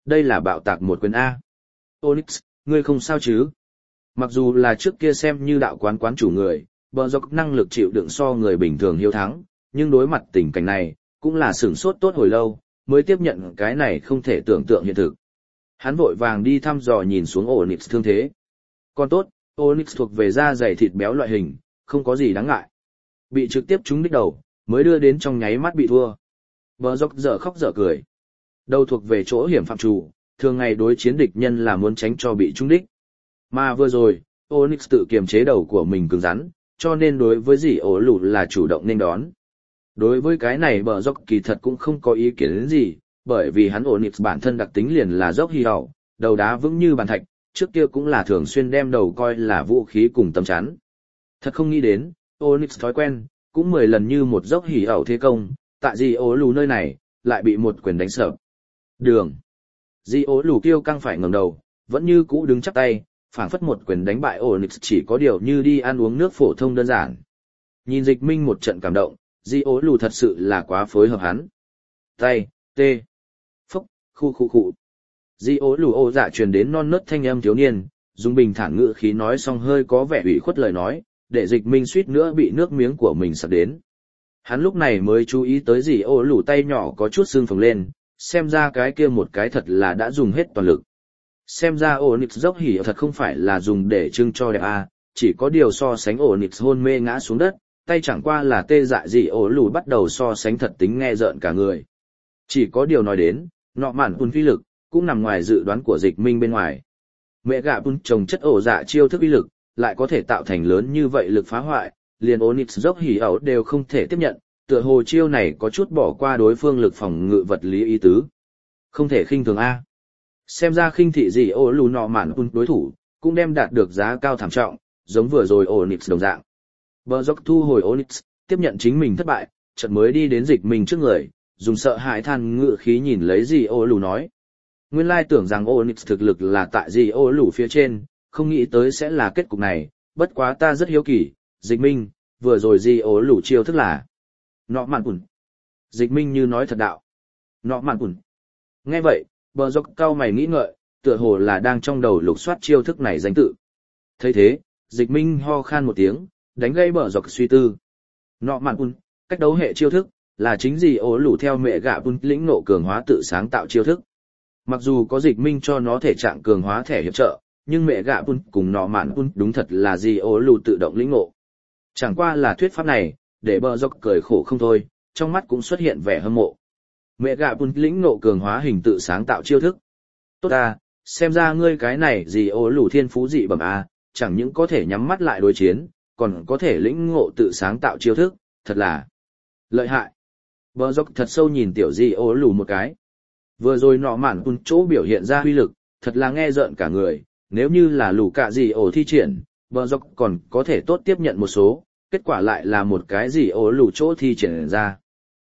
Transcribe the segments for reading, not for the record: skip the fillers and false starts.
đây là bạo tạc một quyền A. Onyx, ngươi không sao chứ? Mặc dù là trước kia xem như đạo quán chủ người, bờ dọc năng lực chịu đựng so người bình thường hiếu thắng, nhưng đối mặt tình cảnh này, cũng là sửng sốt tốt hồi lâu, mới tiếp nhận cái này không thể tưởng tượng hiện thực. Hắn vội vàng đi thăm dò nhìn xuống Onyx thương thế. Còn tốt, Onyx thuộc về da dày thịt béo loại hình, không có gì đáng ngại. Bị trực tiếp trúng đích đầu, mới đưa đến trong nháy mắt bị thua. Bờ dọc dở khóc dở cười. Đầu thuộc về chỗ hiểm phạm trù, thường ngày đối chiến địch nhân là muốn tránh cho bị trúng đích. Mà vừa rồi, Onyx tự kiềm chế đầu của mình cứng rắn, cho nên đối với dì ổ lù là chủ động nên đón. Đối với cái này bờ dốc kỳ thật cũng không có ý kiến đến gì, bởi vì hắn Onyx bản thân đặc tính liền là dốc hy hậu, đầu đá vững như bàn thạch, trước kia cũng là thường xuyên đem đầu coi là vũ khí cùng tấm chắn. Thật không nghĩ đến, Onyx thói quen, cũng 10 lần như một dốc hỉ ẩu thế công, tại dì ổ lù nơi này, lại bị một quyền đánh sập. Đường. Dì ổ lù kêu căng phải ngẩng đầu, vẫn như cũ đứng chắp tay, phảng phất một quyền đánh bại Onyx chỉ có điều như đi ăn uống nước phổ thông đơn giản. Nhìn Dịch Minh một trận cảm động, Di ố lù thật sự là quá phối hợp hắn. Tay, tê, phúc, khu. Di ố lù ô dạ truyền đến non nớt thanh âm thiếu niên, dùng bình thản ngữ khí nói xong hơi có vẻ ủy khuất lời nói, để Dịch Minh suýt nữa bị nước miếng của mình sặc đến. Hắn lúc này mới chú ý tới Di ố lù tay nhỏ có chút sưng phồng lên, xem ra cái kia một cái thật là đã dùng hết toàn lực. Xem ra Onyx dốc hỉ thật không phải là dùng để trưng cho đẹp à, chỉ có điều so sánh Onyx hôn mê ngã xuống đất, tay chẳng qua là tê dại gì ổ lù bắt đầu so sánh thật tính nghe rợn cả người. Chỉ có điều nói đến, nọ mạn pun phi lực, cũng nằm ngoài dự đoán của Dịch Minh bên ngoài. Mẹ gạ pun trồng chất ổ dạ chiêu thức uy lực, lại có thể tạo thành lớn như vậy lực phá hoại, liền Onyx dốc hỉ ẩu đều không thể tiếp nhận, tựa hồ chiêu này có chút bỏ qua đối phương lực phòng ngự vật lý ý tứ. Không thể khinh thường A. Xem ra khinh thị gì ổ lù nọ mạn pun đối thủ, cũng đem đạt được giá cao thảm trọng, giống vừa rồi Onyx đồng dạng. Bờ dốc thu hồi Onyx, tiếp nhận chính mình thất bại, chợt mới đi đến Dịch Minh trước người, dùng sợ hãi than ngựa khí nhìn lấy gì ô lù nói. Nguyên lai tưởng rằng Onyx thực lực là tại gì ô lù phía trên, không nghĩ tới sẽ là kết cục này, bất quá ta rất hiếu kỳ, Dịch Minh, vừa rồi gì ô lù chiêu thức là. Nọ mạn ủn. Dịch Minh như nói thật đạo. Nọ mạn ủn. Nghe vậy, bờ dốc cau mày nghĩ ngợi, tựa hồ là đang trong đầu lục soát chiêu thức này danh tự. Thấy thế, Dịch Minh ho khan một tiếng, đánh gây bờ dọc suy tư. Nọ mạn pun, cách đấu hệ chiêu thức, là chính gì ố lù theo mẹ gạ pun lĩnh nộ cường hóa tự sáng tạo chiêu thức. Mặc dù có Dịch Minh cho nó thể trạng cường hóa thẻ hiệp trợ, nhưng mẹ gạ pun cùng nọ mạn pun đúng thật là gì ố lù tự động lĩnh nộ. Chẳng qua là thuyết pháp này, để bờ dọc cười khổ không thôi, trong mắt cũng xuất hiện vẻ hâm mộ. Mẹ gạ pun lĩnh nộ cường hóa hình tự sáng tạo chiêu thức. Tốt à, xem ra ngươi cái này gì ố lù thiên phú dị bẩm à, chẳng những có thể nhắm mắt lại đối chiến, còn có thể lĩnh ngộ tự sáng tạo chiêu thức, thật là lợi hại. Bờ dốc thật sâu nhìn tiểu di ố lù một cái. Vừa rồi nọ mạn pun chỗ biểu hiện ra huy lực, thật là nghe rợn cả người, nếu như là lù cạ gì ổ thi triển, bờ dốc còn có thể tốt tiếp nhận một số, kết quả lại là một cái gì ố lù chỗ thi triển ra.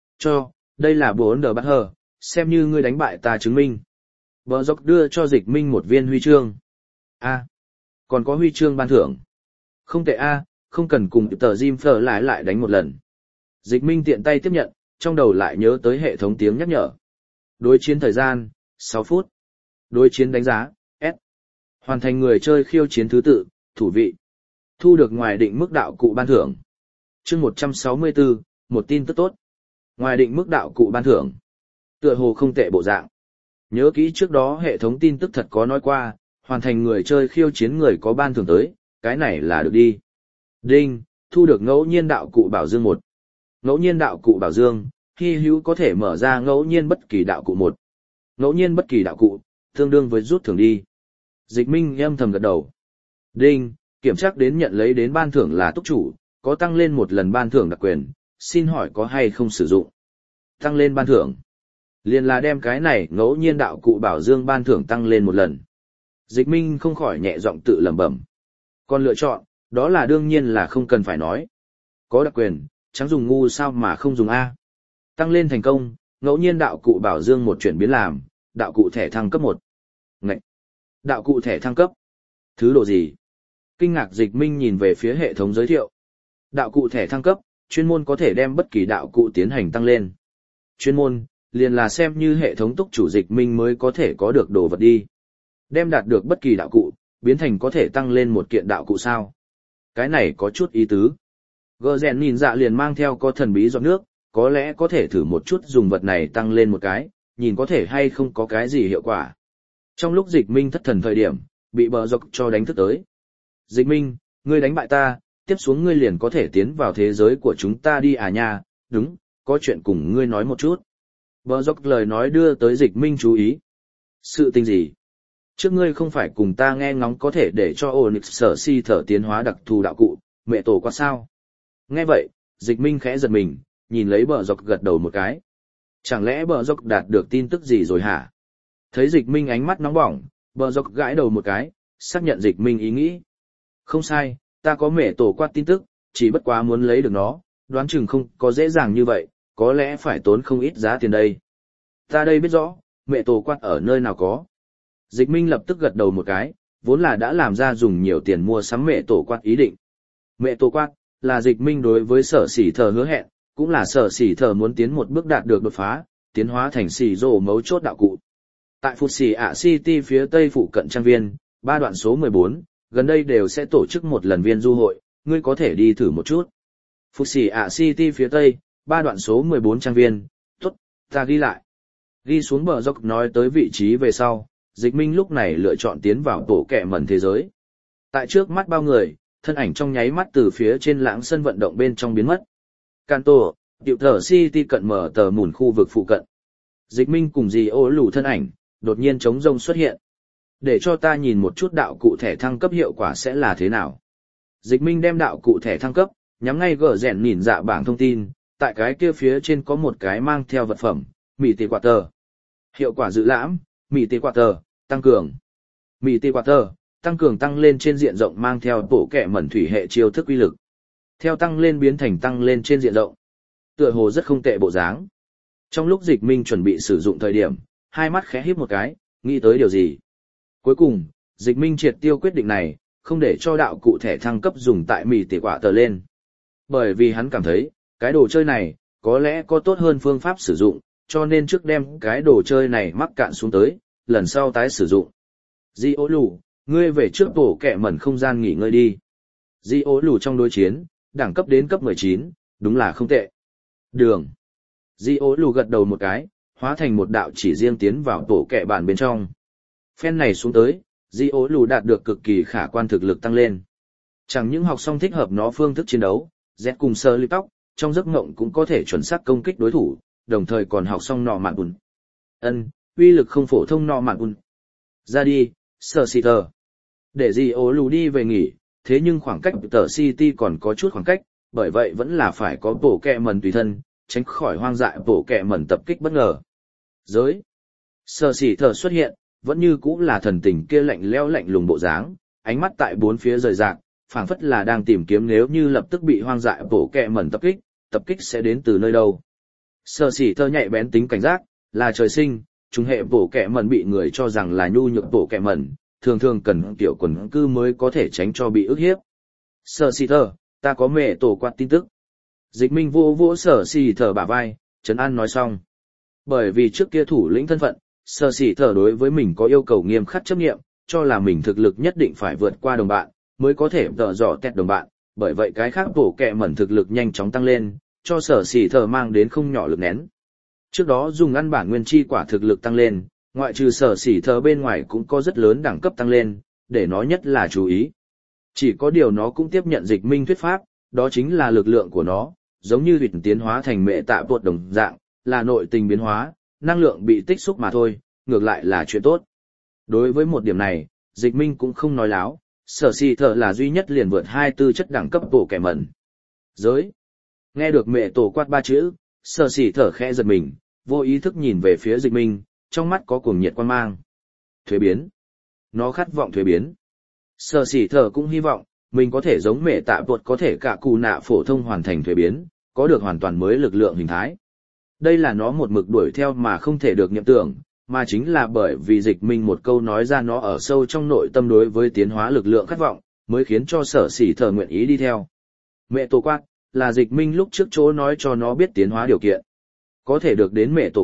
Đây là 4 đờ bắt hờ, xem như ngươi đánh bại ta chứng minh. Bờ dốc đưa cho Dịch Minh một viên huy chương. Còn có huy chương ban thưởng. Không tệ không cần cùng tờ Jim Phở lại đánh một lần. Dịch Minh tiện tay tiếp nhận, trong đầu lại nhớ tới hệ thống tiếng nhắc nhở. Đối chiến thời gian, 6 phút. Đối chiến đánh giá, S. Hoàn thành người chơi khiêu chiến thứ tự, thủ vị. Thu được ngoài định mức đạo cụ ban thưởng. Chương 164, một tin tức tốt. Ngoài định mức đạo cụ ban thưởng. Tựa hồ không tệ bộ dạng. Nhớ kỹ trước đó hệ thống tin tức thật có nói qua, hoàn thành người chơi khiêu chiến người có ban thưởng tới, cái này là được đi. Đinh, thu được ngẫu nhiên đạo cụ bảo dương 1. Ngẫu nhiên đạo cụ bảo dương, hy hữu có thể mở ra ngẫu nhiên bất kỳ đạo cụ 1. Ngẫu nhiên bất kỳ đạo cụ, tương đương với rút thưởng đi. Dịch Minh âm thầm gật đầu. Đinh, kiểm tra đến nhận lấy đến ban thưởng là túc chủ, có tăng lên một lần ban thưởng đặc quyền, xin hỏi có hay không sử dụng. Tăng lên ban thưởng. Liền là đem cái này ngẫu nhiên đạo cụ bảo dương ban thưởng tăng lên một lần. Dịch Minh không khỏi nhẹ giọng tự lẩm bẩm. Còn lựa chọn, đó là đương nhiên là không cần phải nói. Có đặc quyền, chẳng dùng ngu sao mà không dùng A. Tăng lên thành công, ngẫu nhiên đạo cụ bảo dương một chuyển biến làm, đạo cụ thẻ thăng cấp 1. Ngậy! Đạo cụ thẻ thăng cấp? Thứ độ gì? Kinh ngạc Dịch Minh nhìn về phía hệ thống giới thiệu. Đạo cụ thẻ thăng cấp, chuyên môn có thể đem bất kỳ đạo cụ tiến hành tăng lên. Chuyên môn, liền là xem như hệ thống túc chủ dịch minh mới có thể có được đồ vật đi. Đem đạt được bất kỳ đạo cụ, biến thành có thể tăng lên một kiện đạo cụ sao. Cái này có chút ý tứ. Gờ rèn nhìn dạ liền mang theo có thần bí giọt nước, có lẽ có thể thử một chút dùng vật này tăng lên một cái, nhìn có thể hay không có cái gì hiệu quả. Trong lúc dịch minh thất thần thời điểm, bị bờ dọc cho đánh thức tới. Dịch minh, ngươi đánh bại ta, tiếp xuống ngươi liền có thể tiến vào thế giới của chúng ta đi à nha, đúng, có chuyện cùng ngươi nói một chút. Bờ dọc lời nói đưa tới dịch minh chú ý. Sự tình gì? Trước ngươi không phải cùng ta nghe ngóng có thể để cho Onyx sở si thở tiến hóa đặc thù đạo cụ, mẹ tổ quá sao? Nghe vậy, dịch minh khẽ giật mình, nhìn lấy bờ dọc gật đầu một cái. Chẳng lẽ bờ dọc đạt được tin tức gì rồi hả? Thấy dịch minh ánh mắt nóng bỏng, bờ dọc gãi đầu một cái, xác nhận dịch minh ý nghĩ. Không sai, ta có mẹ tổ quát tin tức, chỉ bất quá muốn lấy được nó, đoán chừng không có dễ dàng như vậy, có lẽ phải tốn không ít giá tiền đây. Ta đây biết rõ, mẹ tổ quát ở nơi nào có. Dịch minh lập tức gật đầu một cái, vốn là đã làm ra dùng nhiều tiền mua sắm mẹ tổ quát ý định. Mẹ tổ quát, là dịch minh đối với sở sỉ thờ hứa hẹn, cũng là sở sỉ thờ muốn tiến một bước đạt được đột phá, tiến hóa thành sỉ rồ mấu chốt đạo cụ. Tại Phụt Xỉ ạ City phía tây phụ cận trang viên, 3 đoạn số 14, gần đây đều sẽ tổ chức một lần viên du hội, ngươi có thể đi thử một chút. Phụt Xỉ ạ City phía tây, 3 đoạn số 14 trang viên, tốt, ta ghi lại. Ghi xuống bờ dốc nói tới vị trí về sau, dịch minh lúc này lựa chọn tiến vào tổ kẹ mẩn thế giới. Tại trước mắt bao người, thân ảnh trong nháy mắt từ phía trên lãng sân vận động bên trong biến mất. Canto, tiểu thở City cận mở tờ mùn khu vực phụ cận. Dịch minh cùng dì ô lù thân ảnh, đột nhiên trống rông xuất hiện. Để cho ta nhìn một chút đạo cụ thẻ thăng cấp hiệu quả sẽ là thế nào. Dịch minh đem đạo cụ thẻ thăng cấp, nhắm ngay gờ rèn nhìn dạ bảng thông tin, tại cái kia phía trên có một cái mang theo vật phẩm, mì tì quạt tờ. Hiệu quả dự lãm, mì tì quạt tờ, tăng cường. Mì tì quạt tờ, tăng cường tăng lên trên diện rộng mang theo bộ kẹ mẩn thủy hệ chiêu thức uy lực. Theo tăng lên biến thành tăng lên trên diện rộng. Tựa hồ rất không tệ bộ dáng. Trong lúc dịch minh chuẩn bị sử dụng thời điểm, hai mắt khẽ híp một cái, nghĩ tới điều gì. Cuối cùng, dịch minh triệt tiêu quyết định này, không để cho đạo cụ thẻ thăng cấp dùng tại mì tỉ quả tờ lên. Bởi vì hắn cảm thấy, cái đồ chơi này, có lẽ có tốt hơn phương pháp sử dụng, cho nên trước đem cái đồ chơi này mắc cạn xuống tới, lần sau tái sử dụng. Di ố lù, ngươi về trước tổ kẹ mẩn không gian nghỉ ngơi đi. Di ố lù trong đối chiến, đẳng cấp đến cấp 19, đúng là không tệ. Đường. Di ố lù gật đầu một cái, hóa thành một đạo chỉ riêng tiến vào tổ kẹ bản bên trong. Phen này xuống tới, Di ố lù đạt được cực kỳ khả quan thực lực tăng lên. Chẳng những học xong thích hợp nó phương thức chiến đấu, Z cùng sơ lip tóc, trong giấc mộng cũng có thể chuẩn xác công kích đối thủ, đồng thời còn học xong nọ mạn bùn. Uy lực không phổ thông nọ mạn bùn. Ra đi, sơ xì tờ. Để Di ố lù đi về nghỉ, thế nhưng khoảng cách tờ City còn có chút khoảng cách, bởi vậy vẫn là phải có bộ kẹ mẩn tùy thân, tránh khỏi hoang dại bộ kẹ mẩn tập kích bất ngờ. Giới. Sơ xì tờ xuất hiện, vẫn như cũ là thần tình kia lạnh lẽo lạnh lùng bộ dáng, ánh mắt tại bốn phía rời rạc, phảng phất là đang tìm kiếm nếu như lập tức bị hoang dại bộ kẹ mẩn tập kích sẽ đến từ nơi đâu. Sơ xỉ thơ nhạy bén tính cảnh giác, là trời sinh, trùng hệ bộ kẹ mẩn bị người cho rằng là nhu nhược bộ kẹ mẩn, thường thường cần tiểu quần cư mới có thể tránh cho bị ức hiếp. Sơ xỉ thơ, ta có mẹ tổ quát tin tức. Dịch minh vô vỗ sở xỉ thơ bả vai, trấn an nói xong. Bởi vì trước kia thủ lĩnh thân phận, sở xỉ thơ đối với mình có yêu cầu nghiêm khắc chấp nghiệm, cho là mình thực lực nhất định phải vượt qua đồng bạn, mới có thể tỏ rõ tẹt đồng bạn, bởi vậy cái khác bổ kẹ mẩn thực lực nhanh chóng tăng lên, cho sở xỉ thờ mang đến không nhỏ lực nén. Trước đó dùng ăn bản nguyên chi quả thực lực tăng lên, ngoại trừ sở xỉ thờ bên ngoài cũng có rất lớn đẳng cấp tăng lên, để nó nhất là chú ý. Chỉ có điều nó cũng tiếp nhận dịch minh thuyết pháp, đó chính là lực lượng của nó, giống như vịt tiến hóa thành mẹ tạ tuột đồng dạng, là nội tình biến hóa, năng lượng bị tích xúc mà thôi, ngược lại là chuyện tốt. Đối với một điểm này, dịch minh cũng không nói láo, sở xì thở là duy nhất liền vượt 24 chất đẳng cấp bộ kẻ mẩn. Giới. Nghe được mẹ tổ quát 3 chữ, sở xì thở khẽ giật mình, vô ý thức nhìn về phía dịch minh, trong mắt có cuồng nhiệt quan mang. Thuế biến. Nó khát vọng thuế biến. Sở xì thở cũng hy vọng, mình có thể giống mẹ tạ tuột có thể cả cù nạ phổ thông hoàn thành thuế biến, có được hoàn toàn mới lực lượng hình thái. Đây là nó một mực đuổi theo mà không thể được nhậm tưởng, mà chính là bởi vì dịch minh một câu nói ra nó ở sâu trong nội tâm đối với tiến hóa lực lượng khát vọng, mới khiến cho sở xỉ thờ nguyện ý đi theo. Mẹ tổ quát, là dịch minh lúc trước chỗ nói cho nó biết tiến hóa điều kiện. Có thể được đến mẹ tổ quát,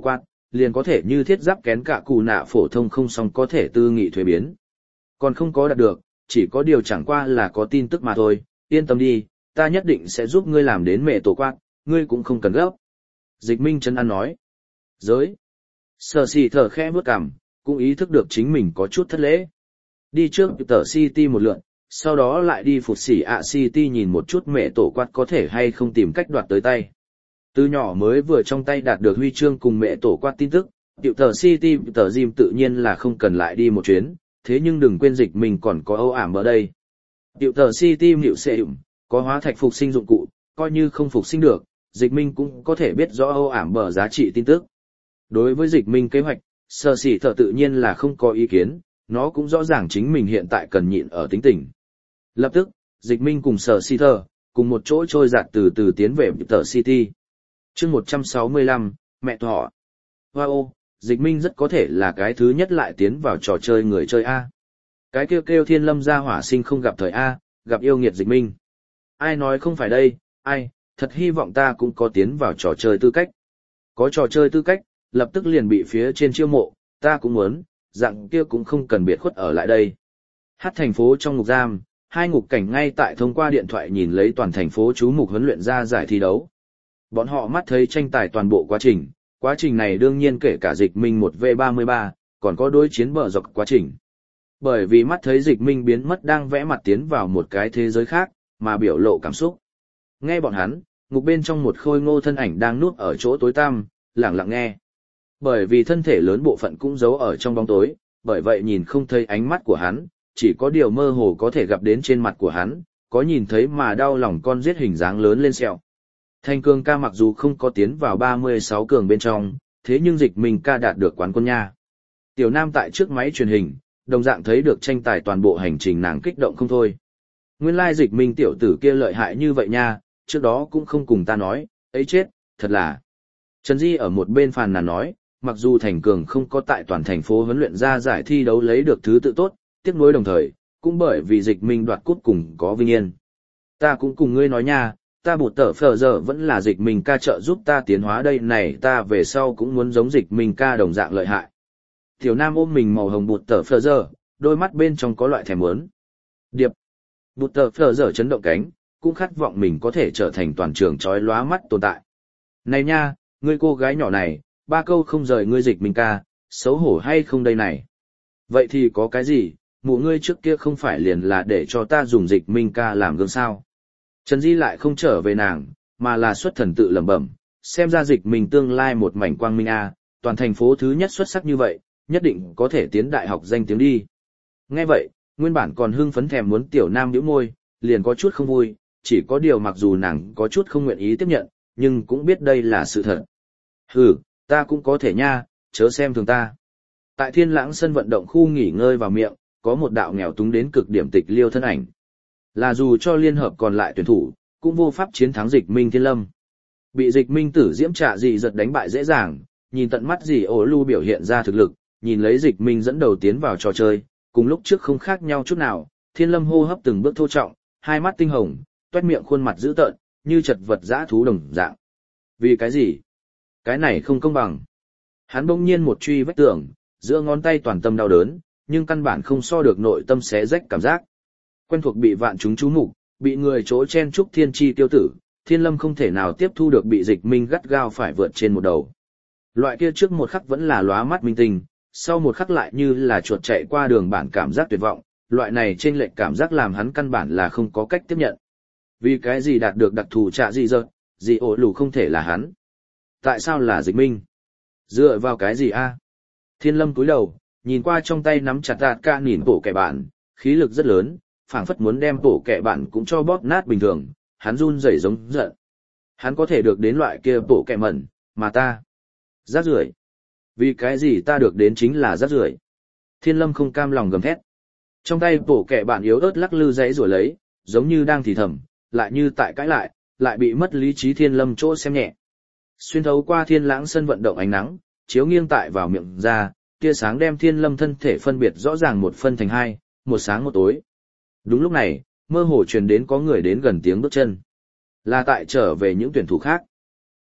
liền có thể như thiết giáp kén cả cù nạ phổ thông không song có thể tư nghị thuế biến. Còn không có đạt được, chỉ có điều chẳng qua là có tin tức mà thôi, yên tâm đi, ta nhất định sẽ giúp ngươi làm đến mẹ tổ quát, ngươi cũng không cần gấp. Dịch Minh chân ăn nói. Giới. Sở xì thở khẽ bước cằm, cũng ý thức được chính mình có chút thất lễ. Đi trước tờ City một lượn, sau đó lại đi phụt xỉ ạ City nhìn một chút mẹ tổ quát có thể hay không tìm cách đoạt tới tay. Từ nhỏ mới vừa trong tay đạt được huy chương cùng mẹ tổ quát tin tức, tiểu tờ City tờ Gym tự nhiên là không cần lại đi một chuyến, thế nhưng đừng quên Dịch Minh còn có âu ảm ở đây. Tiểu tờ City hiệu xe có hóa thạch phục sinh dụng cụ, coi như không phục sinh được, Dịch Minh cũng có thể biết rõ âu ảm bờ giá trị tin tức. Đối với Dịch Minh kế hoạch, Sở Sĩ Thở tự nhiên là không có ý kiến, nó cũng rõ ràng chính mình hiện tại cần nhịn ở tính tình. Lập tức, Dịch Minh cùng Sở Sĩ Thở cùng một chỗ trôi giạt từ từ tiến về Tờ City. Chương 165, mẹ thọ. Wow, Dịch Minh rất có thể là cái thứ nhất lại tiến vào trò chơi người chơi A. Cái kêu Thiên Lâm gia hỏa sinh không gặp thời A, gặp yêu nghiệt Dịch Minh. Ai nói không phải đây, ai, thật hy vọng ta cũng có tiến vào trò chơi tư cách. Có trò chơi tư cách, lập tức liền bị phía trên chiêu mộ, ta cũng muốn, dạng kia cũng không cần biệt khuất ở lại đây. Hát thành phố trong ngục giam, hai ngục cảnh ngay tại thông qua điện thoại nhìn lấy toàn thành phố chú mục huấn luyện ra giải thi đấu. Bọn họ mắt thấy tranh tài toàn bộ quá trình này đương nhiên kể cả Dịch Minh 1v33, còn có đối chiến bờ dọc quá trình. Bởi vì mắt thấy Dịch Minh biến mất đang vẽ mặt tiến vào một cái thế giới khác, mà biểu lộ cảm xúc. Nghe bọn hắn, ngục bên trong một khôi ngô thân ảnh đang núp ở chỗ tối tăm, lặng lặng nghe. Bởi vì thân thể lớn bộ phận cũng giấu ở trong bóng tối, bởi vậy nhìn không thấy ánh mắt của hắn, chỉ có điều mơ hồ có thể gặp đến trên mặt của hắn, có nhìn thấy mà đau lòng con giết hình dáng lớn lên sẹo. Thanh Cương ca mặc dù không có tiến vào 36 cường bên trong, thế nhưng Dịch Minh ca đạt được quán quân nha. Tiểu Nam tại trước máy truyền hình, đồng dạng thấy được tranh tài toàn bộ hành trình nàng kích động không thôi. Nguyên lai Dịch Minh tiểu tử kia lợi hại như vậy nha, trước đó cũng không cùng ta nói, ấy chết, thật là. Trần Di ở một bên phàn nàn nói, mặc dù Thành Cường không có tại toàn thành phố huấn luyện ra giải thi đấu lấy được thứ tự tốt, tiếc nuối đồng thời, cũng bởi vì Dịch Minh đoạt cúp cùng có vinh yên. Ta cũng cùng ngươi nói nha, ta bụt tở phở giờ vẫn là Dịch Minh ca trợ giúp ta tiến hóa đây này, ta về sau cũng muốn giống Dịch Minh ca đồng dạng lợi hại. Tiểu Nam ôm mình màu hồng bụt tở phở giờ, đôi mắt bên trong có loại thèm muốn. Điệp. Bụt tở phở giờ chấn động cánh, cũng khát vọng mình có thể trở thành toàn trường chói lóa mắt tồn tại. Này nha, ngươi cô gái nhỏ này, ba câu không rời ngươi Dịch Minh ca, xấu hổ hay không đây này? Vậy thì có cái gì, mụ ngươi trước kia không phải liền là để cho ta dùng Dịch Minh ca làm gương sao? Trần Di lại không trở về nàng, mà là xuất thần tự lẩm bẩm, xem ra Dịch Minh tương lai một mảnh quang minh a, toàn thành phố thứ nhất xuất sắc như vậy, nhất định có thể tiến đại học danh tiếng đi. Nghe vậy, nguyên bản còn hưng phấn thèm muốn Tiểu Nam nhíu môi, liền có chút không vui, chỉ có điều mặc dù nàng có chút không nguyện ý tiếp nhận, nhưng cũng biết đây là sự thật. Hừ, ta cũng có thể nha, chớ xem thường ta. Tại Thiên Lãng sân vận động khu nghỉ ngơi vào miệng, có một đạo nghèo túng đến cực điểm Tịch Liêu thân ảnh. Là dù cho liên hợp còn lại tuyển thủ, cũng vô pháp chiến thắng Dịch Minh Thiên Lâm. Bị Dịch Minh Tử Diễm Trạ Dị giật đánh bại dễ dàng, nhìn tận mắt Dị Ổ Lu biểu hiện ra thực lực, nhìn lấy Dịch Minh dẫn đầu tiến vào trò chơi, cùng lúc trước không khác nhau chút nào, Thiên Lâm hô hấp từng bước thô trọng, hai mắt tinh hồng, toét miệng khuôn mặt dữ tợn, như chật vật dã thú đồng dạng. Vì cái gì? Cái này không công bằng. Hắn bỗng nhiên một truy vách tường, giữa ngón tay toàn tâm đau đớn, nhưng căn bản không so được nội tâm xé rách cảm giác. Quen thuộc bị vạn chúng chú mục, bị người chỗ chen chúc thiên chi tiêu tử, Thiên Lâm không thể nào tiếp thu được bị Dịch Minh gắt gao phải vượt trên một đầu. Loại kia trước một khắc vẫn là lóa mắt minh tinh, sau một khắc lại như là chuột chạy qua đường bản cảm giác tuyệt vọng, loại này chênh lệch cảm giác làm hắn căn bản là không có cách tiếp nhận. Vì cái gì đạt được đặc thù Trạ Dị giật, Dị Ổ Lù không thể là hắn? Tại sao là Dịch Minh? Dựa vào cái gì a? Thiên Lâm cúi đầu, nhìn qua trong tay nắm chặt đạt ca nhìn bổ kẻ bạn, khí lực rất lớn, phảng phất muốn đem bổ kẻ bạn cũng cho bóp nát bình thường, hắn run rẩy giống giận. Hắn có thể được đến loại kia bổ kẻ mẩn, mà ta, rác rưởi. Vì cái gì ta được đến chính là rác rưởi? Thiên Lâm không cam lòng gầm thét. Trong tay bổ kẻ bạn yếu ớt lắc lư dãy rồi lấy, giống như đang thì thầm, lại như tại cãi lại bị mất lý trí Thiên Lâm chỗ xem nhẹ. Xuyên thấu qua Thiên Lãng sân vận động ánh nắng, chiếu nghiêng tại vào miệng ra, tia sáng đem Thiên Lâm thân thể phân biệt rõ ràng một phân thành hai, một sáng một tối. Đúng lúc này, mơ hồ truyền đến có người đến gần tiếng bước chân. Là tại trở về những tuyển thủ khác.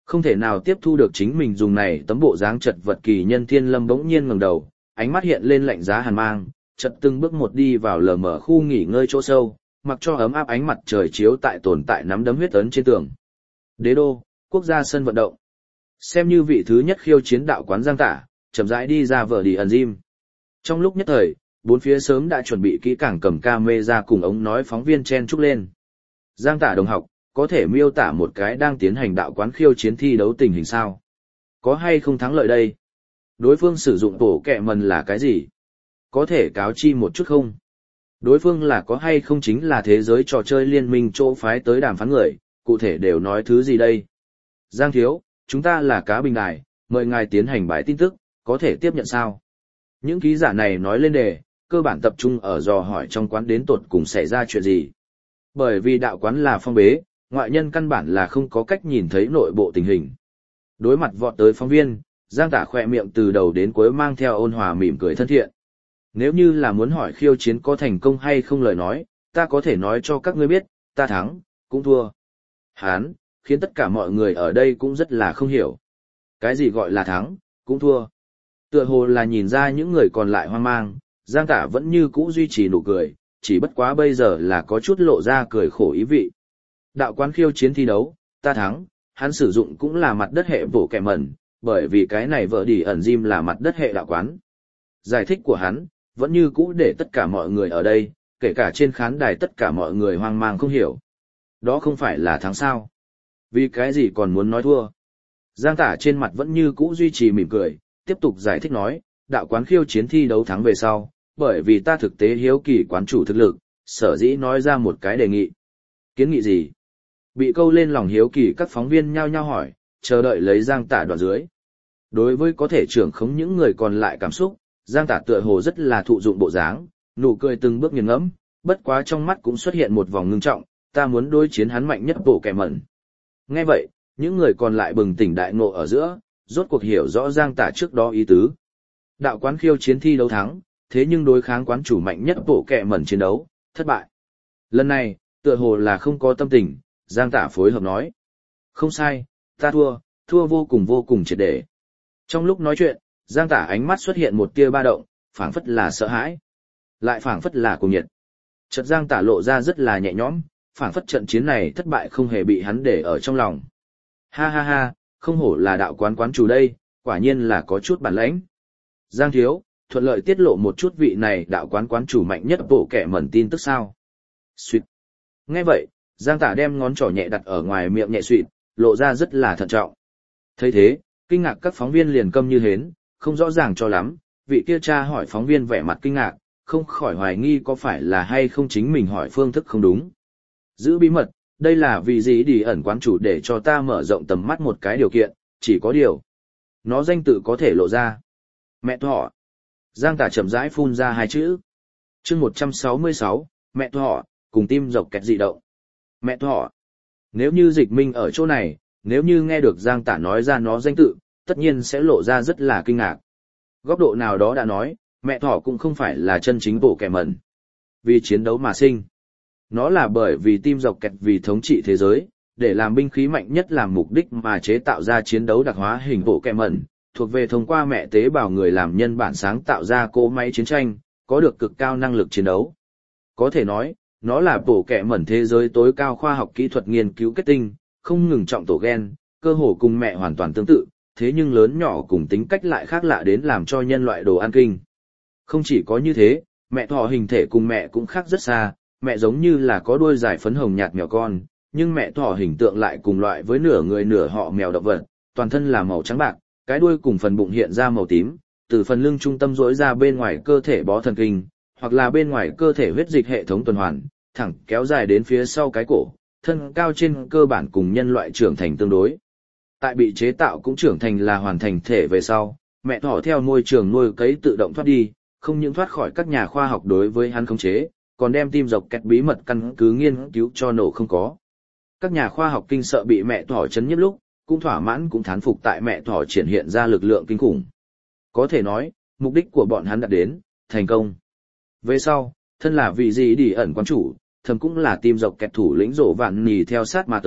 Không thể nào tiếp thu được chính mình dùng này tấm bộ dáng chật vật kỳ nhân Thiên Lâm bỗng nhiên ngẩng đầu, ánh mắt hiện lên lạnh giá hàn mang, chợt từng bước một đi vào lờ mờ khu nghỉ ngơi chỗ sâu, mặc cho ấm áp ánh mặt trời chiếu tại tồn tại nắm đấm huyết ấn trên tường. Đế đô, quốc gia sân vận động. Xem như vị thứ nhất khiêu chiến đạo quán Giang Tả, chậm rãi đi ra vở đi ẩn gym. Trong lúc nhất thời, bốn phía sớm đã chuẩn bị kỹ càng cầm camera cùng ống nói phóng viên chen chúc lên. Giang Tả đồng học, có thể miêu tả một cái đang tiến hành đạo quán khiêu chiến thi đấu tình hình sao? Có hay không thắng lợi đây? Đối phương sử dụng bổ kẹ mần là cái gì? Có thể cáo chi một chút không? Đối phương là có hay không chính là thế giới trò chơi liên minh chỗ phái tới đàm phán người, cụ thể đều nói thứ gì đây? Giang thiếu, chúng ta là cá bình đài, mời ngài tiến hành bài tin tức, có thể tiếp nhận sao? Những ký giả này nói lên đề, cơ bản tập trung ở dò hỏi trong quán đến tột cùng xảy ra chuyện gì. Bởi vì đạo quán là phong bế, ngoại nhân căn bản là không có cách nhìn thấy nội bộ tình hình. Đối mặt vọt tới phóng viên, Giang Tả khỏe miệng từ đầu đến cuối mang theo ôn hòa mỉm cười thân thiện. Nếu như là muốn hỏi khiêu chiến có thành công hay không lời nói, ta có thể nói cho các ngươi biết, ta thắng, cũng thua. Hán, khiến tất cả mọi người ở đây cũng rất là không hiểu. Cái gì gọi là thắng, cũng thua. Tựa hồ là nhìn ra những người còn lại hoang mang, Giang Tả vẫn như cũ duy trì nụ cười, chỉ bất quá bây giờ là có chút lộ ra cười khổ ý vị. Đạo quán khiêu chiến thi đấu, ta thắng, hắn sử dụng cũng là mặt đất hệ bổ kẹ mẩn, bởi vì cái này vợ đi ẩn gym là mặt đất hệ đạo quán. Giải thích của hắn, vẫn như cũ để tất cả mọi người ở đây, kể cả trên khán đài tất cả mọi người hoang mang không hiểu. Đó không phải là thắng sao? Vì cái gì còn muốn nói thua? Giang Tả trên mặt vẫn như cũ duy trì mỉm cười, tiếp tục giải thích nói, đạo quán khiêu chiến thi đấu thắng về sau, bởi vì ta thực tế hiếu kỳ quán chủ thực lực, sở dĩ nói ra một cái đề nghị. Kiến nghị gì? Bị câu lên lòng hiếu kỳ các phóng viên nhao nhao hỏi, chờ đợi lấy Giang Tả đoạn dưới. Đối với có thể trưởng khống những người còn lại cảm xúc, Giang Tả tựa hồ rất là thụ dụng bộ dáng, nụ cười từng bước nghiền ngẫm, bất quá trong mắt cũng xuất hiện một vòng ngưng trọng, ta muốn đối chiến hắn mạnh nhất bộ kẻ mẩn. Nghe vậy, những người còn lại bừng tỉnh đại ngộ ở giữa, rốt cuộc hiểu rõ Giang Tả trước đó ý tứ. Đạo quán khiêu chiến thi đấu thắng, thế nhưng đối kháng quán chủ mạnh nhất bộ kẻ mẩn chiến đấu, thất bại. Lần này, tựa hồ là không có tâm tình, Giang Tả phối hợp nói. Không sai, ta thua vô cùng triệt để. Trong lúc nói chuyện, Giang Tả ánh mắt xuất hiện một tia ba động, phảng phất là sợ hãi, lại phảng phất là cuồng nhiệt. Chợt Giang Tả lộ ra rất là nhẹ nhõm, phảng phất trận chiến này thất bại không hề bị hắn để ở trong lòng. Ha ha ha, không hổ là đạo quán quán chủ đây, quả nhiên là có chút bản lãnh. Giang thiếu, thuận lợi tiết lộ một chút vị này đạo quán quán chủ mạnh nhất bộ kẻ mẩn tin tức sao? Xuyệt. Nghe vậy, Giang Tả đem ngón trỏ nhẹ đặt ở ngoài miệng nhẹ xuyệt, lộ ra rất là thận trọng. Thấy thế, kinh ngạc các phóng viên liền câm như hến, không rõ ràng cho lắm, vị kia tra hỏi phóng viên vẻ mặt kinh ngạc, không khỏi hoài nghi có phải là hay không chính mình hỏi phương thức không đúng. Giữ bí mật, đây là vì gì đi ẩn quán chủ để cho ta mở rộng tầm mắt một cái điều kiện, chỉ có điều. Nó danh tự có thể lộ ra. Mẹ thọ. Giang Tả chậm rãi phun ra hai chữ. Chương 166, mẹ thọ, cùng tim dọc kẹt dị động. Mẹ thọ. Nếu như Dịch Minh ở chỗ này, nếu như nghe được Giang Tả nói ra nó danh tự, tất nhiên sẽ lộ ra rất là kinh ngạc. Góc độ nào đó đã nói, mẹ thỏ cũng không phải là chân chính bộ kẻ mẩn. Vì chiến đấu mà sinh. Nó là bởi vì tim dọc kẹt vì thống trị thế giới, để làm binh khí mạnh nhất làm mục đích mà chế tạo ra chiến đấu đặc hóa hình bộ kẻ mẩn, thuộc về thông qua mẹ tế bào người làm nhân bản sáng tạo ra cỗ máy chiến tranh, có được cực cao năng lực chiến đấu. Có thể nói, nó là bộ kẻ mẩn thế giới tối cao khoa học kỹ thuật nghiên cứu kết tinh, không ngừng trọng tổ gen, cơ hồ cùng mẹ hoàn toàn tương tự, thế nhưng lớn nhỏ cùng tính cách lại khác lạ đến làm cho nhân loại đồ ăn kinh. Không chỉ có như thế, mẹ thỏ hình thể cùng mẹ cũng khác rất xa, mẹ giống như là có đuôi dài phấn hồng nhạt mèo con, nhưng mẹ thỏ hình tượng lại cùng loại với nửa người nửa họ mèo động vật, toàn thân là màu trắng bạc, cái đuôi cùng phần bụng hiện ra màu tím, từ phần lưng trung tâm rỗi ra bên ngoài cơ thể bó thần kinh, hoặc là bên ngoài cơ thể huyết dịch hệ thống tuần hoàn, thẳng kéo dài đến phía sau cái cổ, thân cao trên cơ bản cùng nhân loại trưởng thành tương đối. Tại bị chế tạo cũng trưởng thành là hoàn thành thể về sau, mẹ thỏ theo môi trường nuôi cấy tự động thoát đi, không những thoát khỏi các nhà khoa học đối với hắn khống chế, còn đem tim dọc kẹt bí mật căn cứ nghiên cứu cho nổ không có. Các nhà khoa học kinh sợ bị mẹ thỏ chấn nhiếp lúc, cũng thỏa mãn cũng thán phục tại mẹ thỏ triển hiện ra lực lượng kinh khủng. Có thể nói, mục đích của bọn hắn đạt đến, thành công. Về sau, thân là vị gì đi ẩn quán chủ, thầm cũng là tim dọc kẹt thủ lĩnh rổ vạn nì theo sát mà tới,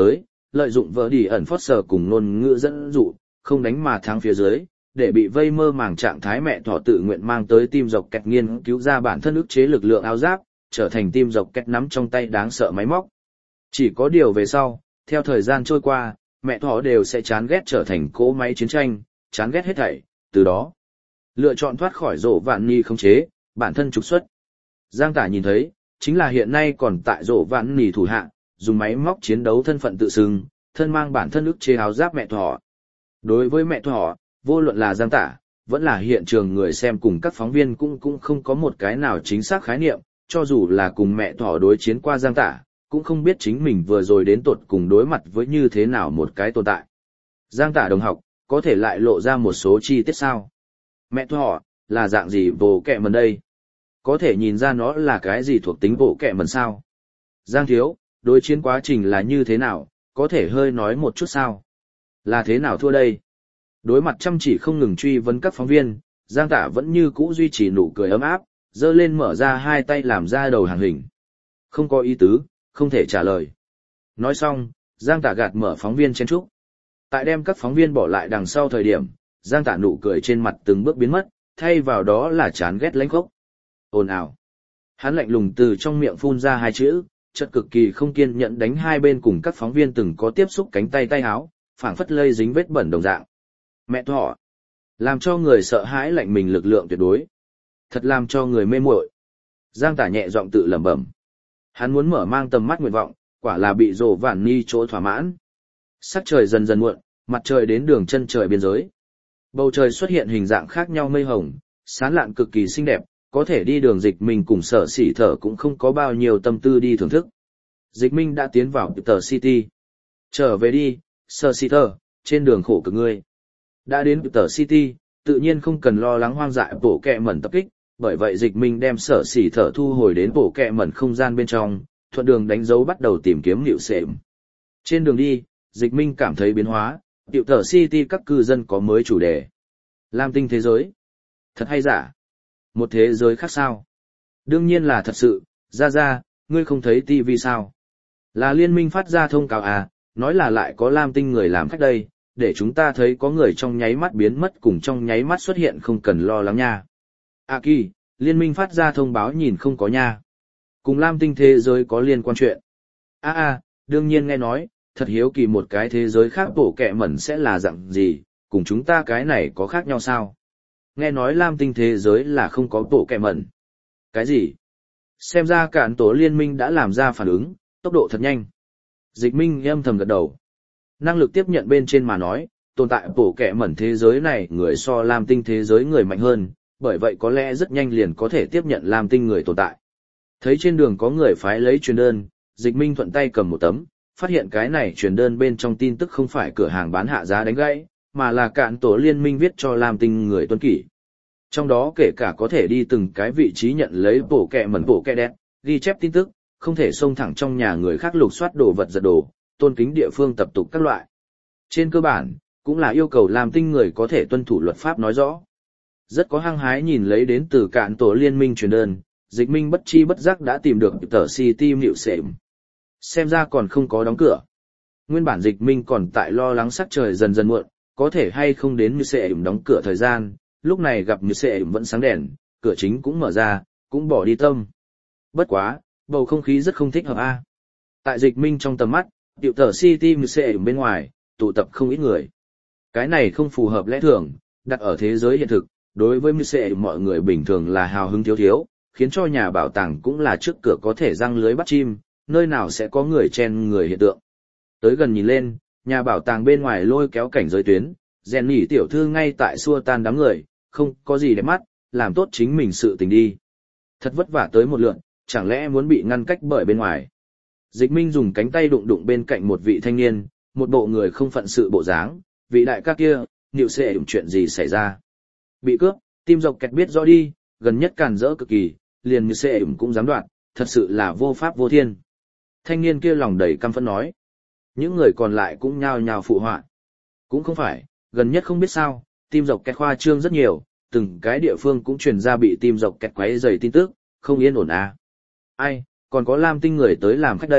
lợi dụng vỡ đi ẩn phót sờ cùng ngôn ngữ dẫn dụ, không đánh mà thắng phía dưới, để bị vây mơ màng trạng thái mẹ thỏ tự nguyện mang tới tim dọc kẹt nghiên cứu ra bản thân ức chế lực lượng áo giáp, trở thành tim dọc kẹt nắm trong tay đáng sợ máy móc. Chỉ có điều về sau, theo thời gian trôi qua, mẹ thỏ đều sẽ chán ghét trở thành cỗ máy chiến tranh, chán ghét hết thảy, từ đó lựa chọn thoát khỏi rổ vạn ni khống chế, bản thân trục xuất. Giang Tả nhìn thấy, chính là hiện nay còn tại rổ vạn ni thủ hạ, dùng máy móc chiến đấu thân phận tự xưng, thân mang bản thân ức chế áo giáp mẹ thỏ. Đối với mẹ thỏ, vô luận là Giang Tả, vẫn là hiện trường người xem cùng các phóng viên cũng không có một cái nào chính xác khái niệm, cho dù là cùng mẹ thỏ đối chiến qua Giang Tả, cũng không biết chính mình vừa rồi đến tột cùng đối mặt với như thế nào một cái tồn tại. Giang Tả đồng học, có thể lại lộ ra một số chi tiết sao? Mẹ thỏ, là dạng gì bộ kẹ mần đây? Có thể nhìn ra nó là cái gì thuộc tính bộ kẹ mần sao? Giang thiếu, đối chiến quá trình là như thế nào, có thể hơi nói một chút sao? Là thế nào thua đây? Đối mặt chăm chỉ không ngừng truy vấn các phóng viên, Giang Tả vẫn như cũ duy trì nụ cười ấm áp, giơ lên mở ra hai tay làm ra đầu hàng hình. Không có ý tứ, không thể trả lời. Nói xong, Giang Tả gạt mở phóng viên chen trúc. Tại đem các phóng viên bỏ lại đằng sau thời điểm, Giang Tả nụ cười trên mặt từng bước biến mất, thay vào đó là chán ghét lãnh khốc. Ồn ào. Hắn lạnh lùng từ trong miệng phun ra hai chữ, chợt cực kỳ không kiên nhẫn đánh hai bên cùng các phóng viên từng có tiếp xúc cánh tay tay áo, phảng phất lây dính vết bẩn đồng dạng. Mẹ thỏ. Làm cho người sợ hãi lạnh mình lực lượng tuyệt đối. Thật làm cho người mê muội. Giang Tả nhẹ giọng tự lẩm bẩm. Hắn muốn mở mang tầm mắt nguyện vọng, quả là bị rồ vản ni chỗ thỏa mãn. Sắc trời dần dần muộn, mặt trời đến đường chân trời biên giới. Bầu trời xuất hiện hình dạng khác nhau mây hồng, sáng lạn cực kỳ xinh đẹp, có thể đi đường Dịch Minh cùng Sở Sỉ Thở cũng không có bao nhiêu tâm tư đi thưởng thức. Dịch Minh đã tiến vào Tờ City. Trở về đi, Sở Sỉ Thở, trên đường khổ cực ngươi. Đã đến Tờ City, tự nhiên không cần lo lắng hoang dại bổ kẹ mẩn tập kích, bởi vậy Dịch Minh đem Sở Sỉ Thở thu hồi đến bổ kẹ mẩn không gian bên trong, thuận đường đánh dấu bắt đầu tìm kiếm Nịu Sệm. Trên đường đi, Dịch Minh cảm thấy biến hóa, Tiểu Tờ City các cư dân có mới chủ đề. Lam tinh thế giới. Thật hay giả? Một thế giới khác sao? Đương nhiên là thật sự, ra, ngươi không thấy TV sao? Là liên minh phát ra thông cáo à, nói là lại có Lam tinh người làm khách đây, để chúng ta thấy có người trong nháy mắt biến mất cùng trong nháy mắt xuất hiện không cần lo lắng nha. À kỳ, liên minh phát ra thông báo nhìn không có nha. Cùng Lam tinh thế giới có liên quan chuyện. Đương nhiên nghe nói, thật hiếu kỳ một cái thế giới khác bổ kẹ mẩn sẽ là dạng gì, cùng chúng ta cái này có khác nhau sao? Nghe nói Lam tinh thế giới là không có bổ kẹ mẩn. Cái gì? Xem ra cản tổ liên minh đã làm ra phản ứng, tốc độ thật nhanh. Dịch Minh âm thầm gật đầu. Năng lực tiếp nhận bên trên mà nói, tồn tại bổ kẹ mẩn thế giới này người so Lam tinh thế giới người mạnh hơn, bởi vậy có lẽ rất nhanh liền có thể tiếp nhận Lam tinh người tồn tại. Thấy trên đường có người phái lấy truyền đơn, Dịch Minh thuận tay cầm một tấm, phát hiện cái này truyền đơn bên trong tin tức không phải cửa hàng bán hạ giá đánh gãy, mà là cạn tổ liên minh viết cho Lam tinh người tuân kỷ. Trong đó kể cả có thể đi từng cái vị trí nhận lấy bổ kẹ mẩn bổ kẹ đẹp, ghi chép tin tức, không thể xông thẳng trong nhà người khác lục soát đồ vật giật đồ, tôn kính địa phương tập tục các loại. Trên cơ bản, cũng là yêu cầu Lam tinh người có thể tuân thủ luật pháp nói rõ. Rất có hăng hái nhìn lấy đến từ cạn tổ liên minh truyền đơn, Dịch Minh bất chi bất giác đã tìm được Tờ City Nịu Sệm. Xem ra còn không có đóng cửa. Nguyên bản Dịch Minh còn tại lo lắng sắc trời dần dần muộn, có thể hay không đến Nịu Sệm đóng cửa thời gian, lúc này gặp Nịu Sệm vẫn sáng đèn, cửa chính cũng mở ra, cũng bỏ đi tâm. Bất quá, bầu không khí rất không thích hợp a. Tại Dịch Minh trong tầm mắt, Tiểu Tờ City Nịu Sệm bên ngoài, tụ tập không ít người. Cái này không phù hợp lẽ thường, đặt ở thế giới hiện thực, đối với Nịu Sệm mọi người bình thường là hào hứng thiếu, khiến cho nhà bảo tàng cũng là trước cửa có thể răng lưới bắt chim, nơi nào sẽ có người chen người hiện tượng. Tới gần nhìn lên, nhà bảo tàng bên ngoài lôi kéo cảnh giới tuyến, rèn nhỉ tiểu thư ngay tại xua tan đám người, không có gì đẹp mắt, làm tốt chính mình sự tình đi. Thật vất vả tới một lượn, chẳng lẽ muốn bị ngăn cách bởi bên ngoài. Dịch Minh dùng cánh tay đụng bên cạnh một vị thanh niên, một bộ người không phận sự bộ dáng, vị đại ca kia, Nịu Sệm chuyện gì xảy ra. Bị cướp, tim dọc kẹt biết rõ đi, gần nhất càn rỡ cực kỳ, liền Nịu Sệm cũng dám đoạt, thật sự là vô pháp vô thiên. Thanh niên kia lòng đầy căm phẫn nói. Những người còn lại cũng nhao nhao phụ họa. Cũng không phải, gần nhất không biết sao, tim dọc kẹt khoa trương rất nhiều, từng cái địa phương cũng truyền ra bị tim dọc kẹt quấy rầy tin tức, không yên ổn à. Ai, còn có Lam tinh người tới làm khách đây,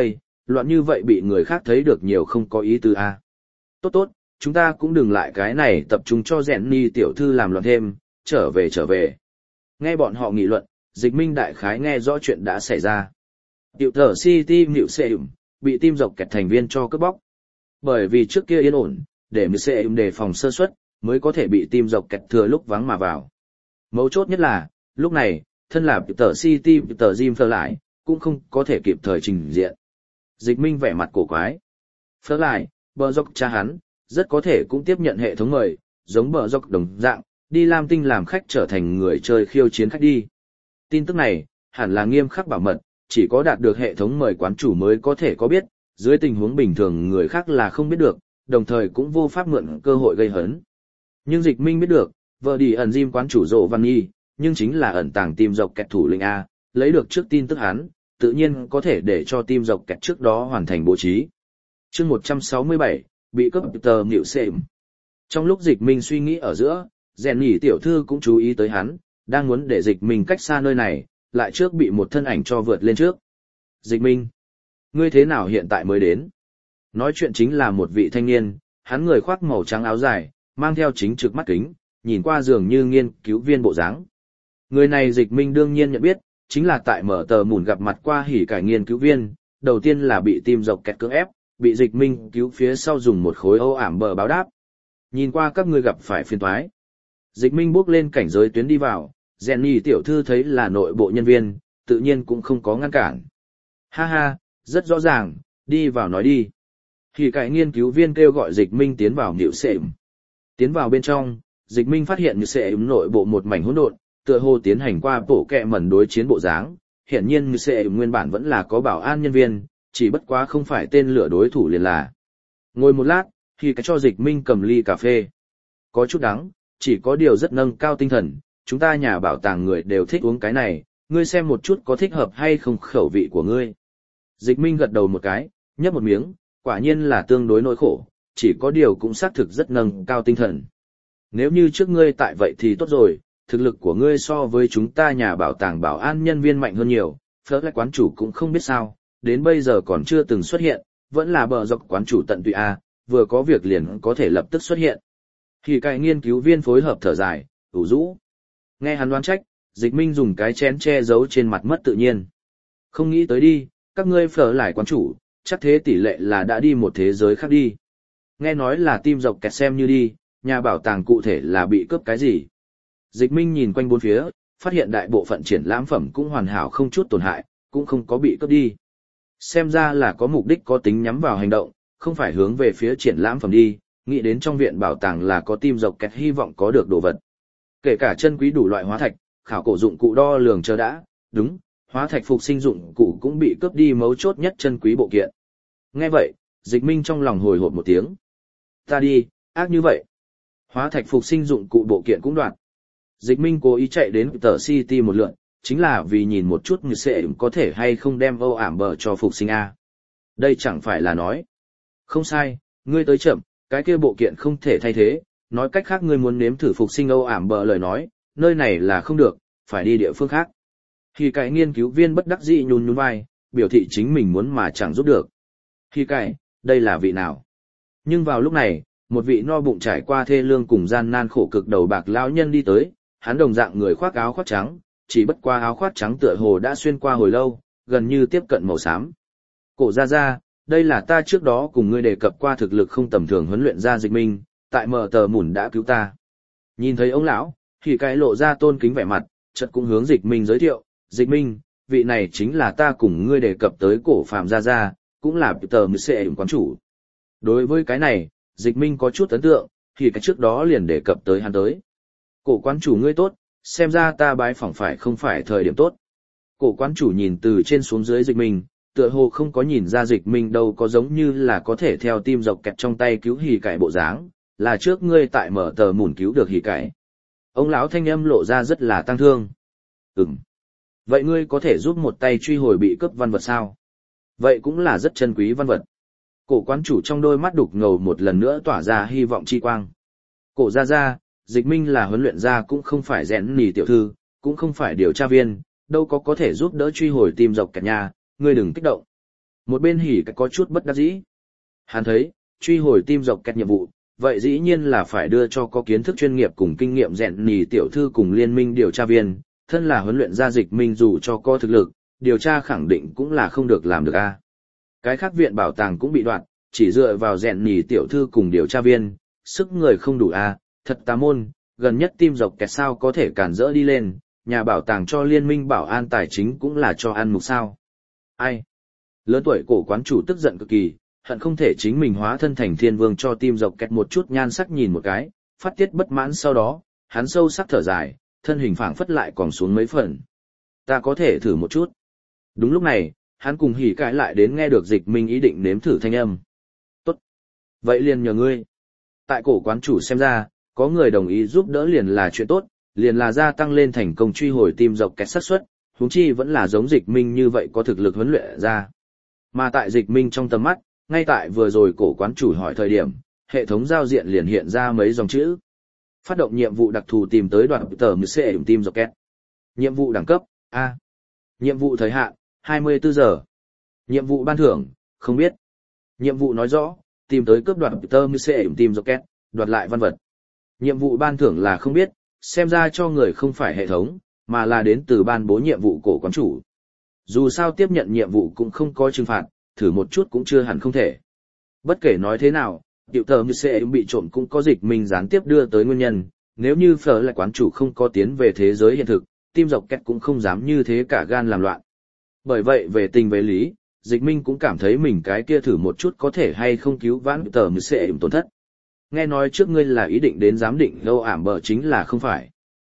Loạn như vậy bị người khác thấy được nhiều không có ý tứ a. Tốt tốt, chúng ta cũng đừng lại cái này tập trung cho rèn ni tiểu thư làm loạn thêm, trở về. Nghe bọn họ nghị luận, Dịch Minh đại khái nghe rõ chuyện đã xảy ra. Tiểu thở City Nhựu Sệ bị tim dọc kẹt thành viên cho cướp bóc. Bởi vì trước kia yên ổn, để Nhựu Sệ đề phòng sơ suất, mới có thể bị tim dọc kẹt thừa lúc vắng mà vào. Mấu chốt nhất là, lúc này, thân là Tiểu thở City Tiểu thở Jim Phơ lại, cũng không có thể kịp thời trình diện. Dịch Minh vẻ mặt cổ quái. Phơ lại, bờ dọc cha hắn, rất có thể cũng tiếp nhận hệ thống mời, giống bờ dọc đồng dạng, đi Lam Tinh làm khách trở thành người chơi khiêu chiến khách đi. Tin tức này, hẳn là nghiêm khắc bảo mật, chỉ có đạt được hệ thống mời quán chủ mới có thể có biết, dưới tình huống bình thường người khác là không biết được, đồng thời cũng vô pháp mượn cơ hội gây hấn. Nhưng Dịch Minh biết được, vợ đi ẩn Jim quán chủ Rộ Văn Nhi, nhưng chính là ẩn tàng tim dọc kẹt thủ lĩnh A, lấy được trước tin tức hắn, tự nhiên có thể để cho tim dọc kẹt trước đó hoàn thành bố trí. Chương 167, bị cướp tờ Nhựu Sệm. Trong lúc Dịch Minh suy nghĩ ở giữa, rèn nhỉ tiểu thư cũng chú ý tới hắn, đang muốn để Dịch Minh cách xa nơi này, lại trước bị một thân ảnh cho vượt lên trước. Dịch Minh, ngươi thế nào hiện tại mới đến? Nói chuyện chính là một vị thanh niên, hắn người khoác màu trắng áo dài, mang theo chính trực mắt kính, nhìn qua dường như nghiên cứu viên bộ dáng. Người này Dịch Minh đương nhiên nhận biết, chính là tại mở tờ mùn gặp mặt qua hỉ cải nghiên cứu viên, đầu tiên là bị tim dọc kẹt cưỡng ép, bị Dịch Minh cứu phía sau dùng một khối âu ảm bờ báo đáp. Nhìn qua các ngươi gặp phải phiền toái. Dịch Minh bước lên cảnh giới tuyến đi vào, Jenny tiểu thư thấy là nội bộ nhân viên, tự nhiên cũng không có ngăn cản. Ha ha, rất rõ ràng, đi vào nói đi. Hỉ cải nghiên cứu viên kêu gọi Dịch Minh tiến vào Nhựu Sệm. Tiến vào bên trong, Dịch Minh phát hiện Nhựu Sệm nội bộ một mảnh hỗn độn, tựa hồ tiến hành qua bổ kẹ mẩn đối chiến bộ dáng. Hiển nhiên Nhựu Sệm nguyên bản vẫn là có bảo an nhân viên, chỉ bất quá không phải tên lửa đối thủ liền là. Ngồi một lát, thì cái cho Dịch Minh cầm ly cà phê. Có chút đắng, chỉ có điều rất nâng cao tinh thần, chúng ta nhà bảo tàng người đều thích uống cái này, ngươi xem một chút có thích hợp hay không khẩu vị của ngươi. Dịch Minh gật đầu một cái, nhấp một miếng, quả nhiên là tương đối nỗi khổ, chỉ có điều cũng xác thực rất nâng cao tinh thần. Nếu như trước ngươi tại vậy thì tốt rồi, thực lực của ngươi so với chúng ta nhà bảo tàng bảo an nhân viên mạnh hơn nhiều, phớt lại quán chủ cũng không biết sao, đến bây giờ còn chưa từng xuất hiện, vẫn là bờ dọc quán chủ tận tụy A, vừa có việc liền có thể lập tức xuất hiện. Thì cái nghiên cứu viên phối hợp thở dài, ủ rũ. Nghe hắn đoán trách, Dịch Minh dùng cái chén che giấu trên mặt mất tự nhiên. Không nghĩ tới đi, các ngươi phở lại quán chủ, chắc thế tỷ lệ là đã đi một thế giới khác đi. Nghe nói là tim dọc kẹt xem như đi, nhà bảo tàng cụ thể là bị cướp cái gì. Dịch Minh nhìn quanh bốn phía, phát hiện đại bộ phận triển lãm phẩm cũng hoàn hảo không chút tổn hại, cũng không có bị cướp đi. Xem ra là có mục đích có tính nhắm vào hành động, không phải hướng về phía triển lãm phẩm đi, nghĩ đến trong viện bảo tàng là có tim dọc kẹt hy vọng có được đồ vật. Kể cả chân quý đủ loại hóa thạch, khảo cổ dụng cụ đo lường chờ đã, đúng, hóa thạch phục sinh dụng cụ cũng bị cướp đi mấu chốt nhất chân quý bộ kiện. Nghe vậy, Dịch Minh trong lòng hồi hộp một tiếng. Ta đi, ác như vậy. Hóa thạch phục sinh dụng cụ bộ kiện cũng đoạt. Dịch Minh cố ý chạy đến tờ City một lượn, chính là vì nhìn một chút người sẽ có thể hay không đem âu ảm bờ cho phục sinh A. Đây chẳng phải là nói. Không sai, ngươi tới chậm, cái kia bộ kiện không thể thay thế, nói cách khác ngươi muốn nếm thử phục sinh âu ảm bờ lời nói, nơi này là không được, phải đi địa phương khác. Khi cái nghiên cứu viên bất đắc dĩ nhún nhún vai, biểu thị chính mình muốn mà chẳng giúp được. Khi cái, đây là vị nào? Nhưng vào lúc này, một vị no bụng trải qua thê lương cùng gian nan khổ cực đầu bạc lão nhân đi tới, hắn đồng dạng người khoác áo khoác trắng, chỉ bất qua áo khoác trắng tựa hồ đã xuyên qua hồi lâu, gần như tiếp cận màu xám. Cổ ra, đây là ta trước đó cùng ngươi đề cập qua thực lực không tầm thường huấn luyện ra Dịch Minh, tại mở tờ mùn đã cứu ta. Nhìn thấy ông lão, thì cái lộ ra tôn kính vẻ mặt, chợt cũng hướng Dịch Minh giới thiệu, Dịch Minh, vị này chính là ta cùng ngươi đề cập tới cổ Phạm Gia, cũng là tờ mười sẽ quán chủ. Đối với cái này, Dịch Minh có chút ấn tượng, thì cái trước đó liền đề cập tới hắn tới. Cổ quán chủ ngươi tốt, xem ra ta bái phỏng phải không phải thời điểm tốt. Cổ quán chủ nhìn từ trên xuống dưới Dịch Minh, tựa hồ không có nhìn ra Dịch Minh đâu có giống như là có thể theo tim dọc kẹt trong tay cứu hỉ cải bộ dáng, là trước ngươi tại mở tờ mùn cứu được hỉ cải. Ông lão thanh âm lộ ra rất là tăng thương. Vậy ngươi có thể giúp một tay truy hồi bị cướp văn vật sao? Vậy cũng là rất chân quý văn vật. Cổ quán chủ trong đôi mắt đục ngầu một lần nữa tỏa ra hy vọng chi quang. Cổ ra, Dịch Minh là huấn luyện gia cũng không phải rèn nỉ tiểu thư, cũng không phải điều tra viên, đâu có thể giúp đỡ truy hồi tim dọc kẹt nhà, ngươi đừng kích động. Một bên hỉ có chút bất đắc dĩ. Hắn thấy, truy hồi tim dọc kẹt nhiệm vụ, vậy dĩ nhiên là phải đưa cho có kiến thức chuyên nghiệp cùng kinh nghiệm rèn nì tiểu thư cùng liên minh điều tra viên, thân là huấn luyện gia Dịch Minh dù cho có thực lực, điều tra khẳng định cũng là không được làm được a. Cái khác viện bảo tàng cũng bị đoạn, chỉ dựa vào rèn nì tiểu thư cùng điều tra viên, sức người không đủ a, thật tà môn, gần nhất tim dọc kẹt sao có thể cản rỡ đi lên, nhà bảo tàng cho liên minh bảo an tài chính cũng là cho ăn mục sao. Ai? Lớn tuổi cổ quán chủ tức giận cực kỳ, hận không thể chính mình hóa thân thành thiên vương cho tim dọc kẹt một chút nhan sắc nhìn một cái, phát tiết bất mãn sau đó, hắn sâu sắc thở dài, thân hình phảng phất lại còn xuống mấy phần. Ta có thể thử một chút. Đúng lúc này, hắn cùng hỉ cãi lại đến nghe được Dịch Minh ý định nếm thử thanh âm. Tốt. Vậy liền nhờ ngươi. Tại cổ quán chủ xem ra, có người đồng ý giúp đỡ liền là chuyện tốt, liền là gia tăng lên thành công truy hồi tim dọc kẹt xác suất, huống chi vẫn là giống Dịch Minh như vậy có thực lực huấn luyện ra. Mà tại Dịch Minh trong tầm mắt, ngay tại vừa rồi cổ quán chủ hỏi thời điểm, hệ thống giao diện liền hiện ra mấy dòng chữ. Phát động nhiệm vụ đặc thù tìm tới đoạn tờ MC tim dọc kẹt. Nhiệm vụ đẳng cấp, A. Nhiệm vụ thời hạn, 24 giờ. Nhiệm vụ ban thưởng, không biết. Nhiệm vụ nói rõ, tìm tới cướp đoạt tờ MC tim dọc kẹt, đoạt lại văn vật. Nhiệm vụ ban thưởng là không biết, xem ra cho người không phải hệ thống, mà là đến từ ban bố nhiệm vụ cổ quán chủ. Dù sao tiếp nhận nhiệm vụ cũng không có trừng phạt, thử một chút cũng chưa hẳn không thể. Bất kể nói thế nào, tiểu tờ như sẽ bị trộm cũng có Dịch Minh gián tiếp đưa tới nguyên nhân, nếu như phở lại quán chủ không có tiến về thế giới hiện thực, tim dọc kẹt cũng không dám như thế cả gan làm loạn. Bởi vậy về tình về lý, Dịch Minh cũng cảm thấy mình cái kia thử một chút có thể hay không cứu vãn tờ như sẽ tổn thất. Nghe nói trước ngươi là ý định đến giám định lâu ảm bờ chính là không phải.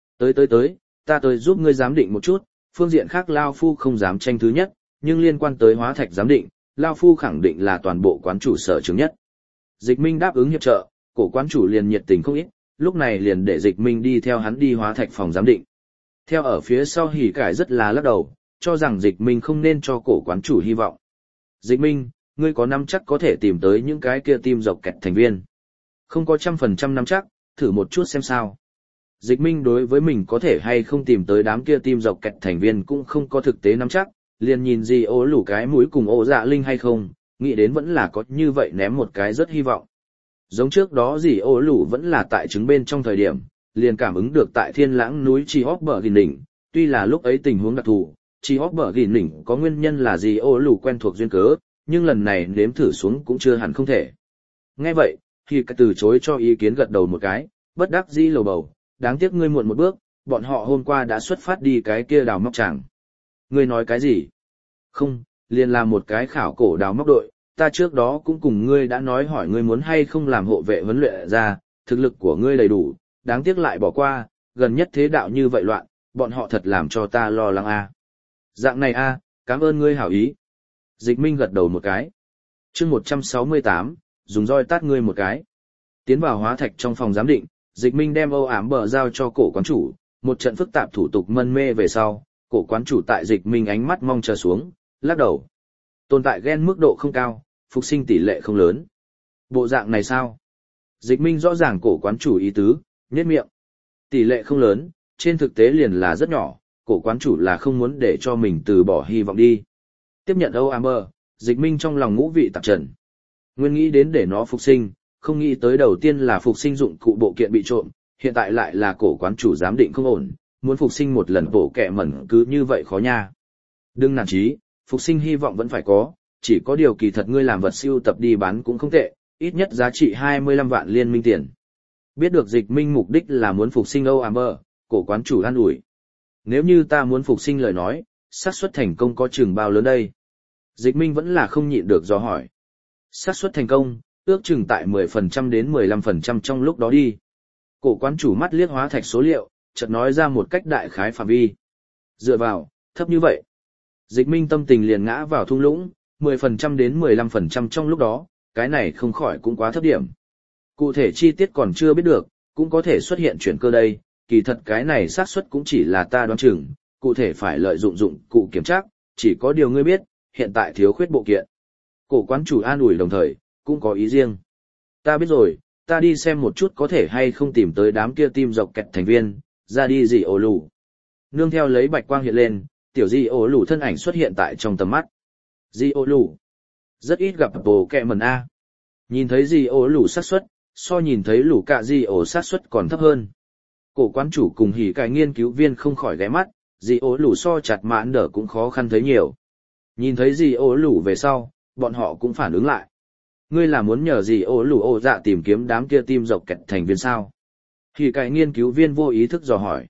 Tới, ta tới giúp ngươi giám định một chút, phương diện khác Lao Phu không dám tranh thứ nhất, nhưng liên quan tới hóa thạch giám định, Lao Phu khẳng định là toàn bộ quán chủ sở chứng nhất. Dịch Minh đáp ứng hiệp trợ, cổ quán chủ liền nhiệt tình không ít, lúc này liền để Dịch Minh đi theo hắn đi hóa thạch phòng giám định. Theo ở phía sau hỉ cải rất là lắc đầu, cho rằng Dịch Minh không nên cho cổ quán chủ hy vọng. Dịch Minh, ngươi có nắm chắc có thể tìm tới những cái kia tim dọc kẹt thành viên. Không có 100% nắm chắc, thử một chút xem sao. Dịch Minh đối với mình có thể hay không tìm tới đám kia tim dọc kẹt thành viên cũng không có thực tế nắm chắc, liền nhìn gì ố lủ cái mũi cùng ố dạ linh hay không, nghĩ đến vẫn là có như vậy ném một cái rất hy vọng. Giống trước đó gì ố lủ vẫn là tại trứng bên trong thời điểm, liền cảm ứng được tại thiên lãng núi Chi Hóc Bờ Gìn Đỉnh, tuy là lúc ấy tình huống đặc thù, Chi Hóc Bờ Gìn Đỉnh có nguyên nhân là gì ố lủ quen thuộc duyên cớ, nhưng lần này nếm thử xuống cũng chưa hẳn không thể. Nghe vậy, thì cả từ chối cho ý kiến gật đầu một cái, bất đắc dĩ lầu bầu, đáng tiếc ngươi muộn một bước, bọn họ hôm qua đã xuất phát đi cái kia đào móc tràng. Ngươi nói cái gì? Không, liền là một cái khảo cổ đào móc đội, ta trước đó cũng cùng ngươi đã nói hỏi ngươi muốn hay không làm hộ vệ huấn luyện ra, thực lực của ngươi đầy đủ, đáng tiếc lại bỏ qua, gần nhất thế đạo như vậy loạn, bọn họ thật làm cho ta lo lắng a. Dạng này a, cảm ơn ngươi hảo ý. Dịch Minh gật đầu một cái. Chương 168, dùng roi tát ngươi một cái. Tiến vào hóa thạch trong phòng giám định, Dịch Minh đem âu ám bờ giao cho cổ quán chủ, một trận phức tạp thủ tục mân mê về sau, cổ quán chủ tại Dịch Minh ánh mắt mong chờ xuống, lắc đầu. Tồn tại gen mức độ không cao, phục sinh tỷ lệ không lớn. Bộ dạng này sao? Dịch Minh rõ ràng cổ quán chủ ý tứ, nhếch miệng. Tỷ lệ không lớn, trên thực tế liền là rất nhỏ, cổ quán chủ là không muốn để cho mình từ bỏ hy vọng đi. Tiếp nhận âu ám bờ, Dịch Minh trong lòng ngũ vị tạp trần. Nguyên nghĩ đến để nó phục sinh, không nghĩ tới đầu tiên là phục sinh dụng cụ bộ kiện bị trộm, hiện tại lại là cổ quán chủ giám định không ổn, muốn phục sinh một lần bộ kẹ mẩn cứ như vậy khó nha. Đừng nản chí, phục sinh hy vọng vẫn phải có, chỉ có điều kỳ thật ngươi làm vật siêu tập đi bán cũng không tệ, ít nhất giá trị 25 vạn liên minh tiền. Biết được Dịch Minh mục đích là muốn phục sinh Âu Amber, cổ quán chủ an ủi. Nếu như ta muốn phục sinh lời nói, xác suất thành công có chừng bao lớn đây? Dịch Minh vẫn là không nhịn được do hỏi. Xác suất thành công, ước chừng tại 10% đến 15% trong lúc đó đi. Cổ quán chủ mắt liếc hóa thạch số liệu, chợt nói ra một cách đại khái phạm vi. Dựa vào, thấp như vậy. Dịch Minh tâm tình liền ngã vào thung lũng, 10% đến 15% trong lúc đó, cái này không khỏi cũng quá thấp điểm. Cụ thể chi tiết còn chưa biết được, cũng có thể xuất hiện chuyển cơ đây, kỳ thật cái này xác suất cũng chỉ là ta đoán chừng, cụ thể phải lợi dụng dụng cụ kiểm tra, chỉ có điều ngươi biết, hiện tại thiếu khuyết bộ kiện. Cổ quán chủ an ủi đồng thời, cũng có ý riêng. Ta biết rồi, ta đi xem một chút có thể hay không tìm tới đám kia tim dọc kẹt thành viên, ra đi gì ổ lù. Nương theo lấy bạch quang hiện lên, tiểu di ổ lù thân ảnh xuất hiện tại trong tầm mắt. Di ổ lù. Rất ít gặp bộ kẹ mẩn A. Nhìn thấy gì ổ lũ xác suất, so nhìn thấy lũ cạ gì ổ xác suất còn thấp hơn. Cổ quán chủ cùng hỉ cải nghiên cứu viên không khỏi ghé mắt, gì ổ lũ so chặt mãn đỡ cũng khó khăn thấy nhiều. Nhìn thấy gì ổ lũ về sau, bọn họ cũng phản ứng lại. Ngươi là muốn nhờ gì ổ lũ ổ dạ tìm kiếm đám kia tim dọc kẹt thành viên sao? Hỉ cải nghiên cứu viên vô ý thức dò hỏi.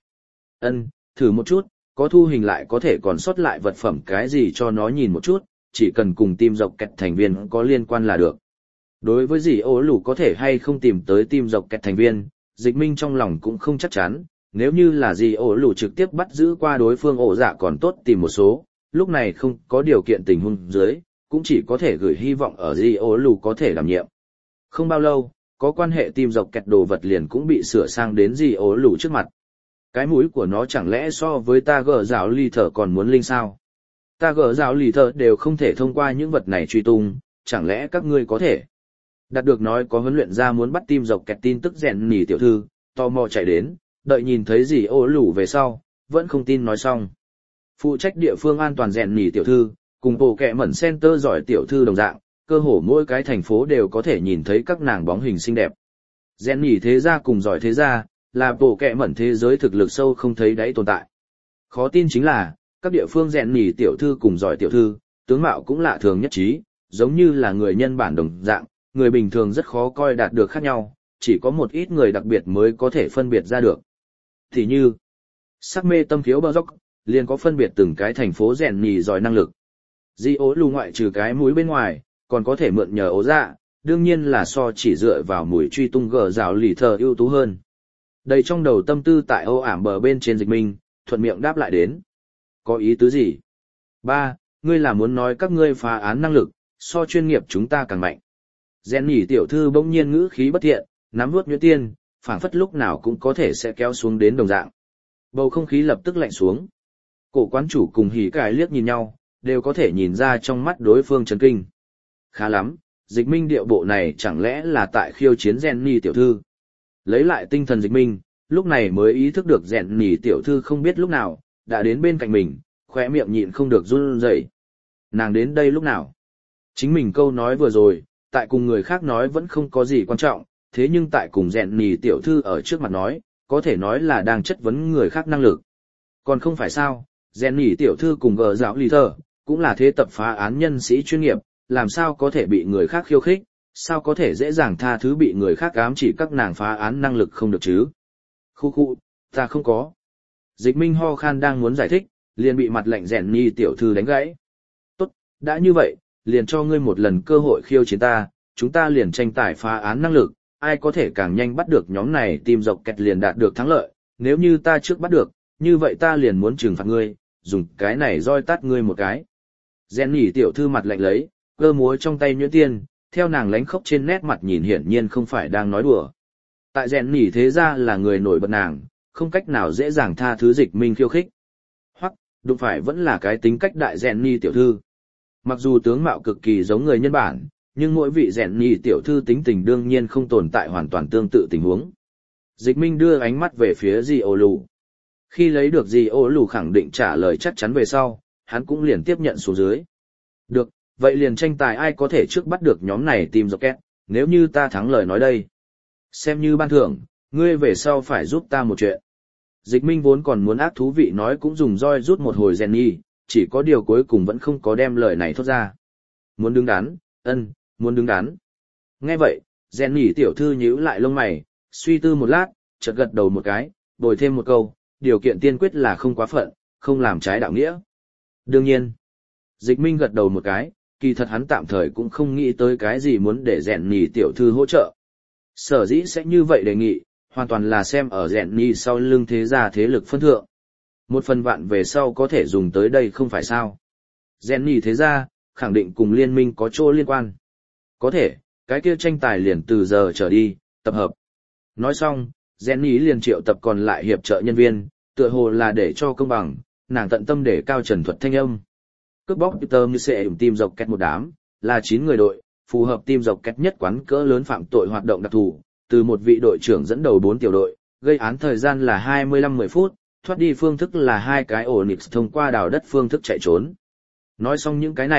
Thử một chút, có thu hình lại có thể còn sót lại vật phẩm cái gì cho nó nhìn một chút, chỉ cần cùng tim dọc kẹt thành viên có liên quan là được. Đối với gì ổ lũ có thể hay không tìm tới tim dọc kẹt thành viên, Dịch Minh trong lòng cũng không chắc chắn, nếu như là gì ổ lũ trực tiếp bắt giữ qua đối phương ổ dạ còn tốt tìm một số, lúc này không có điều kiện tình huống dưới, cũng chỉ có thể gửi hy vọng ở gì ổ lũ có thể đảm nhiệm. Không bao lâu, có quan hệ tim dọc kẹt đồ vật liền cũng bị sửa sang đến gì ổ lũ trước mặt. Cái mũi của nó chẳng lẽ so với ta gỡ rào ly thở còn muốn linh sao? Ta gỡ rào ly thở đều không thể thông qua những vật này truy tung, chẳng lẽ các ngươi có thể? Đạt được nói có huấn luyện ra muốn bắt tim dọc kẹt tin tức rèn nỉ tiểu thư, tò mò chạy đến, đợi nhìn thấy gì ổ lũ về sau, vẫn không tin nói xong. Phụ trách địa phương an toàn rèn nỉ tiểu thư, cùng bộ kẹ mẩn center giỏi tiểu thư đồng dạng, cơ hồ mỗi cái thành phố đều có thể nhìn thấy các nàng bóng hình xinh đẹp. Rèn nỉ thế gia cùng giỏi thế gia, là bộ kẹ mẩn thế giới thực lực sâu không thấy đáy tồn tại. Khó tin chính là, các địa phương rèn nỉ tiểu thư cùng giỏi tiểu thư, tướng mạo cũng lạ thường nhất trí, giống như là người nhân bản đồng dạng, người bình thường rất khó coi đạt được khác nhau, chỉ có một ít người đặc biệt mới có thể phân biệt ra được. Thì như, sắc mê tâm khiếu bờ dốc, liền có phân biệt từng cái thành phố rèn nỉ giỏi năng lực. Di ố lù ngoại trừ cái mũi bên ngoài, còn có thể mượn nhờ ố dạ, đương nhiên là so chỉ dựa vào mũi truy tung gờ rào lì thờ ưu tú hơn. Đầy trong đầu tâm tư tại âu ảm bờ bên trên Dịch Minh, thuận miệng đáp lại đến. Có ý tứ gì? Ba, ngươi là muốn nói các ngươi phá án năng lực, so chuyên nghiệp chúng ta càng mạnh. Rèn nhỉ tiểu thư bỗng nhiên ngữ khí bất thiện, nắm vuốt nhuyễn tiên, phảng phất lúc nào cũng có thể sẽ kéo xuống đến đồng dạng. Bầu không khí lập tức lạnh xuống. Cổ quán chủ cùng hỉ cải liếc nhìn nhau, đều có thể nhìn ra trong mắt đối phương chấn kinh. Khá lắm, Dịch Minh điệu bộ này chẳng lẽ là tại khiêu chiến rèn nhỉ tiểu thư. Lấy lại tinh thần Dịch Minh, lúc này mới ý thức được rèn nhỉ tiểu thư không biết lúc nào, đã đến bên cạnh mình, khóe miệng nhịn không được run rẩy. Nàng đến đây lúc nào? Chính mình câu nói vừa rồi, tại cùng người khác nói vẫn không có gì quan trọng, thế nhưng tại cùng rèn nhỉ tiểu thư ở trước mặt nói, có thể nói là đang chất vấn người khác năng lực. Còn không phải sao, rèn nhỉ tiểu thư cùng gờ giáo lì thờ, cũng là thế tập phá án nhân sĩ chuyên nghiệp, làm sao có thể bị người khác khiêu khích, sao có thể dễ dàng tha thứ bị người khác ám chỉ các nàng phá án năng lực không được chứ? Khu, ta không có. Dịch Minh ho khan đang muốn giải thích, liền bị mặt lạnh rèn nhỉ tiểu thư đánh gãy. Tốt, đã như vậy, liền cho ngươi một lần cơ hội khiêu chiến ta, chúng ta liền tranh tài phá án năng lực, ai có thể càng nhanh bắt được nhóm này tìm dọc kẹt liền đạt được thắng lợi, nếu như ta trước bắt được, như vậy ta liền muốn trừng phạt ngươi, dùng cái này roi tát ngươi một cái. Rèn nhỉ tiểu thư mặt lạnh lấy, cơ múa trong tay nhuyễn tiên, theo nàng lánh khóc trên nét mặt nhìn hiển nhiên không phải đang nói đùa. Tại rèn nhỉ thế ra là người nổi bật nàng, không cách nào dễ dàng tha thứ Dịch Minh khiêu khích. Hoặc, đụng phải vẫn là cái tính cách đại rèn nhỉ tiểu thư. Mặc dù tướng mạo cực kỳ giống người nhân bản, nhưng mỗi vị rèn nhỉ tiểu thư tính tình đương nhiên không tồn tại hoàn toàn tương tự tình huống. Dịch Minh đưa ánh mắt về phía Di Ô Lù. Khi lấy được Di Ô Lù khẳng định trả lời chắc chắn về sau, hắn cũng liền tiếp nhận xuống dưới. Được, vậy liền tranh tài ai có thể trước bắt được nhóm này tìm dọc két, nếu như ta thắng lời nói đây. Xem như ban thưởng, ngươi về sau phải giúp ta một chuyện. Dịch Minh vốn còn muốn ác thú vị nói cũng dùng roi rút một hồi rèn nhỉ, chỉ có điều cuối cùng vẫn không có đem lời này thốt ra. Muốn đứng đắn, muốn đứng đắn. Nghe vậy, rèn nhỉ tiểu thư nhíu lại lông mày, suy tư một lát, chợt gật đầu một cái, bồi thêm một câu, điều kiện tiên quyết là không quá phận, không làm trái đạo nghĩa. Đương nhiên, Dịch Minh gật đầu một cái, kỳ thật hắn tạm thời cũng không nghĩ tới cái gì muốn để rèn nhỉ tiểu thư hỗ trợ. Sở dĩ sẽ như vậy đề nghị, hoàn toàn là xem ở rèn nhỉ sau lưng thế gia thế lực phân thượng. Một phần vạn về sau có thể dùng tới đây không phải sao. Rèn nhỉ thế gia, khẳng định cùng liên minh có chỗ liên quan. Có thể, cái kia tranh tài liền từ giờ trở đi, tập hợp. Nói xong, rèn nhỉ liền triệu tập còn lại hiệp trợ nhân viên, tựa hồ là để cho công bằng, nàng tận tâm để cao trần thuật thanh âm. Cướp bóc Peter như sẽ tìm dọc kẹt một đám, là 9 người đội, phù hợp team dọc kẹt nhất quán cỡ lớn phạm tội hoạt động đặc thù, từ một vị đội trưởng dẫn đầu 4 tiểu đội, gây án thời gian là 25-10 phút, thoát đi phương thức là 2 cái Onyx thông qua đào đất phương thức chạy trốn. Nói xong những cái này,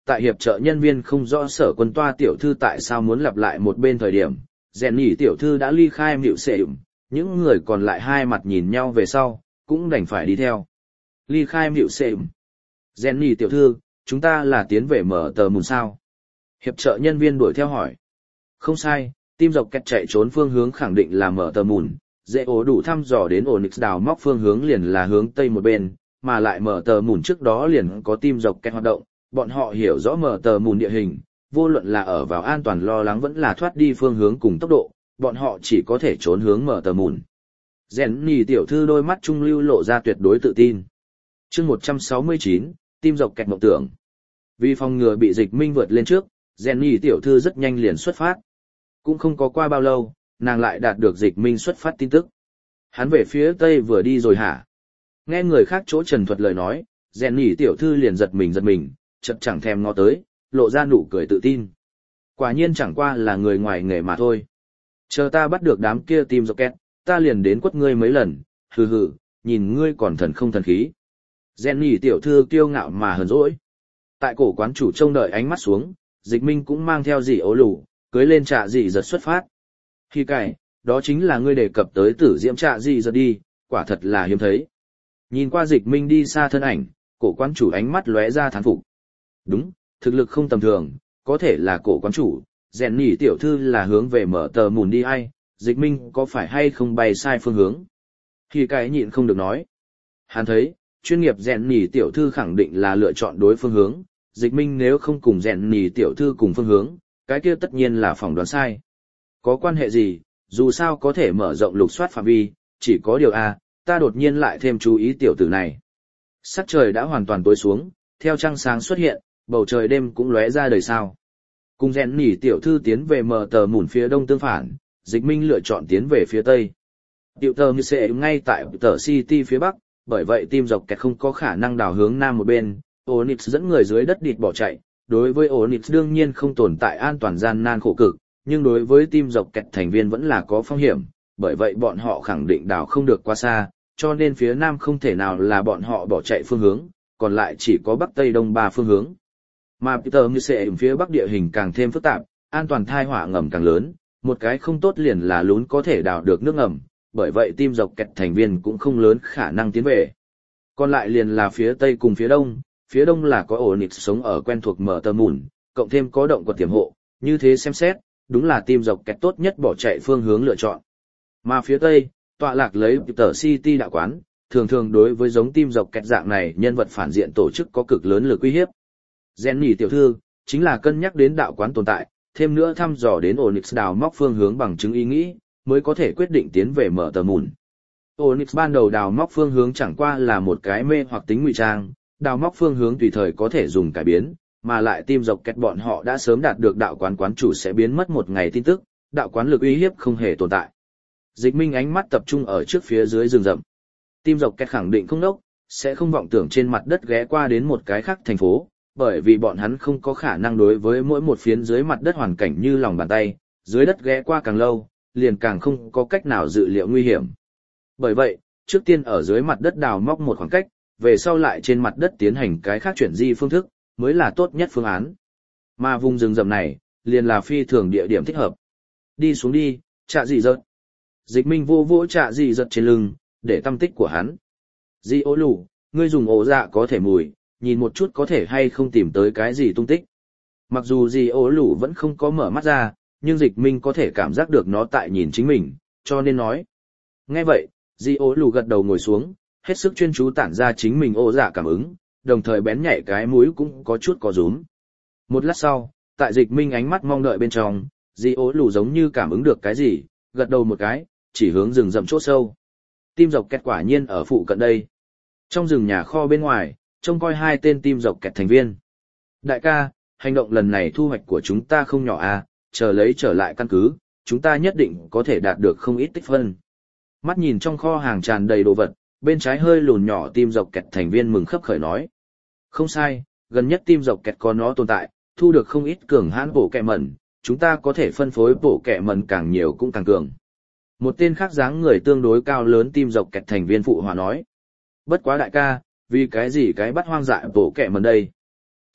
tại hiệp trợ nhân viên không rõ Sở Quân Toa tiểu thư tại sao muốn lặp lại một bên thời điểm, rèn nhỉ tiểu thư đã ly khai Mịu Sệ ủng, những người còn lại hai mặt nhìn nhau về sau, cũng đành phải đi theo. Ly khai Mịu Sệ ủng. Rèn nhỉ tiểu thư, chúng ta là tiến về mở tờ mùn sao? Hiệp trợ nhân viên đuổi theo hỏi. Không sai, Tim Dọc Kẹt chạy trốn phương hướng khẳng định là mở tờ mùn, dễ ổ đủ thăm dò đến Onyx đào móc phương hướng liền là hướng tây một bên, mà lại mở tờ mùn trước đó liền có Tim Dọc Kẹt hoạt động, bọn họ hiểu rõ mở tờ mùn địa hình, vô luận là ở vào an toàn lo lắng vẫn là thoát đi phương hướng cùng tốc độ, bọn họ chỉ có thể trốn hướng mở tờ mùn. Rèn nhỉ tiểu thư đôi mắt trung lưu lộ ra tuyệt đối tự tin. Chương 169, Tim Dọc Kẹt mộng tưởng. Vì phòng ngừa bị Dịch Minh vượt lên trước, rèn nhỉ tiểu thư rất nhanh liền xuất phát. Cũng không có qua bao lâu, nàng lại đạt được Dịch Minh xuất phát tin tức. Hắn về phía tây vừa đi rồi hả? Nghe người khác chỗ trần thuật lời nói, rèn nhỉ tiểu thư liền giật mình, chợt chẳng thèm ngó tới, lộ ra nụ cười tự tin. Quả nhiên chẳng qua là người ngoài nghề mà thôi. Chờ ta bắt được đám kia Tim Dọc Kẹt, ta liền đến quất ngươi mấy lần, hừ, nhìn ngươi còn thần không thần khí. Rèn nhỉ tiểu thư kiêu ngạo mà hờn dỗi. Tại cổ quán chủ trông đợi ánh mắt xuống, Dịch Minh cũng mang theo dì ố lù, cưới lên Trạ Dị Giật xuất phát. Khi cải, đó chính là ngươi đề cập tới Tử Diễm Trạ Dị Giật đi, quả thật là hiếm thấy. Nhìn qua Dịch Minh đi xa thân ảnh, cổ quán chủ ánh mắt lóe ra thán phục. Đúng, thực lực không tầm thường, có thể là cổ quán chủ, rèn nhỉ tiểu thư là hướng về mở tờ mùn đi ai, Dịch Minh có phải hay không bay sai phương hướng. Khi cải nhịn không được nói. Hắn thấy, chuyên nghiệp rèn nhỉ tiểu thư khẳng định là lựa chọn đối phương hướng, Dịch Minh nếu không cùng rèn nhỉ tiểu thư cùng phương hướng, cái kia tất nhiên là phỏng đoán sai. Có quan hệ gì, dù sao có thể mở rộng lục soát phạm vi, chỉ có điều ta đột nhiên lại thêm chú ý tiểu tử này. Sắc trời đã hoàn toàn tối xuống, theo trăng sáng xuất hiện, bầu trời đêm cũng lóe ra đời sao. Cùng rèn nhỉ tiểu thư tiến về mở tờ mùn phía đông tương phản, Dịch Minh lựa chọn tiến về phía tây. Tiểu tờ như sẽ ngay tại tờ City phía bắc, bởi vậy Tim Dọc Kẹt không có khả năng đảo hướng nam một bên, Onyx dẫn người dưới đất địt bỏ chạy. Đối với Onyx đương nhiên không tồn tại an toàn gian nan khổ cực, nhưng đối với Tim Dọc Kẹt thành viên vẫn là có phong hiểm, bởi vậy bọn họ khẳng định đào không được quá xa, cho nên phía nam không thể nào là bọn họ bỏ chạy phương hướng, còn lại chỉ có bắc tây đông ba phương hướng. Mà Peter như sẽ phía bắc địa hình càng thêm phức tạp, an toàn thai họa ngầm càng lớn, một cái không tốt liền là lún có thể đào được nước ngầm, bởi vậy Tim Dọc Kẹt thành viên cũng không lớn khả năng tiến về. Còn lại liền là phía tây cùng phía đông là có Onyx sống ở quen thuộc mở tờ mùn, cộng thêm có động quật tiềm hộ, như thế xem xét, đúng là Tim Dọc Kẹt tốt nhất bỏ chạy phương hướng lựa chọn. Mà phía tây, tọa lạc lấy Peter City đạo quán, thường đối với giống Tim Dọc Kẹt dạng này nhân vật phản diện tổ chức có cực lớn lực uy hiếp. Rèn nhỉ tiểu thư, chính là cân nhắc đến đạo quán tồn tại, thêm nữa thăm dò đến Onyx đào móc phương hướng bằng chứng ý nghĩ, mới có thể quyết định tiến về mở tờ mùn. Onyx ban đầu đào móc phương hướng chẳng qua là một cái mê hoặc tính ngụy trang, đào móc phương hướng tùy thời có thể dùng cải biến, mà lại Tim Dọc Kẹt bọn họ đã sớm đạt được đạo quán quán chủ sẽ biến mất một ngày tin tức, đạo quán lực uy hiếp không hề tồn tại. Dịch Minh ánh mắt tập trung ở trước phía dưới rừng rậm. Tim Dọc Kẹt khẳng định không đốc, sẽ không vọng tưởng trên mặt đất ghé qua đến một cái khác thành phố, bởi vì bọn hắn không có khả năng đối với mỗi một phiến dưới mặt đất hoàn cảnh như lòng bàn tay, dưới đất ghé qua càng lâu, liền càng không có cách nào dự liệu nguy hiểm. Bởi vậy, trước tiên ở dưới mặt đất đào móc một khoảng cách, về sau lại trên mặt đất tiến hành cái khác chuyển di phương thức, mới là tốt nhất phương án. Mà vùng rừng rậm này, liền là phi thường địa điểm thích hợp. Đi xuống đi, Trạ Dị Giật. Dịch Minh vô vỗ Trạ Dị Giật trên lưng, để tâm tích của hắn. Dị ố lù, ngươi dùng ổ dạ có thể mùi, nhìn một chút có thể hay không tìm tới cái gì tung tích. Mặc dù Dị ố lù vẫn không có mở mắt ra, nhưng Dịch Minh có thể cảm giác được nó tại nhìn chính mình, cho nên nói. Nghe vậy, Dị ố lù gật đầu ngồi xuống, hết sức chuyên chú tản ra chính mình ổ dạ cảm ứng, đồng thời bén nhạy cái mũi cũng có chút có rúm. Một lát sau, tại Dịch Minh ánh mắt mong đợi bên trong, Dị ố lù giống như cảm ứng được cái gì, gật đầu một cái, chỉ hướng rừng rậm chỗ sâu. Tim Dọc Kẹt quả nhiên ở phụ cận đây. Trong rừng nhà kho bên ngoài, trông coi hai tên Tim Dọc Kẹt thành viên. Đại ca, hành động lần này thu hoạch của chúng ta không nhỏ chờ lấy trở lại căn cứ, chúng ta nhất định có thể đạt được không ít tích phân. Mắt nhìn trong kho hàng tràn đầy đồ vật, bên trái hơi lùn nhỏ Tim Dọc Kẹt thành viên mừng khấp khởi nói. Không sai, gần nhất Tim Dọc Kẹt có nó tồn tại, thu được không ít cường hãn bổ kẹ mẩn, chúng ta có thể phân phối bổ kẹ mẩn càng nhiều cũng càng cường. Một tên khác dáng người tương đối cao lớn Tim Dọc Kẹt thành viên phụ hòa nói. Bất quá đại ca, vì cái gì cái bắt hoang dại bổ kẹ mẩn đây?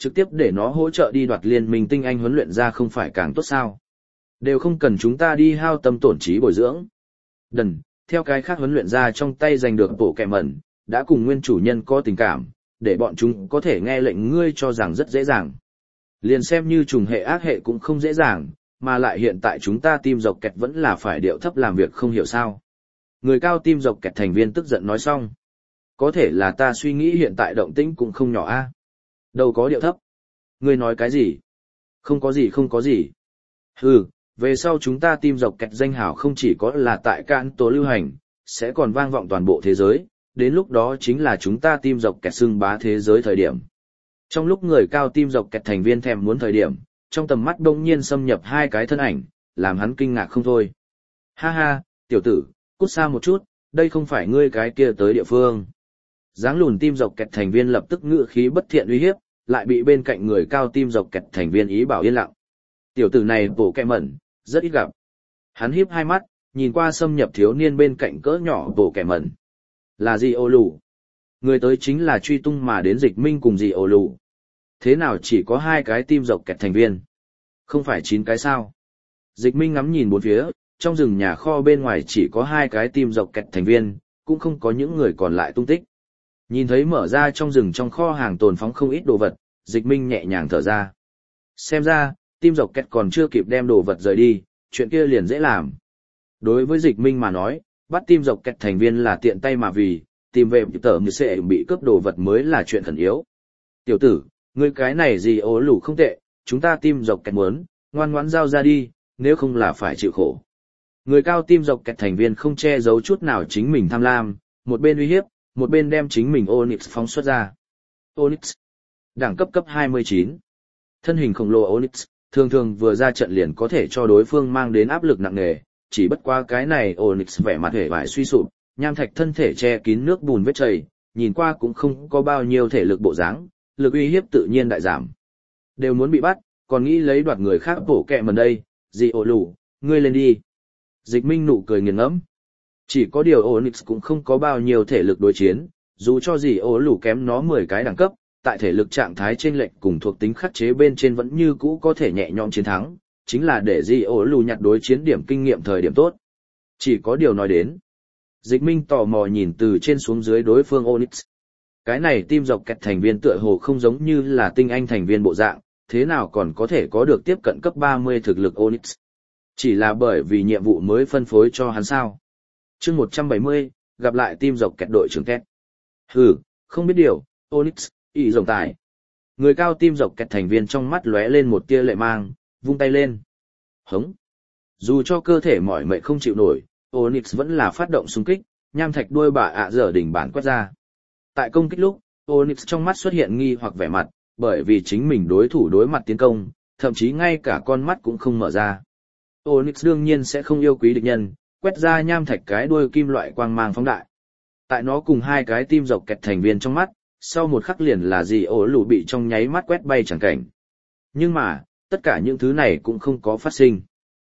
Trực tiếp để nó hỗ trợ đi đoạt liên minh tinh anh huấn luyện ra không phải càng tốt sao? Đều không cần chúng ta đi hao tâm tổn trí bồi dưỡng. Đần, theo cái khác huấn luyện ra trong tay giành được bộ kẹ mẩn, đã cùng nguyên chủ nhân có tình cảm, để bọn chúng có thể nghe lệnh ngươi cho rằng rất dễ dàng. Liền xem như trùng hệ ác hệ cũng không dễ dàng, mà lại hiện tại chúng ta team dọc kẹt vẫn là phải điệu thấp làm việc không hiểu sao. Người cao team dọc kẹt thành viên tức giận nói xong. Có thể là ta suy nghĩ hiện tại động tĩnh cũng không nhỏ a. Đâu có điệu thấp. Ngươi nói cái gì? Không có gì không có gì. Hừ, về sau chúng ta team dọc kẹt danh hảo không chỉ có là tại cạn tố lưu hành, sẽ còn vang vọng toàn bộ thế giới, đến lúc đó chính là chúng ta team dọc kẹt xưng bá thế giới thời điểm. Trong lúc người cao team dọc kẹt thành viên thèm muốn thời điểm, trong tầm mắt đông nhiên xâm nhập hai cái thân ảnh, làm hắn kinh ngạc không thôi. Ha ha, tiểu tử, cút xa một chút, đây không phải ngươi cái kia tới địa phương. Dáng lùn team dọc kẹt thành viên lập tức ngự khí bất thiện uy hiếp, lại bị bên cạnh người cao team dọc kẹt thành viên ý bảo yên lặng. Tiểu tử này bổ kẹ mẩn, rất ít gặp. Hắn híp hai mắt, nhìn qua xâm nhập thiếu niên bên cạnh cỡ nhỏ bổ kẹ mẩn. Là gì ô lù? Người tới chính là truy tung mà đến Dịch Minh cùng gì ô lù. Thế nào chỉ có hai cái team dọc kẹt thành viên? Không phải 9 cái sao? Dịch Minh ngắm nhìn bốn phía, trong rừng nhà kho bên ngoài chỉ có hai cái team dọc kẹt thành viên, cũng không có những người còn lại tung tích. Nhìn thấy mở ra trong rừng trong kho hàng tồn phóng không ít đồ vật, Dịch Minh nhẹ nhàng thở ra. Xem ra, team dọc kẹt còn chưa kịp đem đồ vật rời đi, chuyện kia liền dễ làm. Đối với Dịch Minh mà nói, bắt team dọc kẹt thành viên là tiện tay mà vì, tìm về tờ như sẽ bị cướp đồ vật mới là chuyện khẩn yếu. Tiểu tử, ngươi cái này gì ố lù không tệ, chúng ta team dọc kẹt muốn, ngoan ngoãn giao ra đi, nếu không là phải chịu khổ. Người cao team dọc kẹt thành viên không che giấu chút nào chính mình tham lam, một bên uy hiếp, một bên đem chính mình Onyx phóng xuất ra. Onyx, đẳng cấp cấp 29. Thân hình khổng lồ Onyx, thường thường vừa ra trận liền có thể cho đối phương mang đến áp lực nặng nề, chỉ bất qua cái này Onyx vẻ mặt hề vải suy sụp, nham thạch thân thể che kín nước bùn vết chảy, nhìn qua cũng không có bao nhiêu thể lực bộ dáng, lực uy hiếp tự nhiên đại giảm. Đều muốn bị bắt, còn nghĩ lấy đoạt người khác bổ kẹ mần đây, gì ổ lù, ngươi lên đi. Dịch Minh nụ cười nghiền ngẫm. Chỉ có điều Onyx cũng không có bao nhiêu thể lực đối chiến, dù cho gì ổ lù kém nó 10 cái đẳng cấp, tại thể lực trạng thái trên lệch cùng thuộc tính khắc chế bên trên vẫn như cũ có thể nhẹ nhõm chiến thắng, chính là để gì ổ lù nhặt đối chiến điểm kinh nghiệm thời điểm tốt. Chỉ có điều nói đến. Dịch Minh tò mò nhìn từ trên xuống dưới đối phương Onyx. Cái này team dọc kẹt thành viên tựa hồ không giống như là tinh anh thành viên bộ dạng, thế nào còn có thể có được tiếp cận cấp 30 thực lực Onyx. Chỉ là bởi vì nhiệm vụ mới phân phối cho hắn sao. Chương 170, gặp lại team dọc kẹt đội trưởng kẹt. Hừ, không biết điều, Onyx, ý rồng tài. Người cao team dọc kẹt thành viên trong mắt lóe lên một tia lệ mang, vung tay lên. Hống. Dù cho cơ thể mỏi mệt không chịu nổi, Onyx vẫn là phát động xung kích, nham thạch đuôi bà ạ dở đỉnh bản quét ra. Tại công kích lúc, Onyx trong mắt xuất hiện nghi hoặc vẻ mặt, bởi vì chính mình đối thủ đối mặt tiến công, thậm chí ngay cả con mắt cũng không mở ra. Onyx đương nhiên sẽ không yêu quý địch nhân, quét ra nham thạch cái đuôi kim loại quang mang phóng đại. Tại nó cùng hai cái team dọc kẹt thành viên trong mắt, sau một khắc liền là gì ổ lù bị trong nháy mắt quét bay chẳng cảnh. Nhưng mà, tất cả những thứ này cũng không có phát sinh.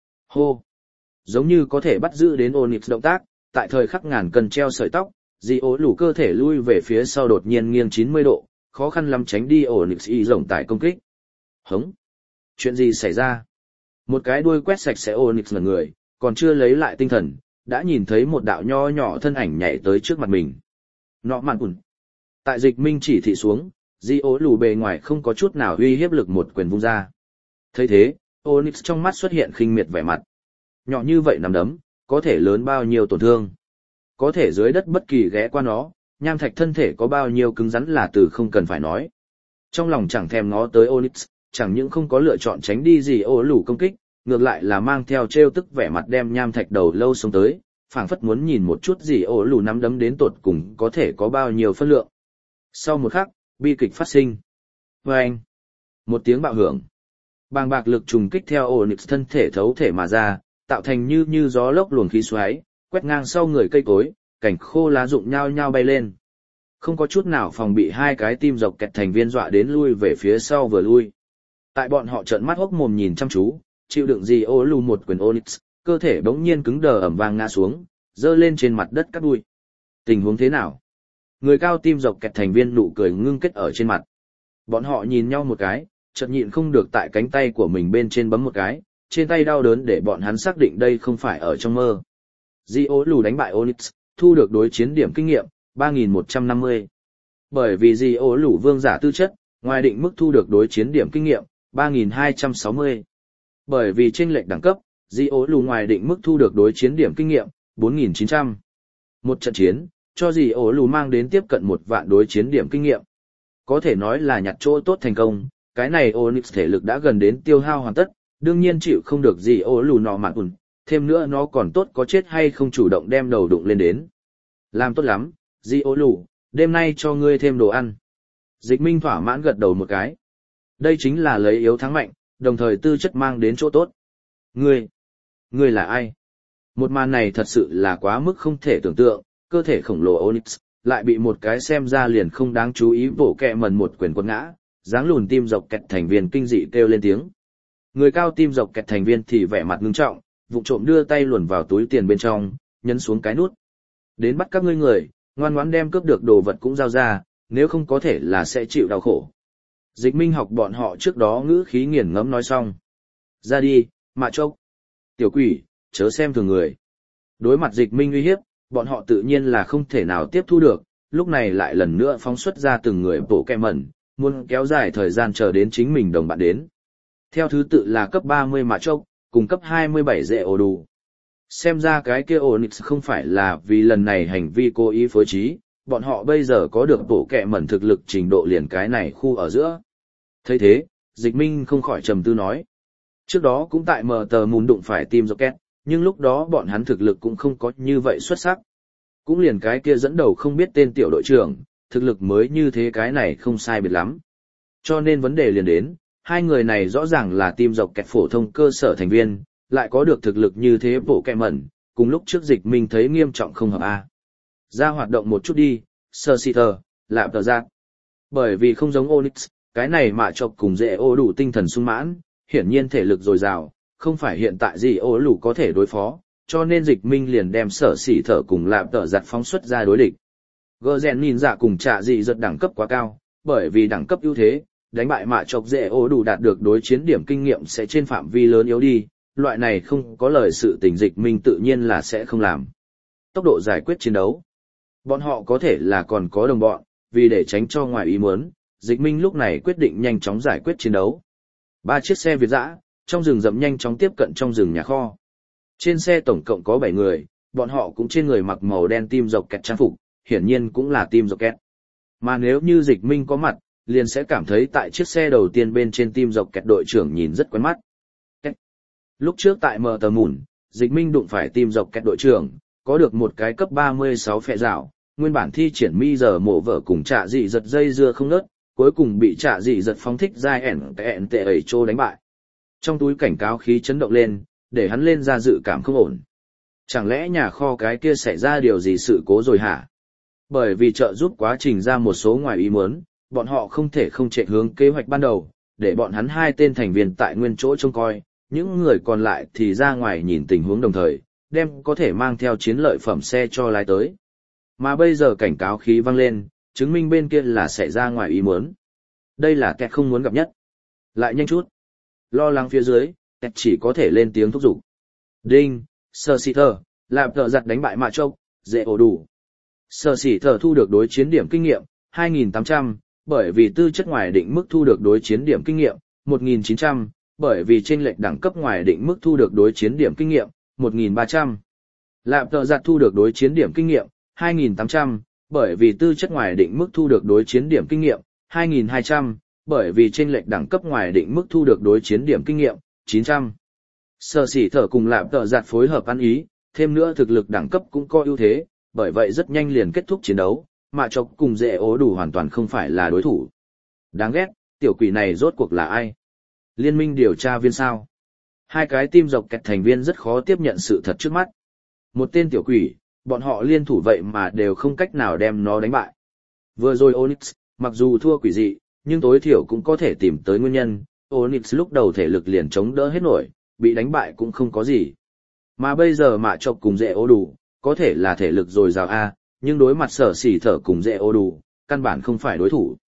Hô! Giống như có thể bắt giữ đến Onyx động tác, tại thời khắc ngàn cân treo sợi tóc, dị ố lù cơ thể lui về phía sau đột nhiên nghiêng 90 độ, khó khăn lắm tránh đi Onyx y rồng tải công kích. Hống! Chuyện gì xảy ra? Một cái đuôi quét sạch sẽ Onyx ngẩn người, còn chưa lấy lại tinh thần, đã nhìn thấy một đạo nho nhỏ thân ảnh nhảy tới trước mặt mình. Nọ mạn ủn. Tại Dịch Minh chỉ thị xuống, dị ố lù bề ngoài không có chút nào uy hiếp lực một quyền vung ra. Thấy thế, Onyx trong mắt xuất hiện khinh miệt vẻ mặt. Nhỏ như vậy nắm đấm, có thể lớn bao nhiêu tổn thương. Có thể dưới đất bất kỳ ghé qua nó, nham thạch thân thể có bao nhiêu cứng rắn là từ không cần phải nói. Trong lòng chẳng thèm ngó tới Onyx, chẳng những không có lựa chọn tránh đi gì ổ lù công kích, ngược lại là mang theo trêu tức vẻ mặt đem nham thạch đầu lâu xuống tới, phảng phất muốn nhìn một chút gì ổ lù nắm đấm đến tột cùng có thể có bao nhiêu phân lượng. Sau một khắc, bi kịch phát sinh. Vâng! Một tiếng bạo hưởng. Bàng bạc lực trùng kích theo Onyx thân thể thấu thể mà ra, tạo thành như gió lốc luồng khí xoáy, quét ngang sau người cây cối, cảnh khô lá rụng nhao nhao bay lên. Không có chút nào phòng bị hai cái team dọc kẹt thành viên dọa đến lui về phía sau vừa lui. Tại bọn họ trợn mắt hốc mồm nhìn chăm chú, chịu đựng gì ô lù một quyền Onyx, cơ thể bỗng nhiên cứng đờ ẩm vang ngã xuống, rơi lên trên mặt đất cắt đuôi. Tình huống thế nào? Người cao team dọc kẹt thành viên nụ cười ngưng kết ở trên mặt. Bọn họ nhìn nhau một cái, chợt nhịn không được tại cánh tay của mình bên trên bấm một cái, trên tay đau đớn để bọn hắn xác định đây không phải ở trong mơ. Di ố lù đánh bại Onyx, thu được đối chiến điểm kinh nghiệm, 3.150. Bởi vì Di ố lù vương giả tư chất, ngoài định mức thu được đối chiến điểm kinh nghiệm, 3.260. Bởi vì chênh lệch đẳng cấp, Di ố lù ngoài định mức thu được đối chiến điểm kinh nghiệm, 4.900. Một trận chiến, cho Di ố lù mang đến tiếp cận 1 vạn đối chiến điểm kinh nghiệm. Có thể nói là nhặt chỗ tốt thành công, cái này Onyx thể lực đã gần đến tiêu hao hoàn tất, đương nhiên chịu không được Di ố lù nọ mạn ùn, thêm nữa nó còn tốt có chết hay không chủ động đem đầu đụng lên đến. Làm tốt lắm, Di ố lù, đêm nay cho ngươi thêm đồ ăn. Dịch Minh thỏa mãn gật đầu một cái. Đây chính là lấy yếu thắng mạnh, đồng thời tư chất mang đến chỗ tốt. Ngươi là ai? Một màn này thật sự là quá mức không thể tưởng tượng, cơ thể khổng lồ Onyx, lại bị một cái xem ra liền không đáng chú ý bổ kẹ mần một quyền quật ngã, dáng lùn tim dọc kẹt thành viên kinh dị kêu lên tiếng. Người cao tim dọc kẹt thành viên thì vẻ mặt ngưng trọng, vụng trộm đưa tay luồn vào túi tiền bên trong, nhấn xuống cái nút. Đến bắt các ngươi người, ngoan ngoãn đem cướp được đồ vật cũng giao ra, nếu không có thể là sẽ chịu đau khổ. Dịch Minh học bọn họ trước đó ngữ khí nghiền ngẫm nói xong. Ra đi, mạ chốc. Tiểu quỷ, chớ xem thường người. Đối mặt Dịch Minh uy hiếp, bọn họ tự nhiên là không thể nào tiếp thu được, lúc này lại lần nữa phóng xuất ra từng người bổ kẹ mẩn, muốn kéo dài thời gian chờ đến chính mình đồng bạn đến. Theo thứ tự là cấp 30 mạ chốc, cùng cấp 27 dễ ổ đủ. Xem ra cái kia Onyx không phải là vì lần này hành vi cố ý phối trí, bọn họ bây giờ có được bổ kẹ mẩn thực lực trình độ liền cái này khu ở giữa. Thấy thế, Dịch Minh không khỏi trầm tư nói. Trước đó cũng tại mờ tờ mùn đụng phải Team Rocket, nhưng lúc đó bọn hắn thực lực cũng không có như vậy xuất sắc. Cũng liền cái kia dẫn đầu không biết tên tiểu đội trưởng, thực lực mới như thế cái này không sai biệt lắm. Cho nên vấn đề liền đến, hai người này rõ ràng là Team Rocket phổ thông cơ sở thành viên, lại có được thực lực như thế bổ kẹ mẩn, cùng lúc trước Dịch Minh thấy nghiêm trọng không hợp a. Ra hoạt động một chút đi, Sơ Siter, lạm tờ giác. Bởi vì không giống Onyx, cái này mà chọc cùng dễ ô đủ tinh thần sung mãn, hiển nhiên thể lực dồi dào, không phải hiện tại gì ô lũ có thể đối phó, cho nên Dịch Minh liền đem Sở Sỉ Thở cùng lạm tờ giặt phóng xuất ra đối địch. Gơ rèn nhìn dạ cùng trạ dị giật đẳng cấp quá cao, bởi vì đẳng cấp ưu thế, đánh bại mạ chọc dễ ô đủ đạt được đối chiến điểm kinh nghiệm sẽ trên phạm vi lớn yếu đi, loại này không có lời sự tình Dịch Minh tự nhiên là sẽ không làm. Tốc độ giải quyết chiến đấu. Bọn họ có thể là còn có đồng bọn, vì để tránh cho ngoài ý muốn, Dịch Minh lúc này quyết định nhanh chóng giải quyết chiến đấu. 3 chiếc xe Việt dã, trong rừng rậm nhanh chóng tiếp cận trong rừng nhà kho. Trên xe tổng cộng có 7 người, bọn họ cũng trên người mặc màu đen Team Rocket trang phục, hiển nhiên cũng là Team Rocket. Mà nếu như Dịch Minh có mặt, liền sẽ cảm thấy tại chiếc xe đầu tiên bên trên Team Rocket đội trưởng nhìn rất quen mắt. Lúc trước tại mở tờ mùn, Dịch Minh đụng phải Team Rocket đội trưởng, có được một cái cấp 36 phệ rào, nguyên bản thi triển mi giờ mổ vợ cùng trạ dị giật dây dưa không nớt, cuối cùng bị trạ dị giật phóng thích dai ẻn tệ ẩy trô đánh bại. Trong túi cảnh cáo khí chấn động lên, để hắn lên ra dự cảm không ổn. Chẳng lẽ nhà kho cái kia xảy ra điều gì sự cố rồi hả? Bởi vì trợ giúp quá trình ra một số ngoài ý muốn, bọn họ không thể không chạy hướng kế hoạch ban đầu, để bọn hắn 2 tên thành viên tại nguyên chỗ trông coi, những người còn lại thì ra ngoài nhìn tình huống đồng thời, đem có thể mang theo chiến lợi phẩm xe cho lái tới. Mà bây giờ cảnh cáo khí vang lên, chứng minh bên kia là xảy ra ngoài ý muốn. Đây là kẹt không muốn gặp nhất. Lại nhanh chút. Lo lắng phía dưới, kẹt chỉ có thể lên tiếng thúc giục. Đinh, Sơ Sỉ Thở, làm tợ giặt đánh bại mạ chốc, dễ ổ đủ. Sơ Sỉ Thở thu được đối chiến điểm kinh nghiệm, 2.800, bởi vì tư chất ngoài định mức thu được đối chiến điểm kinh nghiệm, 1.900, bởi vì chênh lệch đẳng cấp ngoài định mức thu được đối chiến điểm kinh nghiệm, 1.300. Lạm tợ giặt thu được đối chiến điểm kinh nghiệm, 2.800, bởi vì tư chất ngoài định mức thu được đối chiến điểm kinh nghiệm, 2.200, bởi vì chênh lệch đẳng cấp ngoài định mức thu được đối chiến điểm kinh nghiệm, 900. Sở Sỉ Thở cùng lạm tợ giặt phối hợp ăn ý, thêm nữa thực lực đẳng cấp cũng có ưu thế, bởi vậy rất nhanh liền kết thúc chiến đấu, mạ chọc cùng dễ ố đủ hoàn toàn không phải là đối thủ. Đáng ghét, tiểu quỷ này rốt cuộc là ai? Liên minh điều tra viên sao? 2 cái Team Rocket thành viên rất khó tiếp nhận sự thật trước mắt. Một tên tiểu quỷ, bọn họ liên thủ vậy mà đều không cách nào đem nó đánh bại. Vừa rồi Onyx, mặc dù thua quỷ dị, nhưng tối thiểu cũng có thể tìm tới nguyên nhân. Onyx lúc đầu thể lực liền chống đỡ hết nổi, bị đánh bại cũng không có gì. Mà bây giờ mạ chọc cùng dễ ố đủ, có thể là thể lực dồi dào a, nhưng đối mặt Sở Sỉ Thở cùng dễ ố đủ, căn bản không phải đối thủ.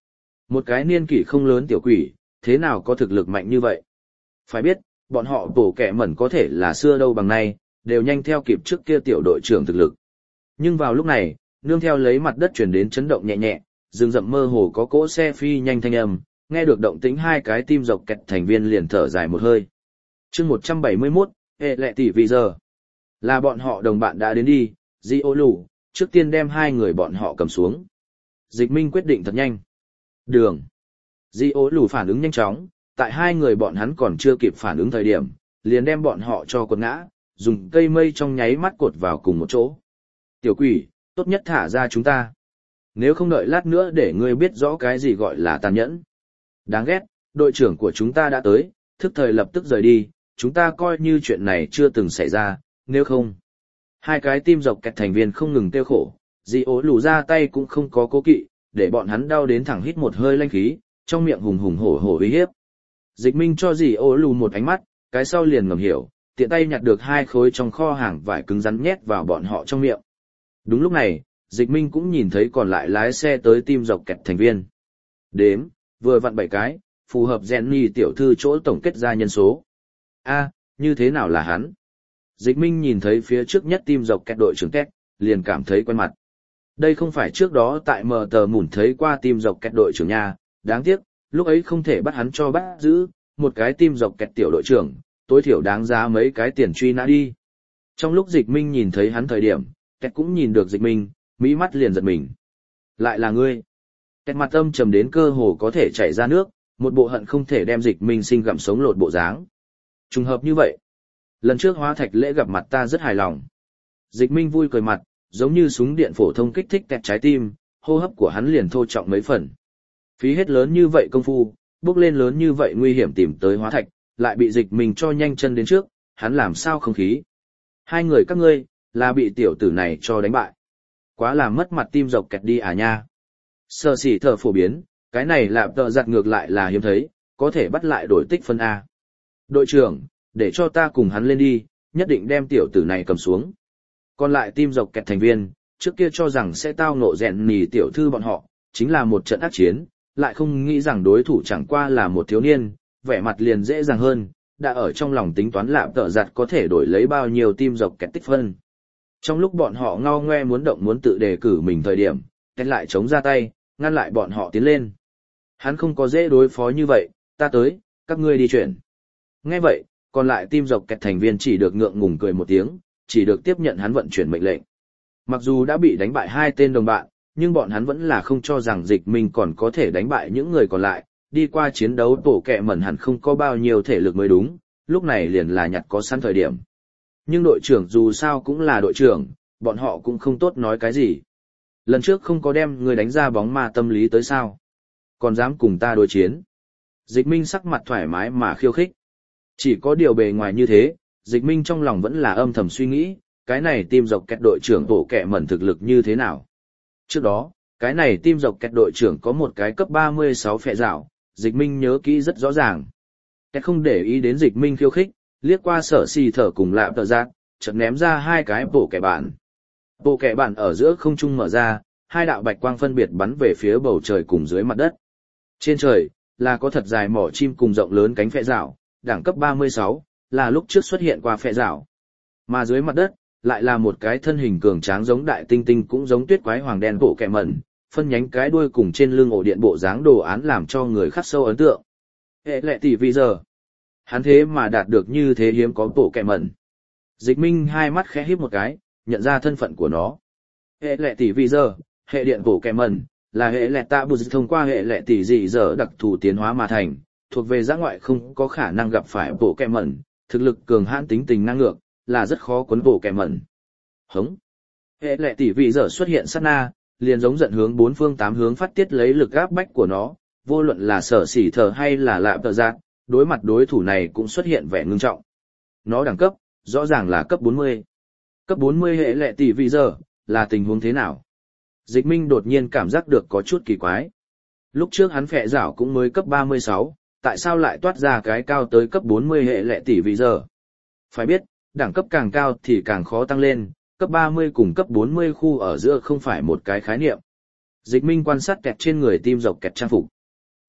Một cái niên kỷ không lớn tiểu quỷ, thế nào có thực lực mạnh như vậy? Phải biết, bọn họ bổ kẹ mẩn có thể là xưa đâu bằng nay, đều nhanh theo kịp trước kia tiểu đội trưởng thực lực. Nhưng vào lúc này, nương theo lấy mặt đất chuyển đến chấn động nhẹ nhẹ, rừng rậm mơ hồ có cỗ xe phi nhanh thanh âm, nghe được động tĩnh hai cái tim dọc kẹt thành viên liền thở dài một hơi. chương 171, hệ lệ tỷ vì giờ. Là bọn họ đồng bạn đã đến đi, Di ô lù, trước tiên đem hai người bọn họ cầm xuống. Dịch Minh quyết định thật nhanh. Đường. Di ô lù phản ứng nhanh chóng, tại hai người bọn hắn còn chưa kịp phản ứng thời điểm, liền đem bọn họ cho quật ngã, dùng cây mây trong nháy mắt cột vào cùng một chỗ. Tiểu quỷ, tốt nhất thả ra chúng ta. Nếu không đợi lát nữa để ngươi biết rõ cái gì gọi là tàn nhẫn. Đáng ghét, đội trưởng của chúng ta đã tới, thức thời lập tức rời đi, chúng ta coi như chuyện này chưa từng xảy ra, nếu không. Hai cái tim dọc kẹt thành viên không ngừng tiêu khổ, Di ố lù ra tay cũng không có cố kỵ, để bọn hắn đau đến thẳng hít một hơi lanh khí, trong miệng hùng hùng hổ hổ uy hiếp. Dịch Minh cho Di ố lù một ánh mắt, cái sau liền ngầm hiểu, tiện tay nhặt được hai khối trong kho hàng vải cứng rắn nhét vào bọn họ trong miệng. Đúng lúc này, Dịch Minh cũng nhìn thấy còn lại lái xe tới tim dọc kẹt thành viên. Đếm, vừa vặn 7 cái, phù hợp Jenny tiểu thư chỗ tổng kết ra nhân số. A, như thế nào là hắn? Dịch Minh nhìn thấy phía trước nhất tim dọc kẹt đội trưởng Két, liền cảm thấy quen mặt. Đây không phải trước đó tại mờ tờ mủn thấy qua tim dọc kẹt đội trưởng nha, đáng tiếc, lúc ấy không thể bắt hắn cho bắt giữ, một cái tim dọc kẹt tiểu đội trưởng, tối thiểu đáng giá mấy cái tiền truy nã đi. Trong lúc Dịch Minh nhìn thấy hắn thời điểm, Két cũng nhìn được Dịch Minh, mỹ mắt liền giật mình. Lại là ngươi. Két mặt âm trầm đến cơ hồ có thể chảy ra nước, một bộ hận không thể đem Dịch Minh sinh gặm sống lột bộ dáng. Trùng hợp như vậy. Lần trước hóa thạch lễ gặp mặt ta rất hài lòng. Dịch Minh vui cười mặt, giống như súng điện phổ thông kích thích Két trái tim, hô hấp của hắn liền thô trọng mấy phần. Phí hết lớn như vậy công phu, bước lên lớn như vậy nguy hiểm tìm tới hóa thạch, lại bị Dịch Minh cho nhanh chân đến trước, hắn làm sao không khí. Hai người các ngươi, là bị tiểu tử này cho đánh bại. Quá là mất mặt tim dọc kẹt đi à nha. Sở xỉ thở phổ biến, cái này lạp tợ giặt ngược lại là hiếm thấy, có thể bắt lại đổi tích phân A. Đội trưởng, để cho ta cùng hắn lên đi, nhất định đem tiểu tử này cầm xuống. Còn lại tim dọc kẹt thành viên, trước kia cho rằng sẽ tao ngộ rèn nỉ tiểu thư bọn họ, chính là một trận ác chiến, lại không nghĩ rằng đối thủ chẳng qua là một thiếu niên, vẻ mặt liền dễ dàng hơn, đã ở trong lòng tính toán lạp tợ giặt có thể đổi lấy bao nhiêu tim dọc kẹt tích phân. Trong lúc bọn họ ngao ngoe muốn động muốn tự đề cử mình thời điểm, Két lại chống ra tay, ngăn lại bọn họ tiến lên. Hắn không có dễ đối phó như vậy, ta tới, các ngươi đi chuyển. Nghe vậy, còn lại tim dọc kẹt thành viên chỉ được ngượng ngùng cười một tiếng, chỉ được tiếp nhận hắn vận chuyển mệnh lệnh. Mặc dù đã bị đánh bại hai tên đồng bạn, nhưng bọn hắn vẫn là không cho rằng Dịch Minh còn có thể đánh bại những người còn lại, đi qua chiến đấu tổ kẹ mẩn hẳn không có bao nhiêu thể lực mới đúng, lúc này liền là nhặt có sẵn thời điểm. Nhưng đội trưởng dù sao cũng là đội trưởng, bọn họ cũng không tốt nói cái gì. Lần trước không có đem người đánh ra bóng ma tâm lý tới sao. Còn dám cùng ta đối chiến. Dịch Minh sắc mặt thoải mái mà khiêu khích. Chỉ có điều bề ngoài như thế, Dịch Minh trong lòng vẫn là âm thầm suy nghĩ, cái này tim dọc kẹt đội trưởng tổ kẹ mẩn thực lực như thế nào. Trước đó, cái này tim dọc kẹt đội trưởng có một cái cấp 36 phệ rào, Dịch Minh nhớ kỹ rất rõ ràng. Kẹt không để ý đến Dịch Minh khiêu khích, liếc qua sở xì thở cùng lạp tợ giác, chợt ném ra hai cái bộ kẻ bản. Bộ kẻ bản ở giữa không trung mở ra, hai đạo bạch quang phân biệt bắn về phía bầu trời cùng dưới mặt đất. Trên trời, là có thật dài mỏ chim cùng rộng lớn cánh phệ rào, đẳng cấp 36, là lúc trước xuất hiện qua phệ rào. Mà dưới mặt đất, lại là một cái thân hình cường tráng giống đại tinh tinh cũng giống tuyết quái hoàng đen bộ kẻ mẩn, phân nhánh cái đuôi cùng trên lưng ổ điện bộ dáng đồ án làm cho người khắc sâu ấn tượng. Hệ lệ tỷ vì giờ. Hắn thế mà đạt được như thế hiếm có bộ kẹ mẩn. Dịch Minh hai mắt khẽ híp một cái, nhận ra thân phận của nó. Hệ lệ tỷ vì giờ, hệ điện bộ kẹ mẩn, là hệ lệ tạ bù thông qua hệ lệ tỷ dị giờ đặc thù tiến hóa mà thành, thuộc về giã ngoại không có khả năng gặp phải bộ kẹ mẩn, thực lực cường hãn tính tình ngang ngược, là rất khó quấn bộ kẹ mẩn. Hống. Hệ lệ tỷ vì giờ xuất hiện sát na, liền giống giận hướng bốn phương tám hướng phát tiết lấy lực áp bách của nó, vô luận là sở xỉ thở hay là lạp tợ giác, đối mặt đối thủ này cũng xuất hiện vẻ ngưng trọng. Nó đẳng cấp, rõ ràng là cấp 40. Cấp 40 hệ lệ tỷ vì giờ, là tình huống thế nào? Dịch Minh đột nhiên cảm giác được có chút kỳ quái. Lúc trước hắn phệ rảo cũng mới cấp 36, tại sao lại toát ra cái cao tới cấp 40 hệ lệ tỷ vì giờ? Phải biết, đẳng cấp càng cao thì càng khó tăng lên, cấp 30 cùng cấp 40 khu ở giữa không phải một cái khái niệm. Dịch Minh quan sát kẹt trên người tim dọc kẹt trang phục.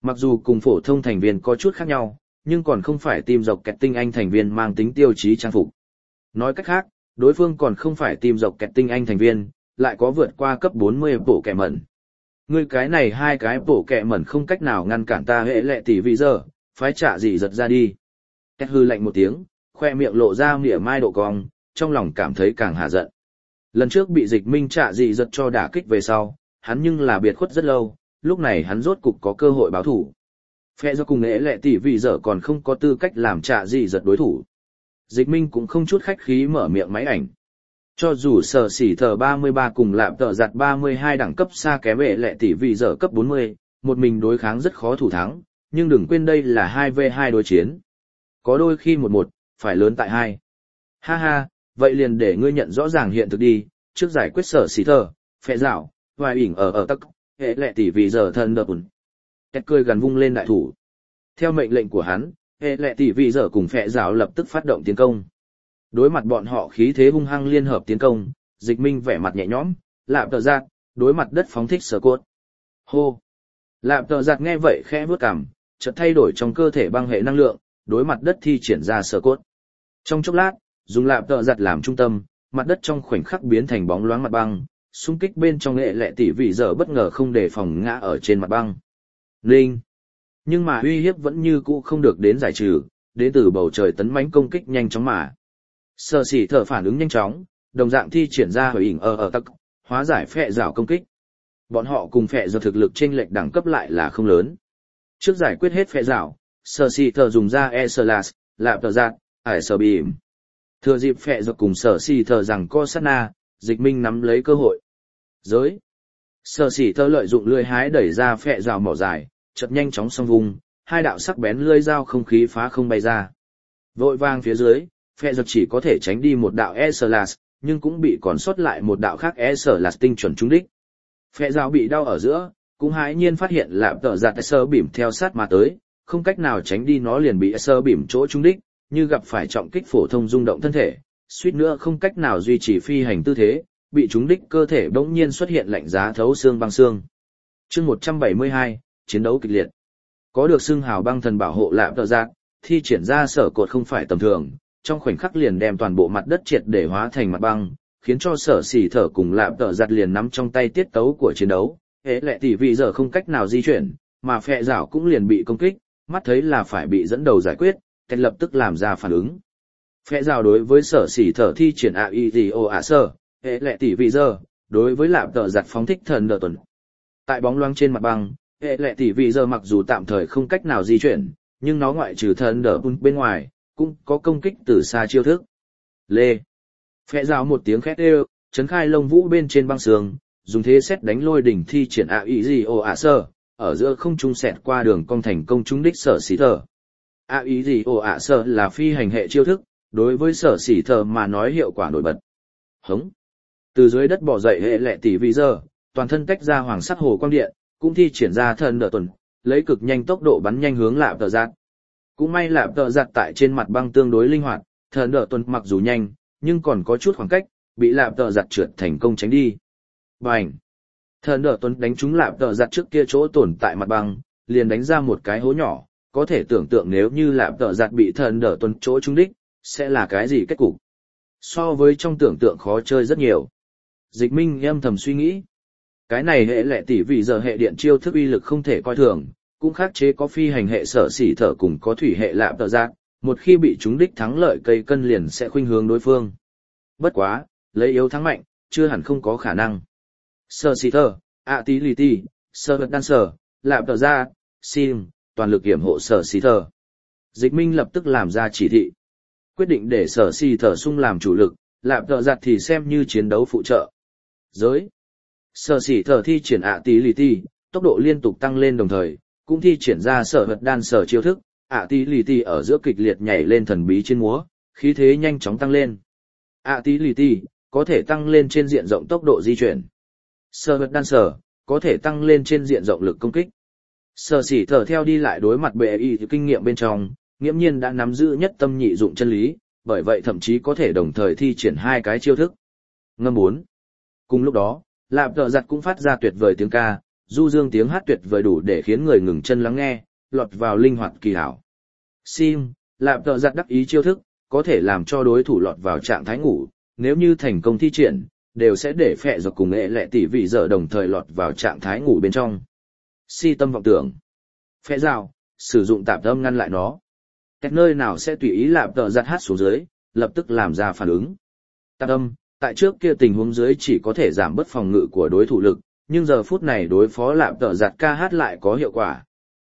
Mặc dù cùng phổ thông thành viên có chút khác nhau, nhưng còn không phải team dọc kẹt tinh anh thành viên mang tính tiêu chí trang phục. Nói cách khác, đối phương còn không phải team dọc kẹt tinh anh thành viên, lại có vượt qua cấp 40 bộ kẹ mẩn. Ngươi cái này hai cái bộ kẹ mẩn không cách nào ngăn cản ta hệ lệ tỷ vị giờ, phái trả gì giật ra đi. Kết hư lạnh một tiếng, khoe miệng lộ ra mỉa mai độ cong, trong lòng cảm thấy càng hạ giận. Lần trước bị dịch minh trả gì giật cho đả kích về sau, hắn nhưng là biệt khuất rất lâu, lúc này hắn rốt cục có cơ hội báo thủ. Phe do cùng hệ lệ tỷ vị giờ còn không có tư cách làm trả gì giật đối thủ. Dịch minh cũng không chút khách khí mở miệng máy ảnh. Cho dù sở xỉ thờ 33 cùng lạp tờ giặt 32 đẳng cấp xa kém hệ lệ tỷ vị giờ cấp 40, một mình đối kháng rất khó thủ thắng, nhưng đừng quên đây là 2v2 đối chiến. Có đôi khi 1-1, phải lớn tại 2. Ha ha, vậy liền để ngươi nhận rõ ràng hiện thực đi, trước giải quyết sở xỉ thờ, phẹ rảo, vài ỉn ở tắc, hệ lệ tỷ vị giờ thân đợt ủn. Kết cười gần vung lên đại thủ. Theo mệnh lệnh của hắn, hệ lệ tỷ vị giờ cùng phẹ rảo lập tức phát động tiến công. Đối mặt bọn họ khí thế hung hăng liên hợp tiến công, dịch minh vẻ mặt nhẹ nhõm, lạp tờ giạt, đối mặt đất phóng thích sở cốt. Hô! Lạp tờ giạt nghe vậy khẽ vuốt cằm, chợt thay đổi trong cơ thể băng hệ năng lượng, đối mặt đất thi triển ra sở cốt. Trong chốc lát, dùng lạp tờ giạt làm trung tâm, mặt đất trong khoảnh khắc biến thành bóng loáng mặt băng, xung kích bên trong hệ lệ tỷ vị giờ bất ngờ không đề phòng ngã ở trên mặt băng. Linh! Nhưng mà uy hiếp vẫn như cũ không được đến giải trừ, đến từ bầu trời tấn mãnh công kích nhanh chóng mà. Sở xỉ thở phản ứng nhanh chóng, đồng dạng thi triển ra hồi ỉn ở tắc, hóa giải phệ rào công kích. Bọn họ cùng phệ do thực lực chênh lệch đẳng cấp lại là không lớn. Trước giải quyết hết phệ rào, sở xỉ thở dùng ra E-Slash, lạp tờ giạt, ải sở bìm. Thừa dịp phệ do cùng sở xỉ thở rằng co sát na, dịch minh nắm lấy cơ hội. Giới. Sở xỉ thở lợi dụng lưỡi hái đẩy ra phệ rào mỏ dài, chợt nhanh chóng xông vùng, hai đạo sắc bén lưỡi dao không khí phá không bay ra. Vội vàng phía dưới, phe giật chỉ có thể tránh đi một đạo E-Slash, nhưng cũng bị còn sót lại một đạo khác E-Slash tinh chuẩn trúng đích. Phe dao bị đau ở giữa, cũng hãi nhiên phát hiện lạp tờ giặt sơ bìm theo sát mà tới, không cách nào tránh đi nó liền bị sơ bìm chỗ trúng đích, như gặp phải trọng kích phổ thông rung động thân thể, suýt nữa không cách nào duy trì phi hành tư thế, bị trúng đích cơ thể bỗng nhiên xuất hiện lạnh giá thấu xương băng xương. Chương 172, chiến đấu kịch liệt. Có được xưng hào băng thần bảo hộ lạp tờ giặt, thi triển ra sở cột không phải tầm thường, trong khoảnh khắc liền đem toàn bộ mặt đất triệt để hóa thành mặt băng, khiến cho sở xỉ thở cùng lạp tờ giặt liền nắm trong tay tiết tấu của chiến đấu, hễ lệ tỷ vị giờ không cách nào di chuyển, mà phệ rảo cũng liền bị công kích, mắt thấy là phải bị dẫn đầu giải quyết, kết lập tức làm ra phản ứng. Phệ rảo đối với sở xỉ thở thi triển AIDO sơ, hễ lệ tỷ vị giờ, đối với lạp tờ giặt phóng thích thần đờ tuần. Tại bóng loáng trên mặt băng, hễ lệ tỷ vị giờ mặc dù tạm thời không cách nào di chuyển, nhưng nó ngoại trừ thần đờ bên ngoài, cũng có công kích từ xa chiêu thức. Lê. Phệ rào một tiếng khét êu, chấn khai lông vũ bên trên băng sương, dùng thế xét đánh lôi đỉnh thi triển AIDO sơ, ở giữa không trung xẹt qua đường cong thành công trúng đích sở xỉ thở. AIDO sơ là phi hành hệ chiêu thức, đối với sở xỉ thở mà nói hiệu quả nổi bật. Hống. Từ dưới đất bò dậy hệ lệ tỷ vị giờ, toàn thân tách ra hoàng sắc hồ quang điện, cũng thi triển ra thần đỡ tuần, lấy cực nhanh tốc độ bắn nhanh hướng lạp tờ giặt. Cũng may lạp tờ giặt tại trên mặt băng tương đối linh hoạt, thần đỡ tuần mặc dù nhanh, nhưng còn có chút khoảng cách, bị lạp tờ giặt trượt thành công tránh đi. Bành! Thần đỡ tuần đánh trúng lạp tờ giặt trước kia chỗ tồn tại mặt băng, liền đánh ra một cái hố nhỏ, có thể tưởng tượng nếu như lạp tờ giặt bị thần đỡ tuần chỗ trúng đích, sẽ là cái gì kết cục. So với trong tưởng tượng khó chơi rất nhiều. Dịch Minh âm thầm suy nghĩ. Cái này hệ lệ tỷ vì giờ hệ điện chiêu thức uy lực không thể coi thường, cũng khắc chế có phi hành hệ sở xỉ thở cùng có thủy hệ lạp tờ giặt, một khi bị chúng đích thắng lợi cây cân liền sẽ khuynh hướng đối phương. Bất quá, lấy yếu thắng mạnh, chưa hẳn không có khả năng. Sở xỉ thở, Atility, Sở vật đan sở, lạp tờ giặt, Sim, toàn lực hiểm hộ sở xỉ thở. Dịch Minh lập tức làm ra chỉ thị. Quyết định để sở xỉ thở sung làm chủ lực, lạp tờ giặt thì xem như chiến đấu phụ trợ. Giới. Sở xỉ thở thi triển Atility, tốc độ liên tục tăng lên đồng thời, cũng thi triển ra sở vật đan sở chiêu thức, Atility ở giữa kịch liệt nhảy lên thần bí trên múa, khí thế nhanh chóng tăng lên. Atility có thể tăng lên trên diện rộng tốc độ di chuyển. Sở vật đan sở có thể tăng lên trên diện rộng lực công kích. Sở xỉ thở theo đi lại đối mặt bệ y kinh nghiệm bên trong, nghiễm nhiên đã nắm giữ nhất tâm nhị dụng chân lý, bởi vậy thậm chí có thể đồng thời thi triển hai cái chiêu thức. Ngâm 4. Cùng lúc đó, lạp tờ giặt cũng phát ra tuyệt vời tiếng ca, du dương tiếng hát tuyệt vời đủ để khiến người ngừng chân lắng nghe, lọt vào linh hoạt kỳ hảo. Sim, lạp tợ giặt đắc ý chiêu thức, có thể làm cho đối thủ lọt vào trạng thái ngủ, nếu như thành công thi triển, đều sẽ để phẹ giọt cùng ệ lệ tỷ vị giờ đồng thời lọt vào trạng thái ngủ bên trong. Si tâm vọng tưởng. Phẹ rào, sử dụng tạp âm ngăn lại nó. Cách nơi nào sẽ tùy ý lạp tợ giặt hát xuống dưới, lập tức làm ra phản ứng. Tạp âm, tại trước kia tình huống dưới chỉ có thể giảm bớt phòng ngự của đối thủ lực, nhưng giờ phút này đối phó lạp tợ giặt ca hát lại có hiệu quả.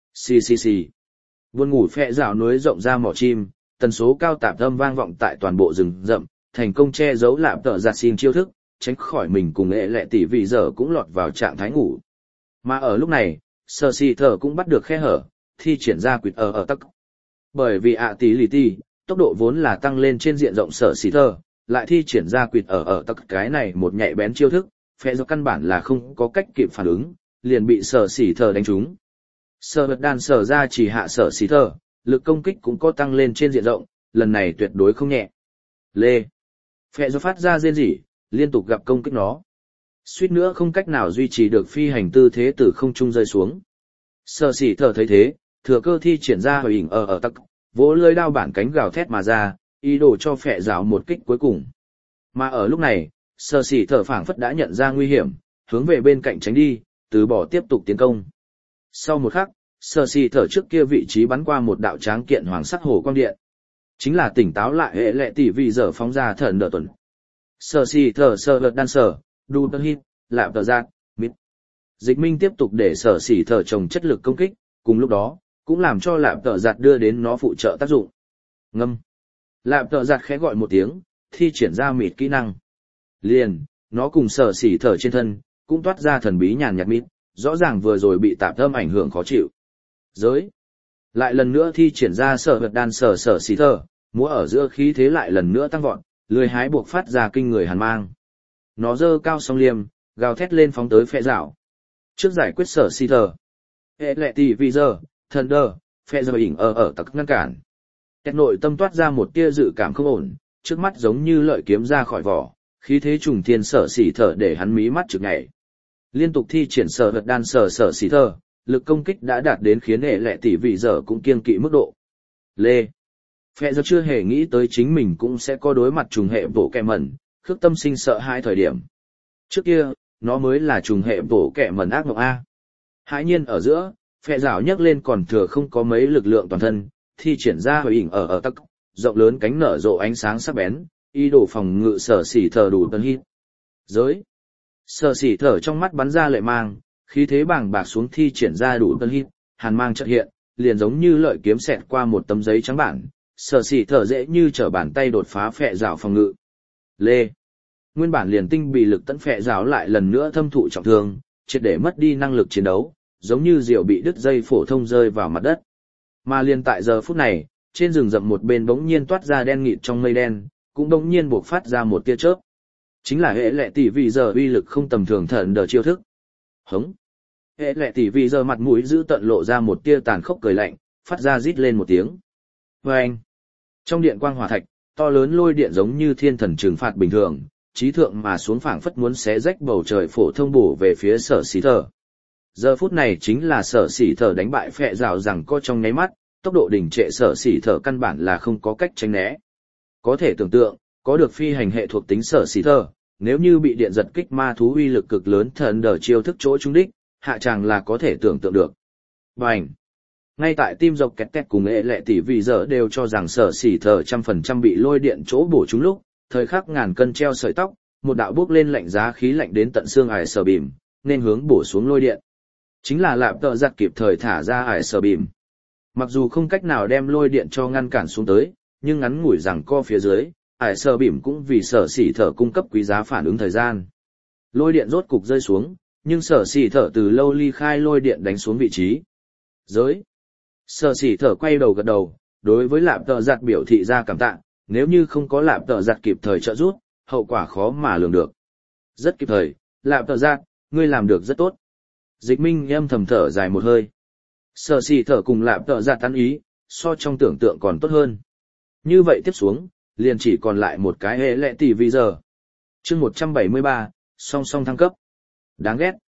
Xì. Buồn ngủ phẹ rào núi rộng ra mỏ chim, tần số cao tạp âm vang vọng tại toàn bộ rừng rậm, thành công che giấu lạp tợ giặt xin chiêu thức, tránh khỏi mình cùng ệ lệ tỷ vị giờ cũng lọt vào trạng thái ngủ. Mà ở lúc này, Sở Xì Thở cũng bắt được khe hở, thi triển ra quỵt ở tắc. Bởi vì ạ tỷ lì tỷ, tốc độ vốn là tăng lên trên diện rộng Sở Xì Thở, lại thi triển ra quỵt ở tắc cái này một nhạy bén chiêu thức, phẹ do căn bản là không có cách kịp phản ứng, liền bị Sở Xì Thở đánh trúng. Sở vật đàn sở ra chỉ hạ Sở Xì Thở, lực công kích cũng có tăng lên trên diện rộng, lần này tuyệt đối không nhẹ. Lê. Phẹ do phát ra rên rỉ, liên tục gặp công kích nó. Suýt nữa không cách nào duy trì được phi hành tư thế từ không trung rơi xuống. Sở Xì Thở thấy thế, thừa cơ thi triển ra hồi hình ở tắc, vỗ lưỡi đao bản cánh gào thét mà ra, ý đồ cho phẹ rào một kích cuối cùng. Mà ở lúc này, Sở Xì Thở phảng phất đã nhận ra nguy hiểm, hướng về bên cạnh tránh đi, từ bỏ tiếp tục tiến công. Sau một khắc, Sở Xì Thở trước kia vị trí bắn qua một đạo tráng kiện hoàng sắc hồ quang điện. Chính là tỉnh táo lại hệ lệ tỷ vị giờ phóng ra thần đỡ tuần. Sở Xì Thở sơ lật đan sở, đu tơ hít, lạp tờ giác, mít. Dịch Minh tiếp tục để Sở Xì Thở trồng chất lực công kích, cùng lúc đó, cũng làm cho lạp tờ giặt đưa đến nó phụ trợ tác dụng. Ngâm. Lạp tờ giặt khẽ gọi một tiếng, thi triển ra mịt kỹ năng. Liền, nó cùng Sở Xì Thở trên thân, cũng toát ra thần bí nhàn nhạt mịt, rõ ràng vừa rồi bị tạp âm ảnh hưởng khó chịu. Giới. Lại lần nữa thi triển ra sở vật đan Sở Xì Thở, múa ở giữa khí thế lại lần nữa tăng vọt, lười hái buộc phát ra kinh người hàn mang. Nó giơ cao song liềm, gào thét lên phóng tới phe rảo. Trước giải quyết Sở Xì Thở, hệ lệ tỷ vì giờ, thần đờ, phe giờ ỉnh ở tặc ngăn cản. Cách nội tâm toát ra một tia dự cảm không ổn, trước mắt giống như lợi kiếm ra khỏi vỏ, khí thế trùng thiên Sở Xì Thở để hắn mí mắt trực nhảy. Liên tục thi triển sở vật đan Sở Xì Thở, lực công kích đã đạt đến khiến hệ lệ tỷ vị giờ cũng kiêng kỵ mức độ. Lê. Phe giờ chưa hề nghĩ tới chính mình cũng sẽ có đối mặt trùng hệ bổ kẹ mẩn, khước tâm sinh sợ hai thời điểm. Trước kia, nó mới là trùng hệ bổ kẹ mẩn ác mộng A. Hãi nhiên ở giữa, phe rào nhấc lên còn thừa không có mấy lực lượng toàn thân, thi triển ra hồi ảnh ở tắc, rộng lớn cánh nở rộ ánh sáng sắc bén, ý đồ phòng ngự Sở Xì Thở đủ tân hít. Giới. Sở Xì Thở trong mắt bắn ra lệ mang, khí thế bàng bạc xuống thi triển ra đủ tân hít, hàn mang chợt hiện, liền giống như lợi kiếm xẹt qua một tấm giấy trắng bản, Sở Xì Thở dễ như trở bàn tay đột phá phệ rào phòng ngự. Lê. Nguyên bản liền tinh bị lực tấn phệ rào lại lần nữa thâm thụ trọng thương, triệt để mất đi năng lực chiến đấu, giống như diều bị đứt dây phổ thông rơi vào mặt đất. Mà liền tại giờ phút này, trên rừng rậm một bên bỗng nhiên toát ra đen nghịt trong mây đen, cũng bỗng nhiên bộc phát ra một tia chớp. Chính là hệ lệ tỷ vì giờ uy lực không tầm thường thần đờ chiêu thức. Hống. Hệ lệ tỷ vì giờ mặt mũi giữ tận lộ ra một tia tàn khốc cười lạnh, phát ra rít lên một tiếng. Vâng. Trong điện quang hỏa thạch, to lớn lôi điện giống như thiên thần trừng phạt bình thường, chí thượng mà xuống phảng phất muốn xé rách bầu trời phổ thông bổ về phía Sở Xì Thở. Giờ phút này chính là Sở Xì Thở đánh bại phệ rào rằng co trong nháy mắt, tốc độ đỉnh trệ Sở Xì Thở căn bản là không có cách tránh né. Có thể tưởng tượng, có được phi hành hệ thuộc tính Sở Xì Thở, nếu như bị điện giật kích ma thú uy lực cực lớn thần đờ chiêu thức chỗ trúng đích, hạ tràng là có thể tưởng tượng được. Bành! Ngay tại tim dọc kẹt kẹt cùng hệ lệ tỷ vì giờ đều cho rằng Sở Xì Thở 100% bị lôi điện chỗ bổ trúng lúc, thời khắc ngàn cân treo sợi tóc, một đạo bước lên lạnh giá khí lạnh đến tận xương ải sở bìm, nên hướng bổ xuống lôi điện. Chính là lạp tợ giặt kịp thời thả ra ải sở bìm. Mặc dù không cách nào đem lôi điện cho ngăn cản xuống tới, nhưng ngắn ngủi rằng co phía dưới, ải sở bìm cũng vì Sở Xì Thở cung cấp quý giá phản ứng thời gian. Lôi điện rốt cục rơi xuống, nhưng Sở Xì Thở từ lâu ly khai lôi điện đánh xuống vị trí. Giới. Sở Xì Thở quay đầu gật đầu, đối với lạp tợ giặt biểu thị ra cảm tạ, nếu như không có lạp tợ giặt kịp thời trợ giúp, hậu quả khó mà lường được. Rất kịp thời, lạp tợ giặt, ngươi làm được rất tốt. Dịch Minh âm thầm thở dài một hơi. Sở Xì Thở cùng lạp tợ giặt tán ý, so trong tưởng tượng còn tốt hơn. Như vậy tiếp xuống, liền chỉ còn lại một cái hệ lệ tỷ vì giờ. Chương 173, song song thăng cấp. Đáng ghét.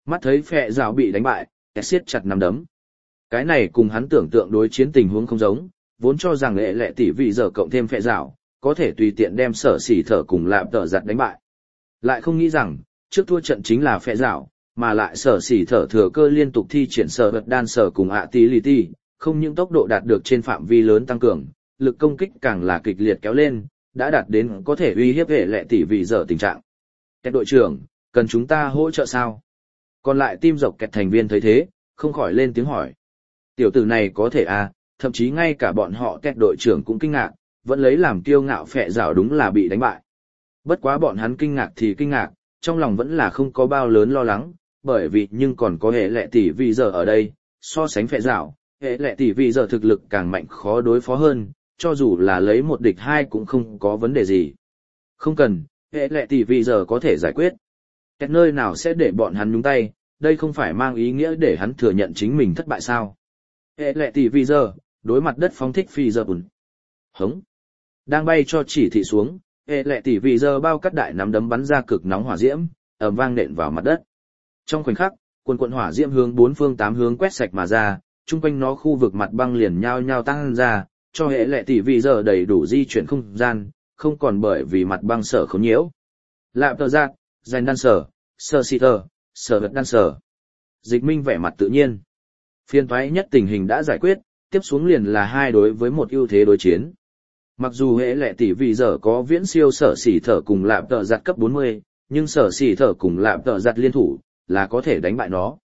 Mắt thấy phệ rào bị đánh bại, Ted siết chặt nắm đấm. Cái này cùng hắn tưởng tượng đối chiến tình huống không giống, vốn cho rằng hệ lệ tỷ vị giờ cộng thêm phệ rào, có thể tùy tiện đem sở xỉ thở cùng lạp tợ giặt đánh bại. Lại không nghĩ rằng, trước thua trận chính là phệ rào, mà lại sở xỉ thở thừa cơ liên tục thi triển sở vật đan sở cùng ạ tí lì ti, không những tốc độ đạt được trên phạm vi lớn tăng cường, lực công kích càng là kịch liệt kéo lên, đã đạt đến có thể uy hiếp hệ lệ tỷ vị giờ tình trạng. Kẹt đội trưởng, cần chúng ta hỗ trợ sao? Còn lại team dọc kẹt thành viên thấy thế, không khỏi lên tiếng hỏi. Tiểu tử này có thể à, thậm chí ngay cả bọn họ kẹt đội trưởng cũng kinh ngạc, vẫn lấy làm kiêu ngạo phệ rào đúng là bị đánh bại. Bất quá bọn hắn kinh ngạc thì kinh ngạc, trong lòng vẫn là không có bao lớn lo lắng, bởi vì nhưng còn có hệ lệ tỷ vị giờ ở đây, so sánh phệ rào, hệ lệ tỷ vị giờ thực lực càng mạnh khó đối phó hơn, cho dù là lấy một địch hai cũng không có vấn đề gì. Không cần, hệ lệ tỷ vị giờ có thể giải quyết. Kẹt nơi nào sẽ để bọn hắn nhúng tay, đây không phải mang ý nghĩa để hắn thừa nhận chính mình thất bại sao. Hệ lệ tỷ vị giờ, đối mặt đất phóng thích phi giờ bùn. Hống. Đang bay cho chỉ thị xuống, hệ lệ tỷ vị giờ bao cắt đại nắm đấm bắn ra cực nóng hỏa diễm, ầm vang nện vào mặt đất. Trong khoảnh khắc, quần hỏa diễm hướng bốn phương tám hướng quét sạch mà ra, chung quanh nó khu vực mặt băng liền nhao nhao tăng ra, cho hệ lệ tỷ vị giờ đầy đủ di chuyển không gian, không còn bởi vì mặt băng sở khống nhiễu. Lạp tờ giác, giành đan sở xì tờ, sở vật đan sở. Dịch Minh vẻ mặt tự nhiên. Phiên toái nhất tình hình đã giải quyết, tiếp xuống liền là 2 đối với 1 ưu thế đối chiến. Mặc dù hệ lệ tỷ vị giờ có viễn siêu sở xỉ thở cùng lạp tờ giặt cấp 40, nhưng sở xỉ thở cùng lạp tờ giặt liên thủ, là có thể đánh bại nó.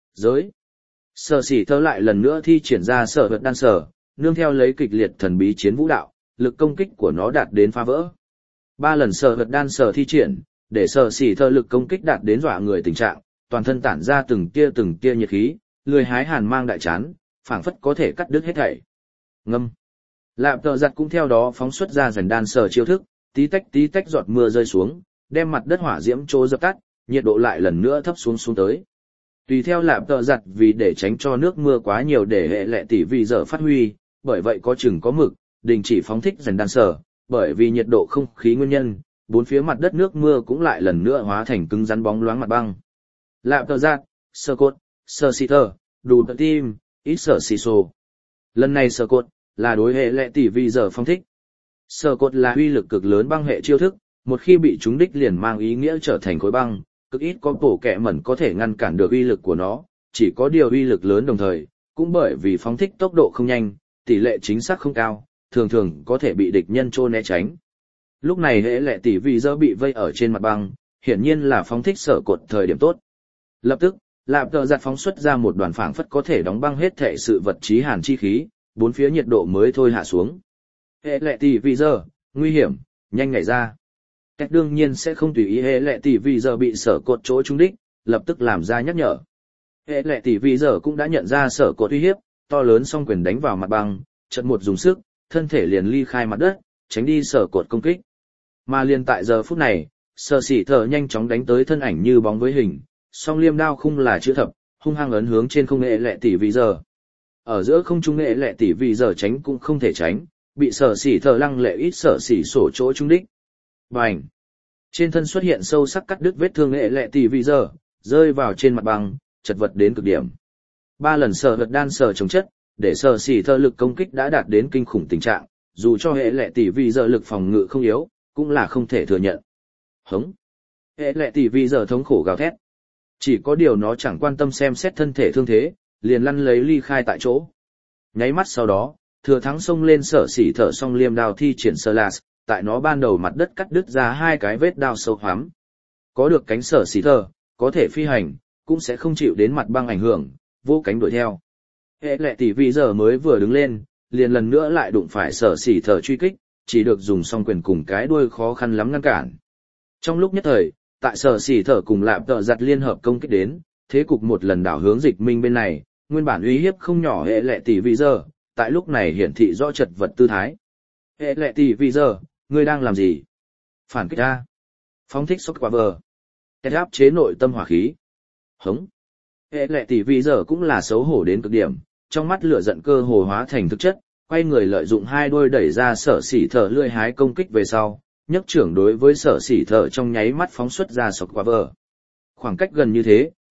Sở xỉ thở lại lần nữa thi triển ra sở vật đan sở, nương theo lấy kịch liệt thần bí chiến vũ đạo, lực công kích của nó đạt đến phá vỡ. 3 lần sở vật đan sở thi triển, để sở xỉ thở lực công kích đạt đến dọa người tình trạng, toàn thân tản ra từng tia nhiệt khí, lười hái hàn mang đại chán, phảng phất có thể cắt đứt hết thảy. Ngâm. Lạp tờ giặt cũng theo đó phóng xuất ra giành đan sở chiêu thức, tí tách giọt mưa rơi xuống, đem mặt đất hỏa diễm trô dập tắt, nhiệt độ lại lần nữa thấp xuống tới. Tùy theo lạp tờ giặt vì để tránh cho nước mưa quá nhiều để hệ lệ tỷ vị giờ phát huy, bởi vậy có chừng có mực, đình chỉ phóng thích giành đan sở, bởi vì nhiệt độ không khí nguyên nhân, bốn phía mặt đất nước mưa cũng lại lần nữa hóa thành cứng rắn bóng loáng mặt băng. Lạp tờ giặt, sơ cốt, sơ xì thơ, đủ tờ tim, ít sở xì xô. Lần này sơ cốt là đối hệ lệ tỷ vị giờ phong thích. Sơ cốt là uy lực cực lớn băng hệ chiêu thức, một khi bị trúng đích liền mang ý nghĩa trở thành khối băng, cực ít có bổ kẹ mẩn có thể ngăn cản được uy lực của nó, chỉ có điều uy lực lớn đồng thời, cũng bởi vì phóng thích tốc độ không nhanh, tỷ lệ chính xác không cao, thường có thể bị địch nhân trô né tránh. Lúc này hệ lệ tỷ vị giờ bị vây ở trên mặt băng, hiển nhiên là phóng thích sở cột thời điểm tốt. Lập tức, lạp tờ giặt phóng xuất ra một đoàn phảng phất có thể đóng băng hết thể sự vật chí hàn chi khí, bốn phía nhiệt độ mới thôi hạ xuống. Hệ lệ tỷ vị giờ, nguy hiểm, nhanh nhảy ra. Cách đương nhiên sẽ không tùy ý hệ lệ tỷ vị giờ bị sở cột chỗ trúng đích, lập tức làm ra nhắc nhở. Hệ lệ tỷ vị giờ cũng đã nhận ra sở cột uy hiếp, to lớn song quyền đánh vào mặt băng, chợt một dùng sức, thân thể liền ly khai mặt đất, tránh đi sở cột công kích. Mà liền tại giờ phút này, sở xỉ thở nhanh chóng đánh tới thân ảnh như bóng với hình, song liêm đao khung là chữ thập, hung hăng ấn hướng trên không hệ lệ tỷ vị giờ. Ở giữa không trung hệ lệ tỷ vị giờ tránh cũng không thể tránh, bị sở xỉ thở lăng lệ ít sở xỉ sổ chỗ trúng đích. Bành! Trên thân xuất hiện sâu sắc cắt đứt vết thương hệ lệ tỷ vị giờ, rơi vào trên mặt băng, chật vật đến cực điểm. 3 lần sở vật đan sở chống chất, để sở xỉ thở lực công kích đã đạt đến kinh khủng tình trạng, dù cho hệ lệ tỷ vị giờ lực phòng ngự không yếu, cũng là không thể thừa nhận. Hống! Hệ lệ tỷ vị giờ thống khổ gào thét. Chỉ có điều nó chẳng quan tâm xem xét thân thể thương thế, liền lăn lấy ly khai tại chỗ. Nháy mắt sau đó, thừa thắng xông lên sở xỉ thở song liêm đao thi triển sơ lạt, tại nó ban đầu mặt đất cắt đứt ra 2 cái vết đao sâu hoắm. Có được cánh sở xỉ thở, có thể phi hành, cũng sẽ không chịu đến mặt băng ảnh hưởng, vô cánh đuổi theo. Hệ lệ tỷ vị giờ mới vừa đứng lên, liền lần nữa lại đụng phải sở xỉ thở truy kích, chỉ được dùng song quyền cùng cái đuôi khó khăn lắm ngăn cản. Trong lúc nhất thời, tại sở xỉ thở cùng lạp tợ giặt liên hợp công kích đến, thế cục một lần đảo hướng Dịch Minh bên này, nguyên bản uy hiếp không nhỏ hệ lệ tỷ vị giờ, tại lúc này hiển thị rõ chật vật tư thái. Hệ lệ tỷ vị giờ, ngươi đang làm gì? Phản kích ta. Phóng thích sốc quả vờ. Kết áp chế nội tâm hỏa khí. Hống. Hệ lệ tỷ vị giờ cũng là xấu hổ đến cực điểm, trong mắt lửa giận cơ hồ hóa thành thực chất, quay người lợi dụng 2 đôi đẩy ra sở xỉ thở lươi hái công kích về sau, nhấc trưởng đối với sở xỉ thở trong nháy mắt phóng xuất ra sọc quả vờ. Khoảng cách gần như thế,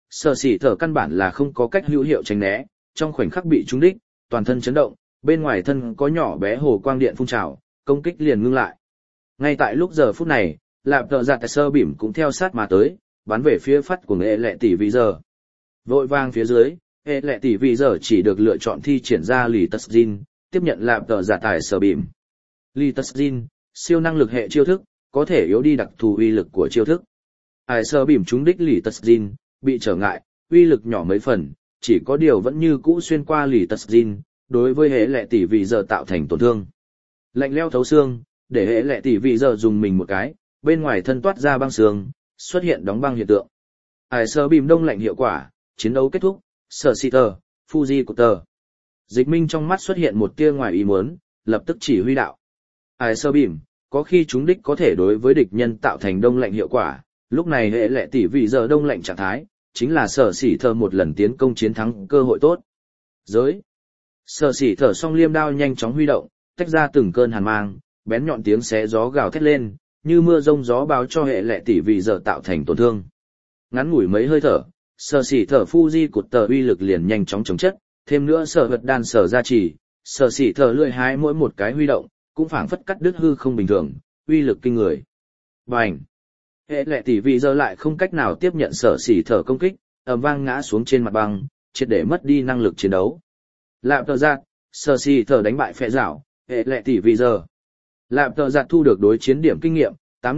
Sở xỉ thở căn bản là không có cách hữu hiệu tránh né, trong khoảnh khắc bị trúng đích, toàn thân chấn động, bên ngoài thân có nhỏ bé hồ quang điện phun trào, công kích liền ngưng lại. Ngay tại lúc giờ phút này, lạp tợ giặt sơ bỉm cũng theo sát mà tới, bắn về phía phát của hệ lệ tỷ vị giờ. Vội vang phía dưới, hệ lệ tỷ vị giờ chỉ được lựa chọn thi triển ra lì tất Jin, tiếp nhận lạp tợ giặt tài sơ bỉm. Lì tất Jin, siêu năng lực hệ chiêu thức, có thể yếu đi đặc thù uy lực của chiêu thức. Ải sơ bỉm trúng đích lì tất Jin, bị trở ngại, uy lực nhỏ mấy phần, chỉ có điều vẫn như cũ xuyên qua lì tất Jin, đối với hệ lệ tỷ vị giờ tạo thành tổn thương. Lạnh leo thấu xương, để hệ lệ tỷ vị giờ dùng mình một cái, bên ngoài thân toát ra băng xương, xuất hiện đóng băng hiện tượng. Ải sơ bìm đông lạnh hiệu quả, chiến đấu kết thúc, sở xì tờ, Fuji của tờ. Dịch Minh trong mắt xuất hiện một tia ngoài ý muốn, lập tức chỉ huy đạo. Ải sơ bìm, có khi chúng đích có thể đối với địch nhân tạo thành đông lạnh hiệu quả, lúc này hệ lệ tỷ vị giờ đông lạnh trạng thái, chính là sở xỉ thờ một lần tiến công chiến thắng cơ hội tốt. Giới. Sở xỉ thở xong liêm đao nhanh chóng huy động, tách ra từng cơn hàn mang, bén nhọn tiếng xé gió gào thét lên, như mưa rông gió báo cho hệ lệ tỷ vị giờ tạo thành tổn thương. Ngắn ngủi mấy hơi thở, sở xỉ thở Fuji cụt tờ uy lực liền nhanh chóng chống chất, thêm nữa sở vật đan sở gia trì, sở xỉ thở lưỡi hái mỗi một cái huy động, cũng phảng phất cắt đứt hư không bình thường, uy lực kinh người. Bành! Hệ lệ tỷ vị giờ lại không cách nào tiếp nhận sở xỉ thở công kích, ầm vang ngã xuống trên mặt băng, triệt để mất đi năng lực chiến đấu. Lạp tờ giạt, sở xỉ thở đánh bại phe rảo, hệ lệ tỷ vị giờ. Lạp tờ giạt thu được đối chiến điểm kinh nghiệm,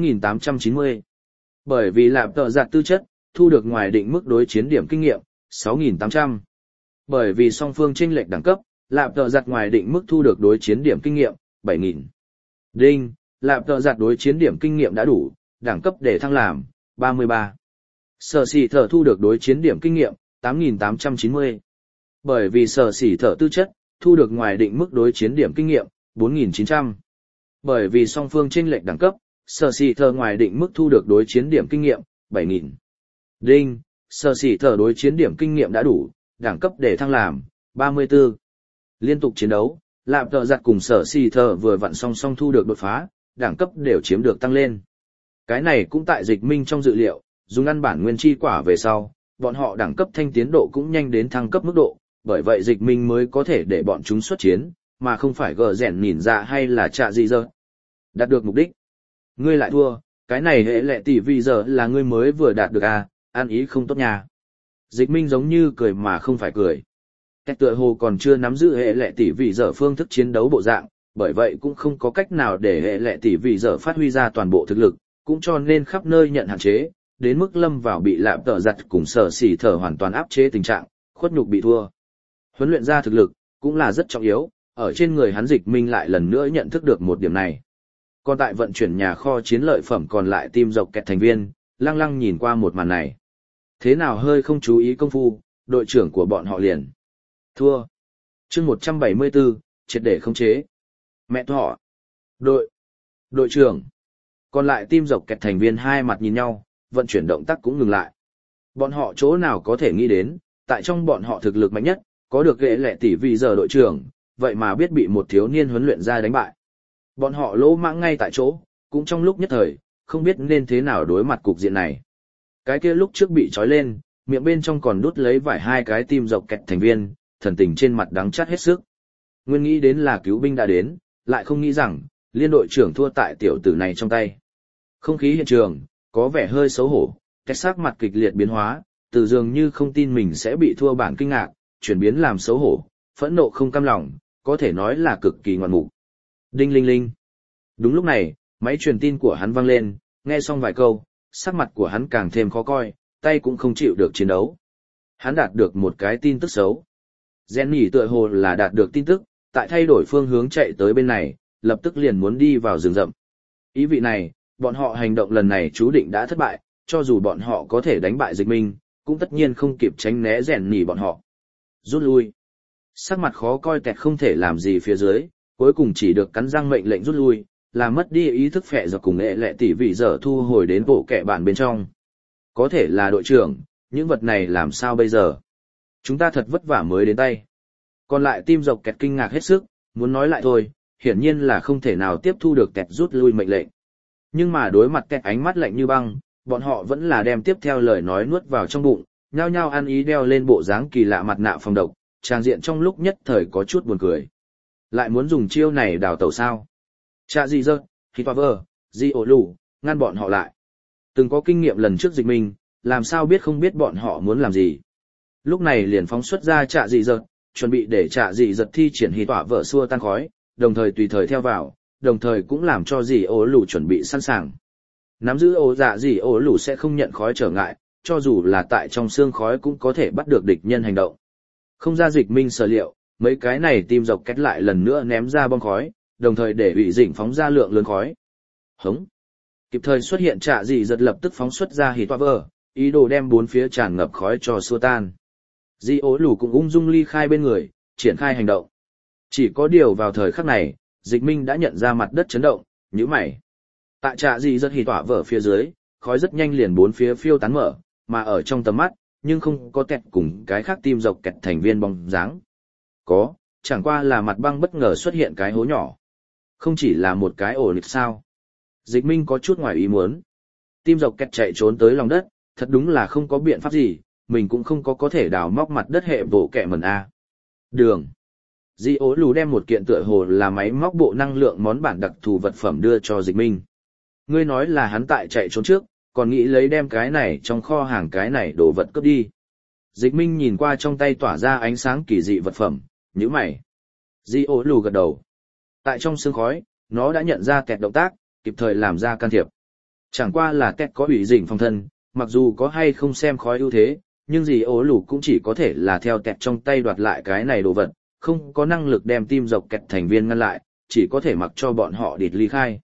8.890. Bởi vì lạp tờ giạt tư chất, thu được ngoài định mức đối chiến điểm kinh nghiệm, 6.800. Bởi vì song phương chênh lệch đẳng cấp, lạp tờ giạt ngoài định mức thu được đối chiến điểm kinh nghiệm, 7.000. Đinh, lạp tờ giạt đối chiến điểm kinh nghiệm đã đủ, đẳng cấp để thăng làm, 33. Sở xỉ thở thu được đối chiến điểm kinh nghiệm, 8.890. Bởi vì sở xỉ thở tư chất, thu được ngoài định mức đối chiến điểm kinh nghiệm, 4.900. Bởi vì song phương chênh lệch đẳng cấp, sở xỉ thở ngoài định mức thu được đối chiến điểm kinh nghiệm, 7.000. Đinh, sở xỉ thở đối chiến điểm kinh nghiệm đã đủ, đẳng cấp để thăng làm, 34. Liên tục chiến đấu, lạp tợ giặt cùng sở xỉ thở vừa vặn song song thu được đột phá, đẳng cấp đều chiếm được tăng lên. Cái này cũng tại Dịch Minh trong dự liệu, dùng ăn bản nguyên chi quả về sau, bọn họ đẳng cấp thanh tiến độ cũng nhanh đến thăng cấp mức độ, bởi vậy Dịch Minh mới có thể để bọn chúng xuất chiến, mà không phải gờ rèn nhìn ra hay là trạ gì giờ. Đạt được mục đích. Ngươi lại thua, cái này hệ lệ tỷ vì giờ là ngươi mới vừa đạt được à, ăn ý không tốt nha. Dịch Minh giống như cười mà không phải cười. Cách tựa hồ còn chưa nắm giữ hệ lệ tỷ vì giờ phương thức chiến đấu bộ dạng, bởi vậy cũng không có cách nào để hệ lệ tỷ vì giờ phát huy ra toàn bộ thực lực, cũng cho nên khắp nơi nhận hạn chế, đến mức lâm vào bị lạp tợ giặt cùng sở xỉ thở hoàn toàn áp chế tình trạng, khuất nhục bị thua. Huấn luyện ra thực lực, cũng là rất trọng yếu, ở trên người hắn Dịch Minh lại lần nữa nhận thức được một điểm này. Còn tại vận chuyển nhà kho chiến lợi phẩm còn lại tim dọc kẹt thành viên, lăng lăng nhìn qua một màn này. Thế nào hơi không chú ý công phu, đội trưởng của bọn họ liền thua. Chương 174, triệt để khống chế. Mẹ thọ. Đội trưởng. Còn lại tim dọc kẹt thành viên hai mặt nhìn nhau, vận chuyển động tác cũng ngừng lại. Bọn họ chỗ nào có thể nghĩ đến, tại trong bọn họ thực lực mạnh nhất, có được ghệ lệ tỷ vì giờ đội trưởng, vậy mà biết bị một thiếu niên huấn luyện ra đánh bại. Bọn họ lỗ mãng ngay tại chỗ, cũng trong lúc nhất thời, không biết nên thế nào đối mặt cục diện này. Cái kia lúc trước bị trói lên, miệng bên trong còn đút lấy vài hai cái tim dọc kẹt thành viên, thần tình trên mặt đắng chát hết sức. Nguyên nghĩ đến là cứu binh đã đến, lại không nghĩ rằng, liên đội trưởng thua tại tiểu tử này trong tay. Không khí hiện trường, có vẻ hơi xấu hổ, cái sắc mặt kịch liệt biến hóa, từ dường như không tin mình sẽ bị thua bản kinh ngạc, chuyển biến làm xấu hổ, phẫn nộ không cam lòng, có thể nói là cực kỳ ngoạn mục. Đinh linh linh. Đúng lúc này, máy truyền tin của hắn vang lên, nghe xong vài câu, sắc mặt của hắn càng thêm khó coi, tay cũng không chịu được chiến đấu. Hắn đạt được một cái tin tức xấu. Jenny tựa hồ là đạt được tin tức, tại thay đổi phương hướng chạy tới bên này, lập tức liền muốn đi vào rừng rậm. Ý vị này, bọn họ hành động lần này chú định đã thất bại, cho dù bọn họ có thể đánh bại Dịch Minh, cũng tất nhiên không kịp tránh né Jenny bọn họ. Rút lui. Sắc mặt khó coi tẹt không thể làm gì phía dưới, cuối cùng chỉ được cắn răng mệnh lệnh rút lui, làm mất đi ý thức phệ do cùng nghệ lệ tỷ vị giờ thu hồi đến bộ kệ bản bên trong. Có thể là đội trưởng, những vật này làm sao bây giờ? Chúng ta thật vất vả mới đến tay. Còn lại tim dọc kẹt kinh ngạc hết sức, muốn nói lại thôi, hiển nhiên là không thể nào tiếp thu được kẹt rút lui mệnh lệnh. Nhưng mà đối mặt kẹt ánh mắt lạnh như băng, bọn họ vẫn là đem tiếp theo lời nói nuốt vào trong bụng, nhao nhao ăn ý đeo lên bộ dáng kỳ lạ mặt nạ phòng độc, trang diện trong lúc nhất thời có chút buồn cười. Lại muốn dùng chiêu này đào tẩu sao? Chạ gì rớt, hít vào vờ, di ổ lù, ngăn bọn họ lại. Từng có kinh nghiệm lần trước Dịch Minh, làm sao biết không biết bọn họ muốn làm gì. Lúc này liền phóng xuất ra Chạ gì rớt, chuẩn bị để Chạ gì rớt thi triển hít tỏa vợ xua tan khói, đồng thời tùy thời theo vào, đồng thời cũng làm cho di ổ lù chuẩn bị sẵn sàng. Nắm giữ ổ dạ di ổ lù sẽ không nhận khói trở ngại, cho dù là tại trong xương khói cũng có thể bắt được địch nhân hành động. Không ra Dịch Minh sở liệu, mấy cái này tim dọc kết lại lần nữa ném ra bom khói, đồng thời để ủy dĩnh phóng ra lượng lớn khói. Hống! Kịp thời xuất hiện Trạ dị giật lập tức phóng xuất ra hít vờ, ý đồ đem bốn phía tràn ngập khói cho xua tan. Di ố lù cũng ung dung ly khai bên người, triển khai hành động. Chỉ có điều vào thời khắc này, Dịch Minh đã nhận ra mặt đất chấn động, nhíu mày. Tại Trạ dị giật hít vờ phía dưới, khói rất nhanh liền bốn phía phiêu tán mở, mà ở trong tầm mắt, nhưng không có kẹt cùng cái khác tim dọc kẹt thành viên bóng dáng. Có, chẳng qua là mặt băng bất ngờ xuất hiện cái hố nhỏ. Không chỉ là một cái ổ lịch sao. Dịch Minh có chút ngoài ý muốn. Tim dọc kẹt chạy trốn tới lòng đất, thật đúng là không có biện pháp gì, mình cũng không có thể đào móc mặt đất hệ bộ kẹ mần A. Đường. Di ố lù đem một kiện tựa hồ là máy móc bộ năng lượng món bản đặc thù vật phẩm đưa cho Dịch Minh. Ngươi nói là hắn tại chạy trốn trước, còn nghĩ lấy đem cái này trong kho hàng cái này đồ vật cướp đi. Dịch Minh nhìn qua trong tay tỏa ra ánh sáng kỳ dị vật phẩm, nhíu mày. Di ố lù gật đầu. Tại trong sương khói, nó đã nhận ra kẹt động tác, kịp thời làm ra can thiệp. Chẳng qua là kẹt có ủy dĩnh phòng thân, mặc dù có hay không xem khói ưu thế, nhưng Di ố lù cũng chỉ có thể là theo kẹt trong tay đoạt lại cái này đồ vật, không có năng lực đem tim dọc kẹt thành viên ngăn lại, chỉ có thể mặc cho bọn họ địt ly khai.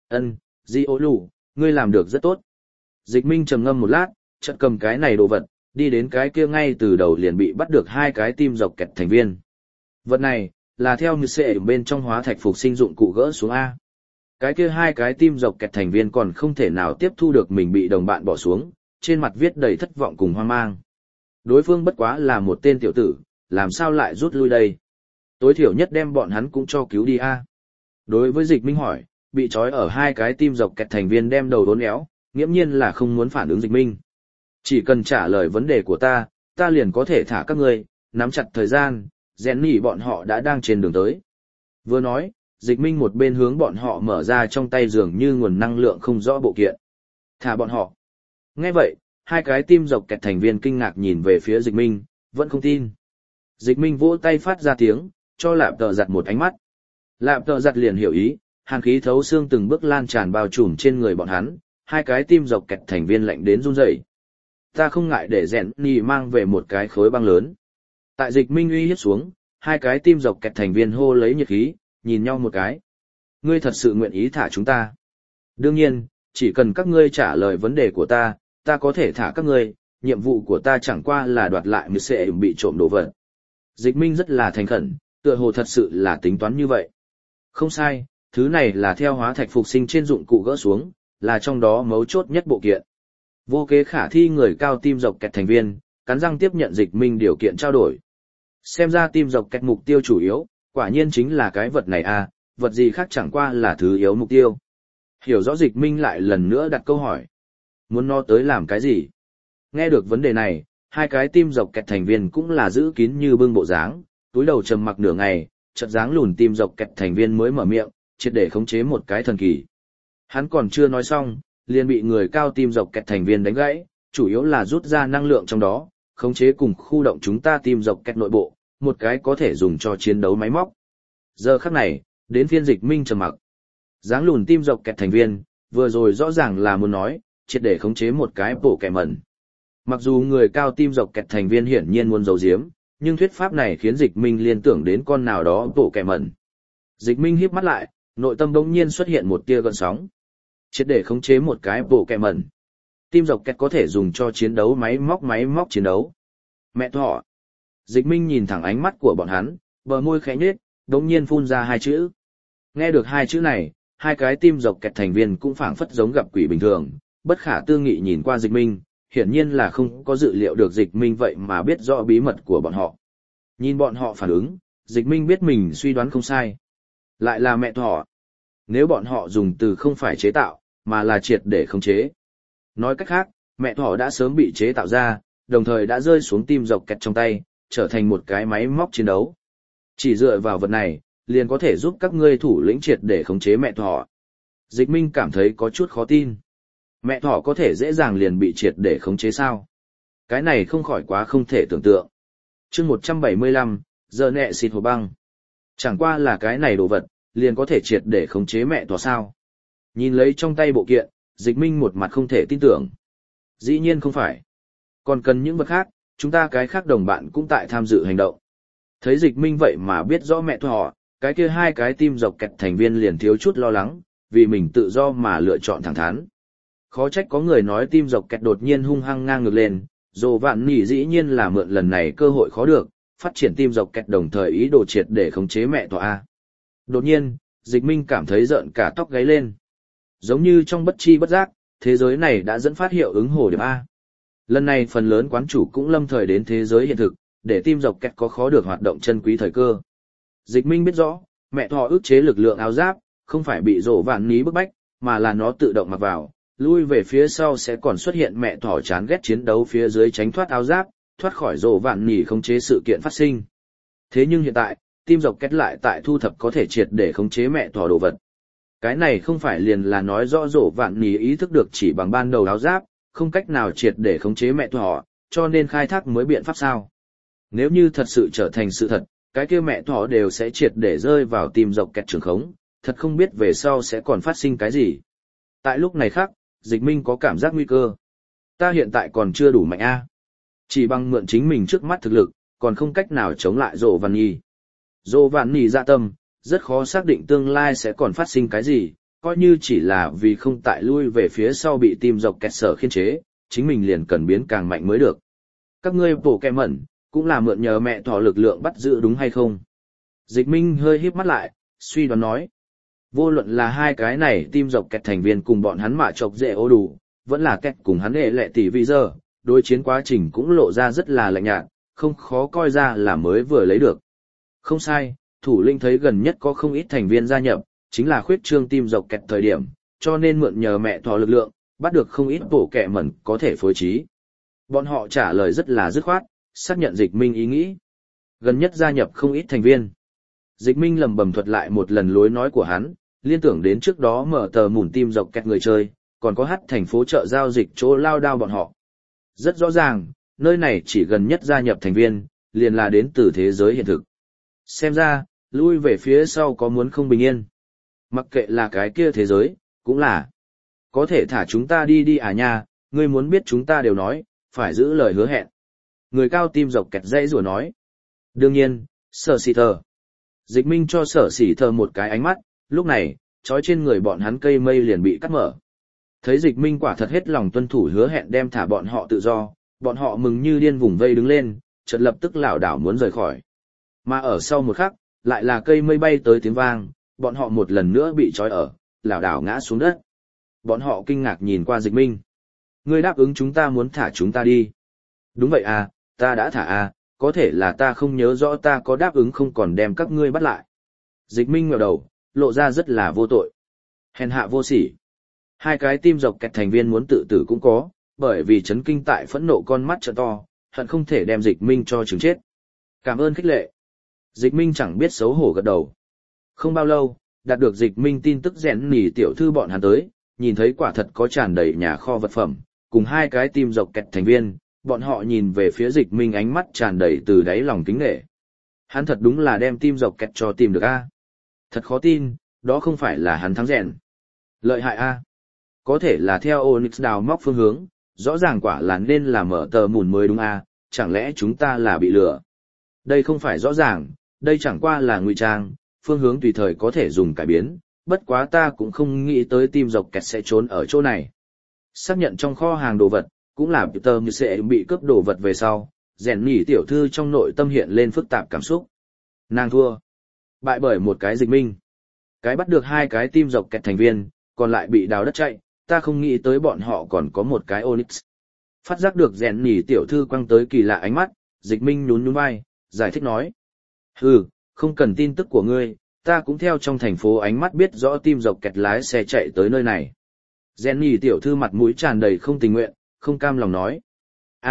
Di ố lù, ngươi làm được rất tốt. Dịch Minh trầm ngâm một lát, chợt cầm cái này đồ vật, đi đến cái kia ngay từ đầu liền bị bắt được hai cái tim dọc kẹt thành viên. Vật này, là theo như sệ bên trong hóa thạch phục sinh dụng cụ gỡ xuống A. Cái kia hai cái tim dọc kẹt thành viên còn không thể nào tiếp thu được mình bị đồng bạn bỏ xuống, trên mặt viết đầy thất vọng cùng hoang mang. Đối phương bất quá là một tên tiểu tử, làm sao lại rút lui đây? Tối thiểu nhất đem bọn hắn cũng cho cứu đi A. Đối với Dịch Minh hỏi, bị trói ở hai cái tim dọc kẹt thành viên đem đầu đốn éo, nghiễm nhiên là không muốn phản ứng Dịch Minh. Chỉ cần trả lời vấn đề của ta liền có thể thả các ngươi, nắm chặt thời gian, rèn nỉ bọn họ đã đang trên đường tới. Vừa nói, Dịch Minh một bên hướng bọn họ mở ra trong tay dường như nguồn năng lượng không rõ bộ kiện. Thả bọn họ. Nghe vậy, hai cái tim dọc kẹt thành viên kinh ngạc nhìn về phía Dịch Minh, vẫn không tin. Dịch Minh vỗ tay phát ra tiếng, cho Lạp Tợ Giặt một ánh mắt. Lạp Tợ Giặt liền hiểu ý, hàn khí thấu xương từng bước lan tràn bao trùm trên người bọn hắn, hai cái tim dọc kẹt thành viên lạnh đến run rẩy. Ta không ngại để rèn nỉ mang về một cái khối băng lớn. Tại Dịch Minh uy hiếp xuống, hai cái tim dọc kẹt thành viên hô lấy nhiệt khí, nhìn nhau một cái. Ngươi thật sự nguyện ý thả chúng ta? Đương nhiên, chỉ cần các ngươi trả lời vấn đề của ta có thể thả các ngươi, nhiệm vụ của ta chẳng qua là đoạt lại một sệ bị trộm đồ vật. Dịch Minh rất là thành khẩn, tựa hồ thật sự là tính toán như vậy. Không sai, thứ này là theo hóa thạch phục sinh trên dụng cụ gỡ xuống, là trong đó mấu chốt nhất bộ kiện. Vô kế khả thi người cao tim dọc kẹt thành viên, cắn răng tiếp nhận Dịch Minh điều kiện trao đổi. Xem ra tim dọc kẹt mục tiêu chủ yếu, quả nhiên chính là cái vật này à, vật gì khác chẳng qua là thứ yếu mục tiêu. Hiểu rõ Dịch Minh lại lần nữa đặt câu hỏi. Muốn nó tới làm cái gì? Nghe được vấn đề này, hai cái tim dọc kẹt thành viên cũng là giữ kín như bưng bộ dáng, túi đầu trầm mặc nửa ngày, chợt dáng lùn tim dọc kẹt thành viên mới mở miệng, triệt để khống chế một cái thần kỳ. Hắn còn chưa nói xong, liền bị người cao tim dọc kẹt thành viên đánh gãy, chủ yếu là rút ra năng lượng trong đó, khống chế cùng khu động chúng ta tim dọc kẹt nội bộ, một cái có thể dùng cho chiến đấu máy móc. Giờ khắc này, đến phiên Dịch Minh trầm mặc. Dáng lùn tim dọc kẹt thành viên, vừa rồi rõ ràng là muốn nói, triệt để khống chế một cái bộ kẻ mẩn. Mặc dù người cao tim dọc kẹt thành viên hiển nhiên muốn giấu giếm, nhưng thuyết pháp này khiến Dịch Minh liên tưởng đến con nào đó bộ kẻ mẩn. Dịch Minh híp mắt lại, nội tâm bỗng nhiên xuất hiện một tia gợn sóng. Triệt để khống chế một cái bộ kẻ mẩn. Tim dọc kẹt có thể dùng cho chiến đấu máy móc chiến đấu. Mẹ thọ. Dịch Minh nhìn thẳng ánh mắt của bọn hắn, bờ môi khẽ nhếch, bỗng nhiên phun ra hai chữ. Nghe được hai chữ này, hai cái tim dọc kẹt thành viên cũng phảng phất giống gặp quỷ bình thường, bất khả tư nghị nhìn qua Dịch Minh, hiển nhiên là không có dự liệu được Dịch Minh vậy mà biết rõ bí mật của bọn họ. Nhìn bọn họ phản ứng, Dịch Minh biết mình suy đoán không sai. Lại là mẹ thọ. Nếu bọn họ dùng từ không phải chế tạo, mà là triệt để khống chế. Nói cách khác, mẹ thỏ đã sớm bị chế tạo ra, đồng thời đã rơi xuống tim dọc kẹt trong tay, trở thành một cái máy móc chiến đấu. Chỉ dựa vào vật này, liền có thể giúp các ngươi thủ lĩnh triệt để khống chế mẹ thỏ. Dịch Minh cảm thấy có chút khó tin. Mẹ thỏ có thể dễ dàng liền bị triệt để khống chế sao? Cái này không khỏi quá không thể tưởng tượng. Chương 175, giờ nẹ xịt hồ băng. Chẳng qua là cái này đồ vật, liền có thể triệt để khống chế mẹ thỏ sao? Nhìn lấy trong tay bộ kiện, Dịch Minh một mặt không thể tin tưởng. Dĩ nhiên không phải. Còn cần những vật khác, chúng ta cái khác đồng bạn cũng tại tham dự hành động. Thấy Dịch Minh vậy mà biết rõ mẹ thỏ, cái kia hai cái tim dọc kẹt thành viên liền thiếu chút lo lắng, vì mình tự do mà lựa chọn thẳng thắn. Khó trách có người nói tim dọc kẹt đột nhiên hung hăng ngang ngược lên, Dồ Vạn Nỉ dĩ nhiên là mượn lần này cơ hội khó được, phát triển tim dọc kẹt đồng thời ý đồ triệt để khống chế mẹ thỏ A. Đột nhiên, Dịch Minh cảm thấy rợn cả tóc gáy lên. Giống như trong bất chi bất giác, thế giới này đã dẫn phát hiệu ứng hồ điệp A. Lần này phần lớn quán chủ cũng lâm thời đến thế giới hiện thực, để tim dọc kẹt có khó được hoạt động chân quý thời cơ. Dịch Minh biết rõ, mẹ thỏ ức chế lực lượng áo giáp, không phải bị Dồ Vạn Nỉ bức bách, mà là nó tự động mặc vào, lui về phía sau sẽ còn xuất hiện mẹ thỏ chán ghét chiến đấu phía dưới tránh thoát áo giáp, thoát khỏi Dồ Vạn Nỉ khống chế sự kiện phát sinh. Thế nhưng hiện tại, tim dọc kẹt lại tại thu thập có thể triệt để khống chế mẹ thỏ đồ vật. Cái này không phải liền là nói rõ Dồ Vạn Nỉ ý thức được chỉ bằng ban đầu áo giáp, không cách nào triệt để khống chế mẹ thỏ, cho nên khai thác mới biện pháp sao. Nếu như thật sự trở thành sự thật, cái kia mẹ thỏ đều sẽ triệt để rơi vào tim dọc kẹt trường khống, thật không biết về sau sẽ còn phát sinh cái gì. Tại lúc này khác, Dịch Minh có cảm giác nguy cơ. Ta hiện tại còn chưa đủ mạnh a. Chỉ bằng mượn chính mình trước mắt thực lực, còn không cách nào chống lại Dồ Vạn Nỉ. Dồ Vạn Nỉ dạ tâm, rất khó xác định tương lai sẽ còn phát sinh cái gì, coi như chỉ là vì không tại lui về phía sau bị tim dọc kẹt sở khiên chế, chính mình liền cần biến càng mạnh mới được. Các ngươi bổ kẹ mẩn, cũng là mượn nhờ mẹ thỏ lực lượng bắt giữ đúng hay không? Dịch Minh hơi híp mắt lại, suy đoán nói. Vô luận là hai cái này tim dọc kẹt thành viên cùng bọn hắn mạ chọc dễ ô đủ, vẫn là kẹt cùng hắn hệ lệ tỷ vì giờ, đối chiến quá trình cũng lộ ra rất là lạnh nhạt, không khó coi ra là mới vừa lấy được. Không sai, thủ lĩnh thấy gần nhất có không ít thành viên gia nhập, chính là khuyết trương tim dọc kẹt thời điểm, cho nên mượn nhờ mẹ thỏ lực lượng, bắt được không ít bổ kẹ mẩn có thể phối trí. Bọn họ trả lời rất là dứt khoát, xác nhận Dịch Minh ý nghĩ. Gần nhất gia nhập không ít thành viên. Dịch Minh lẩm bẩm thuật lại một lần lối nói của hắn, liên tưởng đến trước đó mở tờ mủn tim dọc kẹt người chơi, còn có hát thành phố chợ giao dịch chỗ lao đao bọn họ. Rất rõ ràng, nơi này chỉ gần nhất gia nhập thành viên, liền là đến từ thế giới hiện thực. Xem ra, lui về phía sau có muốn không bình yên. Mặc kệ là cái kia thế giới, cũng là. Có thể thả chúng ta đi đi à nha, ngươi muốn biết chúng ta đều nói, phải giữ lời hứa hẹn. Người cao tim dọc kẹt dãy rủa nói. Đương nhiên, Sở Sĩ Thờ. Dịch Minh cho Sở Sĩ Thờ một cái ánh mắt, lúc này, trói trên người bọn hắn cây mây liền bị cắt mở. Thấy Dịch Minh quả thật hết lòng tuân thủ hứa hẹn đem thả bọn họ tự do, bọn họ mừng như điên vùng vây đứng lên, chợt lập tức lảo đảo muốn rời khỏi. Mà ở sau một khắc, lại là cây mây bay tới tiếng vang, bọn họ một lần nữa bị trói ở, lảo đảo ngã xuống đất. Bọn họ kinh ngạc nhìn qua Dịch Minh. Ngươi đáp ứng chúng ta muốn thả chúng ta đi. Đúng vậy à, ta đã thả à, có thể là ta không nhớ rõ ta có đáp ứng không còn đem các ngươi bắt lại. Dịch Minh ngẩng đầu, lộ ra rất là vô tội. Hèn hạ vô sỉ. Hai cái tim dọc kẹt thành viên muốn tự tử cũng có, bởi vì chấn kinh tại phẫn nộ con mắt trợ to, hận không thể đem Dịch Minh cho trừng chết. Cảm ơn khích lệ. Dịch Minh chẳng biết xấu hổ gật đầu. Không bao lâu, đạt được Dịch Minh tin tức rèn nỉ tiểu thư bọn hắn tới, nhìn thấy quả thật có tràn đầy nhà kho vật phẩm, cùng hai cái tim dọc kẹt thành viên, bọn họ nhìn về phía Dịch Minh ánh mắt tràn đầy từ đáy lòng kính nể. Hắn thật đúng là đem tim dọc kẹt cho tìm được a. Thật khó tin, đó không phải là hắn thắng rèn. Lợi hại a. Có thể là theo Onyx đào móc phương hướng, rõ ràng quả là nên là mở tờ mùn mới đúng a, chẳng lẽ chúng ta là bị lừa. Đây không phải rõ ràng, đây chẳng qua là ngụy trang, phương hướng tùy thời có thể dùng cải biến, bất quá ta cũng không nghĩ tới tim dọc kẹt sẽ trốn ở chỗ này. Xác nhận trong kho hàng đồ vật, cũng là Peter như sẽ bị cướp đồ vật về sau, rèn nỉ tiểu thư trong nội tâm hiện lên phức tạp cảm xúc. Nàng thua. Bại bởi một cái Dịch Minh. Cái bắt được hai cái tim dọc kẹt thành viên, còn lại bị đào đất chạy, ta không nghĩ tới bọn họ còn có một cái Onyx. Phát giác được rèn nỉ tiểu thư quăng tới kỳ lạ ánh mắt, Dịch Minh nhún nhún vai, giải thích nói. Không cần tin tức của ngươi, ta cũng theo trong thành phố ánh mắt biết rõ tim dọc kẹt lái xe chạy tới nơi này. Rèn nỉ tiểu thư mặt mũi tràn đầy không tình nguyện, không cam lòng nói.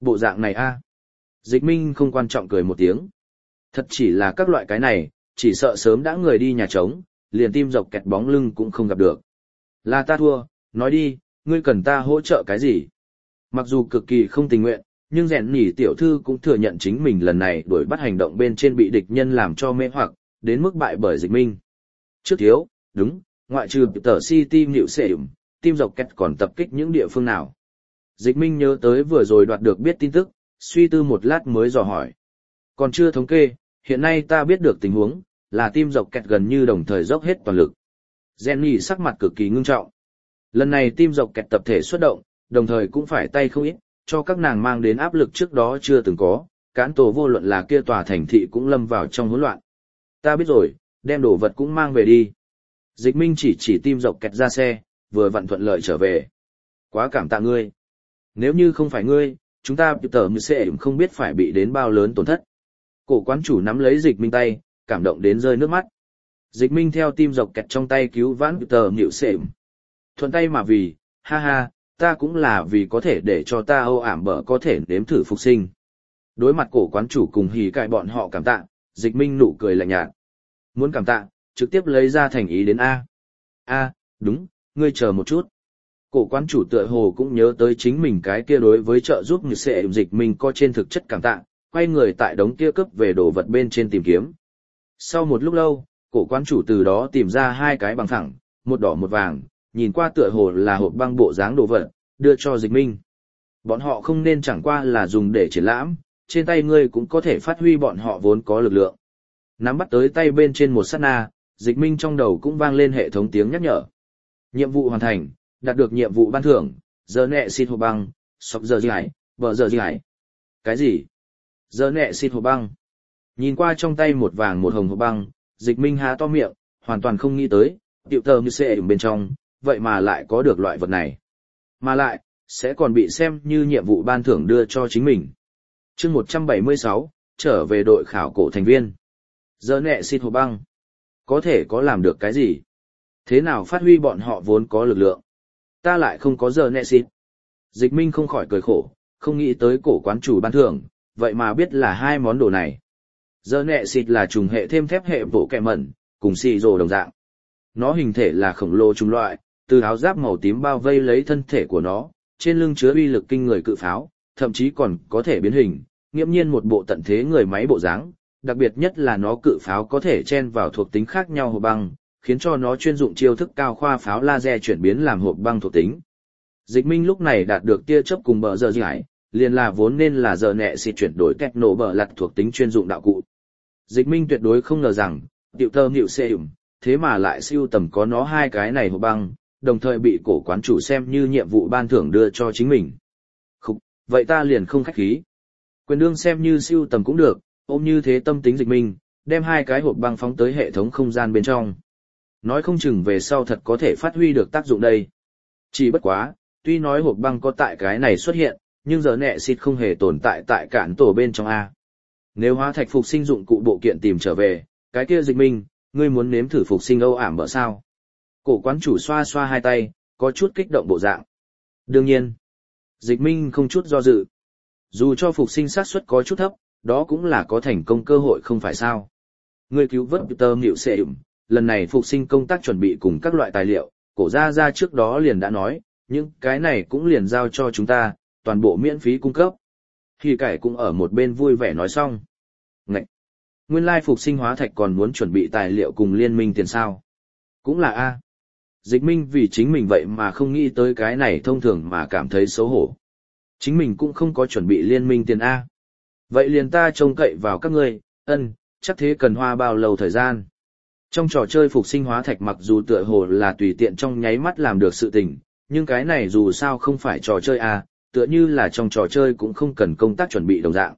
Bộ dạng này a. Dịch Minh không quan trọng cười một tiếng. Thật chỉ là các loại cái này, chỉ sợ sớm đã người đi nhà trống, liền tim dọc kẹt bóng lưng cũng không gặp được. Là ta thua, nói đi, ngươi cần ta hỗ trợ cái gì? Mặc dù cực kỳ không tình nguyện, nhưng rèn nỉ tiểu thư cũng thừa nhận chính mình lần này đuổi bắt hành động bên trên bị địch nhân làm cho mê hoặc, đến mức bại bởi Dịch Minh. Trước thiếu, đúng, ngoại trừ tờ City Nịu Sệ tim dọc kẹt còn tập kích những địa phương nào? Dịch Minh nhớ tới vừa rồi đoạt được biết tin tức, suy tư một lát mới dò hỏi. Còn chưa thống kê, hiện nay ta biết được tình huống, là tim dọc kẹt gần như đồng thời dốc hết toàn lực. Jenny sắc mặt cực kỳ ngưng trọng. Lần này tim dọc kẹt tập thể xuất động, đồng thời cũng phải tay không ít, cho các nàng mang đến áp lực trước đó chưa từng có, cán tổ vô luận là kia tòa thành thị cũng lâm vào trong hỗn loạn. Ta biết rồi, đem đồ vật cũng mang về đi. Dịch Minh chỉ tim dọc kẹt ra xe, vừa vặn thuận lợi trở về. Quá cảm tạ ngươi. Nếu như không phải ngươi, chúng ta tờ như sẽ không biết phải bị đến bao lớn tổn thất. Cổ quán chủ nắm lấy Dịch Minh tay, cảm động đến rơi nước mắt. Dịch Minh theo tim dọc kẹt trong tay cứu vãn tờ nhịu sệm. Thuận tay mà vì, ha ha, ta cũng là vì có thể để cho ta âu ảm bở có thể nếm thử phục sinh. Đối mặt cổ quán chủ cùng hỉ cải bọn họ cảm tạ, Dịch Minh nụ cười lạnh nhạt. Muốn cảm tạ, trực tiếp lấy ra thành ý đến A. A, đúng, ngươi chờ một chút. Cổ quán chủ tựa hồ cũng nhớ tới chính mình cái kia đối với trợ giúp như sẽ Dịch Minh có trên thực chất cảm tạ, quay người tại đống kia cướp về đồ vật bên trên tìm kiếm. Sau một lúc lâu, cổ quán chủ từ đó tìm ra hai cái bằng phẳng, một đỏ một vàng, nhìn qua tựa hồ là hộp băng bộ dáng đồ vật, đưa cho Dịch Minh. Bọn họ không nên chẳng qua là dùng để triển lãm, trên tay ngươi cũng có thể phát huy bọn họ vốn có lực lượng. Nắm bắt tới tay bên trên một sát na, Dịch Minh trong đầu cũng vang lên hệ thống tiếng nhắc nhở. Nhiệm vụ hoàn thành, đạt được nhiệm vụ ban thưởng, giờ nẹ xịt hộp băng, sọc giờ gì hải, bờ giờ gì hải. Cái gì? Giờ nẹ xịt hộp băng. Nhìn qua trong tay một vàng một hồng hộp băng, Dịch Minh há to miệng, hoàn toàn không nghĩ tới, tiểu tờ như sẽ ở bên trong, vậy mà lại có được loại vật này. Mà lại, sẽ còn bị xem như nhiệm vụ ban thưởng đưa cho chính mình. Chương 176, trở về đội khảo cổ thành viên. Giờ nẹ xịt hộp băng. Có thể có làm được cái gì? Thế nào phát huy bọn họ vốn có lực lượng? Ta lại không có giờ nẹ xịt. Dịch Minh không khỏi cười khổ, không nghĩ tới cổ quán chủ ban thưởng, vậy mà biết là hai món đồ này. Giờ nẹ xịt là trùng hệ thêm thép hệ bộ kẹ mẩn, cùng xì rồ đồng dạng. Nó hình thể là khổng lồ trùng loại, từ áo giáp màu tím bao vây lấy thân thể của nó, trên lưng chứa uy lực kinh người cự pháo, thậm chí còn có thể biến hình, nghiễm nhiên một bộ tận thế người máy bộ dáng. Đặc biệt nhất là nó cự pháo có thể chen vào thuộc tính khác nhau hộp băng, khiến cho nó chuyên dụng chiêu thức cao khoa pháo laser chuyển biến làm hộp băng thuộc tính. Dịch Minh lúc này đạt được tia chớp cùng bờ giờ giải, liền là vốn nên là giờ nẹ xịt chuyển đổi kẹt nổ bờ lặt thuộc tính chuyên dụng đạo cụ. Dịch Minh tuyệt đối không ngờ rằng, tiểu tơ nhịu xê thế mà lại siêu tầm có nó hai cái này hộp băng, đồng thời bị cổ quán chủ xem như nhiệm vụ ban thưởng đưa cho chính mình. Khúc, vậy ta liền không khách khí. Quyền đương xem như siêu tầm cũng được, ôm như thế tâm tính Dịch Minh, đem hai cái hộp băng phóng tới hệ thống không gian bên trong. Nói không chừng về sau thật có thể phát huy được tác dụng đây. Chỉ bất quá, tuy nói hộp băng có tại cái này xuất hiện, nhưng giờ nẹ xịt không hề tồn tại tại cản tổ bên trong A. Nếu hóa thạch phục sinh dụng cụ bộ kiện tìm trở về, cái kia Dịch Minh, ngươi muốn nếm thử phục sinh âu ảm bở sao? Cổ quán chủ xoa xoa hai tay, có chút kích động bộ dạng. Đương nhiên, Dịch Minh không chút do dự. Dù cho phục sinh xác suất có chút thấp, đó cũng là có thành công cơ hội không phải sao. Ngươi cứu vớt Peter Niệu Sệ lần này phục sinh công tác chuẩn bị cùng các loại tài liệu, cổ ra trước đó liền đã nói, những cái này cũng liền giao cho chúng ta, toàn bộ miễn phí cung cấp. Hỉ cải cũng ở một bên vui vẻ nói xong. Ngậy! Nguyên lai phục sinh hóa thạch còn muốn chuẩn bị tài liệu cùng liên minh tiền sao. Cũng là A. Dịch Minh vì chính mình vậy mà không nghĩ tới cái này thông thường mà cảm thấy xấu hổ. Chính mình cũng không có chuẩn bị liên minh tiền A. Vậy liền ta trông cậy vào các ngươi, chắc thế cần hoa bao lâu thời gian. Trong trò chơi phục sinh hóa thạch mặc dù tựa hồ là tùy tiện trong nháy mắt làm được sự tình, nhưng cái này dù sao không phải trò chơi A, tựa như là trong trò chơi cũng không cần công tác chuẩn bị đồng dạng.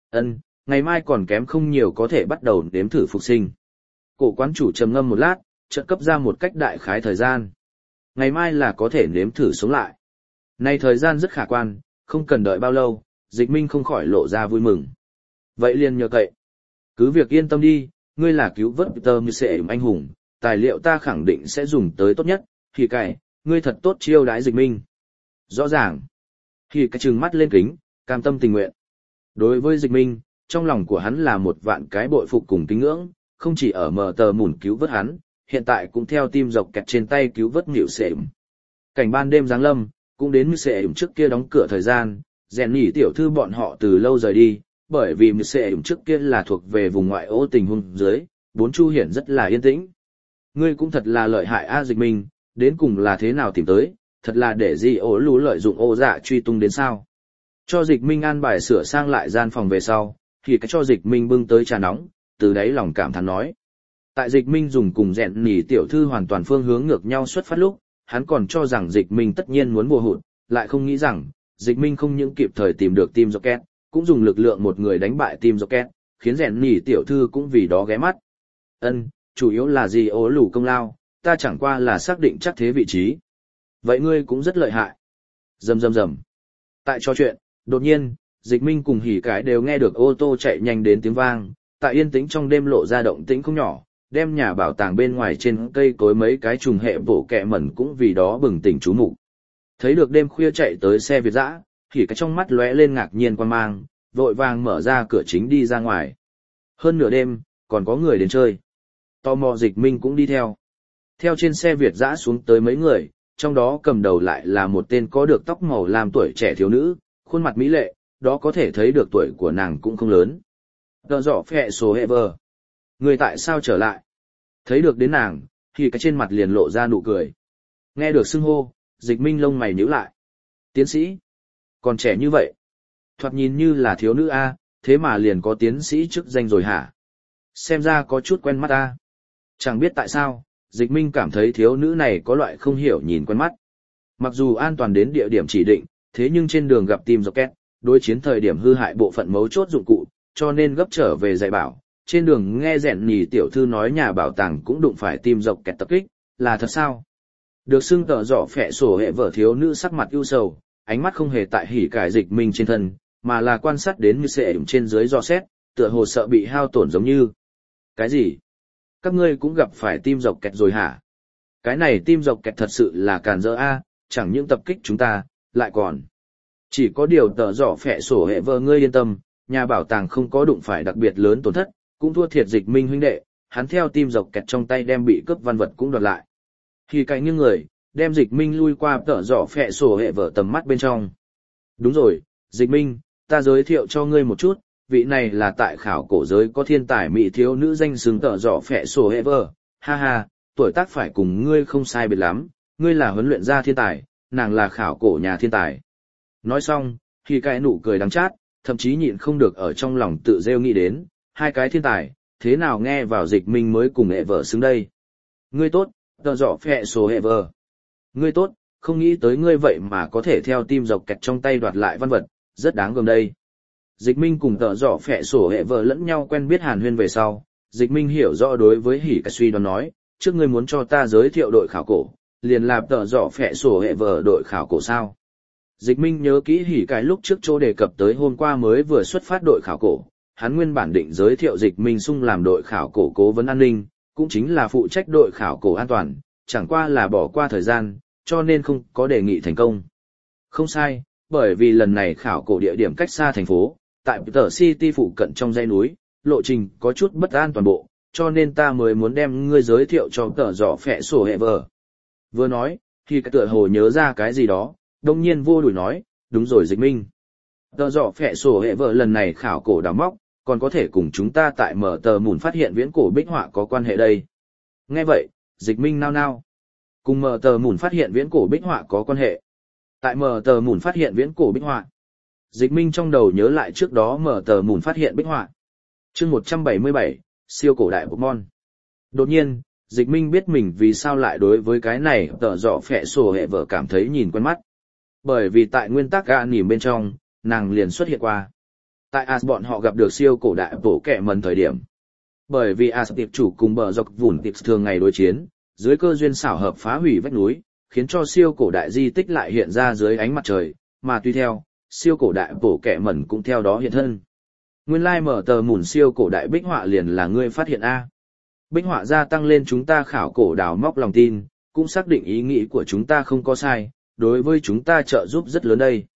Ngày mai còn kém không nhiều có thể bắt đầu nếm thử phục sinh. Cổ quán chủ trầm ngâm một lát, chợt cấp ra một cách đại khái thời gian. Ngày mai là có thể nếm thử sống lại. Nay thời gian rất khả quan, không cần đợi bao lâu, Dịch Minh không khỏi lộ ra vui mừng. Vậy liền nhờ cậy. Cứ việc yên tâm đi, ngươi là cứu vớt Peter như sẽ anh hùng, tài liệu ta khẳng định sẽ dùng tới tốt nhất, thì cải, ngươi thật tốt chiêu đãi Dịch Minh. Rõ ràng. Thì cái trừng mắt lên kính, Cam tâm tình nguyện. Đối với Dịch Minh, trong lòng của hắn là một vạn cái bội phục cùng kính ngưỡng, không chỉ ở mở tờ mùn cứu vớt hắn, hiện tại cũng theo team dọc kẹt trên tay cứu vớt Nhựu Sệ. Cảnh ban đêm giáng lâm, cũng đến Nhựu Sệ trước kia đóng cửa thời gian, rèn nhỉ tiểu thư bọn họ từ lâu rời đi, bởi vì Nhựu Sệ trước kia là thuộc về vùng ngoại ô tình huống dưới, bốn chu hiển rất là yên tĩnh. Ngươi cũng thật là lợi hại a Dịch Minh, đến cùng là thế nào tìm tới, thật là để gì ố lú lợi dụng ô dạ truy tung đến sao. Cho Dịch Minh an bài sửa sang lại gian phòng về sau, thì cái cho Dịch Minh bưng tới trà nóng, từ đấy lòng cảm thán nói. Tại Dịch Minh dùng cùng rèn nỉ tiểu thư hoàn toàn phương hướng ngược nhau xuất phát lúc, hắn còn cho rằng Dịch Minh tất nhiên muốn bùa hụt, lại không nghĩ rằng, Dịch Minh không những kịp thời tìm được Team Rocket, cũng dùng lực lượng một người đánh bại Team Rocket, khiến rèn nỉ tiểu thư cũng vì đó ghé mắt. Chủ yếu là gì ố lù công lao, ta chẳng qua là xác định chắc thế vị trí. Vậy ngươi cũng rất lợi hại. Rầm rầm rầm. Tại trò chuyện, đột nhiên, Dịch Minh cùng Hỉ Cái đều nghe được ô tô chạy nhanh đến tiếng vang, tại yên tĩnh trong đêm lộ ra động tĩnh không nhỏ, đem nhà bảo tàng bên ngoài trên cây cối mấy cái trùng hệ bổ kẹ mẩn cũng vì đó bừng tỉnh chú mục. Thấy được đêm khuya chạy tới xe Việt dã, Hỉ Cái trong mắt lóe lên ngạc nhiên quan mang, vội vàng mở ra cửa chính đi ra ngoài. Hơn nửa đêm, còn có người đến chơi. Tò mò Dịch Minh cũng đi theo. Theo trên xe Việt dã xuống tới mấy người, trong đó cầm đầu lại là một tên có được tóc màu làm tuổi trẻ thiếu nữ, khuôn mặt mỹ lệ, đó có thể thấy được tuổi của nàng cũng không lớn. Tờ dọ phẹ số hệ vờ. Người tại sao trở lại? Thấy được đến nàng, thì cái trên mặt liền lộ ra nụ cười. Nghe được xưng hô, Dịch Minh lông mày nhíu lại. Tiến sĩ? Còn trẻ như vậy? Thoạt nhìn như là thiếu nữ A, thế mà liền có tiến sĩ chức danh rồi hả? Xem ra có chút quen mắt A. Chẳng biết tại sao, Dịch Minh cảm thấy thiếu nữ này có loại không hiểu nhìn quen mắt. Mặc dù an toàn đến địa điểm chỉ định, thế nhưng trên đường gặp Team Rocket, đối chiến thời điểm hư hại bộ phận mấu chốt dụng cụ, cho nên gấp trở về dạy bảo. Trên đường nghe rèn nhì tiểu thư nói nhà bảo tàng cũng đụng phải Team Rocket tập kích, là thật sao? Được xưng tợ dọ phẹ sổ hệ vợ thiếu nữ sắc mặt ưu sầu, ánh mắt không hề tại Hỉ Cải Dịch Minh trên thân, mà là quan sát đến như sệ trên dưới do xét, tựa hồ sợ bị hao tổn giống như. Cái gì? Các ngươi cũng gặp phải Team Rocket rồi hả? Cái này Team Rocket thật sự là càn rỡ a, chẳng những tập kích chúng ta, lại còn. Chỉ có điều tợ dọ phẹ sổ hệ vợ ngươi yên tâm, nhà bảo tàng không có đụng phải đặc biệt lớn tổn thất, cũng thua thiệt Dịch Minh huynh đệ, hắn theo Team Rocket trong tay đem bị cướp văn vật cũng đoạt lại. Khi cạnh những người, đem Dịch Minh lui qua tợ dọ phẹ sổ hệ vợ tầm mắt bên trong. Đúng rồi, Dịch Minh, ta giới thiệu cho ngươi một chút, vị này là tại khảo cổ giới có thiên tài mỹ thiếu nữ danh xứng tợ dọ phẹ sổ hệ vợ, ha ha, tuổi tác phải cùng ngươi không sai biệt lắm, ngươi là huấn luyện gia thiên tài, nàng là khảo cổ nhà thiên tài. Nói xong, khi cái nụ cười đắng chát, thậm chí nhịn không được ở trong lòng tự rêu nghĩ đến, hai cái thiên tài, thế nào nghe vào Dịch Minh mới cùng hệ vợ xứng đây. Ngươi tốt, tợ dọ phẹ sổ hệ vợ. Ngươi tốt, không nghĩ tới ngươi vậy mà có thể theo Team Rocket trong tay đoạt lại văn vật, rất đáng gờm đây. Dịch Minh cùng tợ dọ phẹ sổ hệ vợ lẫn nhau quen biết hàn huyên về sau, Dịch Minh hiểu rõ đối với Hỉ Cái suy đoán nói, trước ngươi muốn cho ta giới thiệu đội khảo cổ, liền làm tợ dọ phẹ sổ hệ vợ đội khảo cổ sao. Dịch Minh nhớ kỹ Hỉ Cái lúc trước chỗ đề cập tới hôm qua mới vừa xuất phát đội khảo cổ, hắn nguyên bản định giới thiệu Dịch Minh sung làm đội khảo cổ cố vấn an ninh, cũng chính là phụ trách đội khảo cổ an toàn, chẳng qua là bỏ qua thời gian, cho nên không có đề nghị thành công. Không sai, bởi vì lần này khảo cổ địa điểm cách xa thành phố, tại Peter City phụ cận trong dãy núi, lộ trình có chút bất an toàn bộ, cho nên ta mới muốn đem ngươi giới thiệu cho tợ dọ phẹ sổ hệ vợ. Vừa nói, khi cái tựa hồ nhớ ra cái gì đó, đông nhiên vô đuổi nói, đúng rồi Dịch Minh. Tợ dọ phẹ sổ hệ vợ lần này khảo cổ đào móc, còn có thể cùng chúng ta tại mở tờ mùn phát hiện viễn cổ bích họa có quan hệ đây. Nghe vậy, Dịch Minh nao nao. Cùng mở tờ mùn phát hiện viễn cổ bích họa có quan hệ. Tại mở tờ mùn phát hiện viễn cổ bích họa. Dịch Minh trong đầu nhớ lại trước đó mở tờ mùn phát hiện bích họa. Chương 177, siêu cổ đại Pokemon. Đột nhiên, Dịch Minh biết mình vì sao lại đối với cái này tợ dọ phẹ sổ hệ vợ cảm thấy nhìn quen mắt. Bởi vì tại nguyên tắc gã nỉm bên trong, nàng liền xuất hiện qua. Tại As bọn họ gặp được siêu cổ đại bổ kẹ mần thời điểm. Bởi vì As tiệp chủ cùng bờ dọc vùn tiệp thường ngày đối chiến, dưới cơ duyên xảo hợp phá hủy vách núi, khiến cho siêu cổ đại di tích lại hiện ra dưới ánh mặt trời, mà tuy theo, siêu cổ đại bổ kẹ mẩn cũng theo đó hiện thân. Nguyên lai mở tờ mùn siêu cổ đại bích họa liền là ngươi phát hiện A. Bích họa gia tăng lên chúng ta khảo cổ đào móc lòng tin, cũng xác định ý nghĩ của chúng ta không có sai, đối với chúng ta trợ giúp rất lớn đây.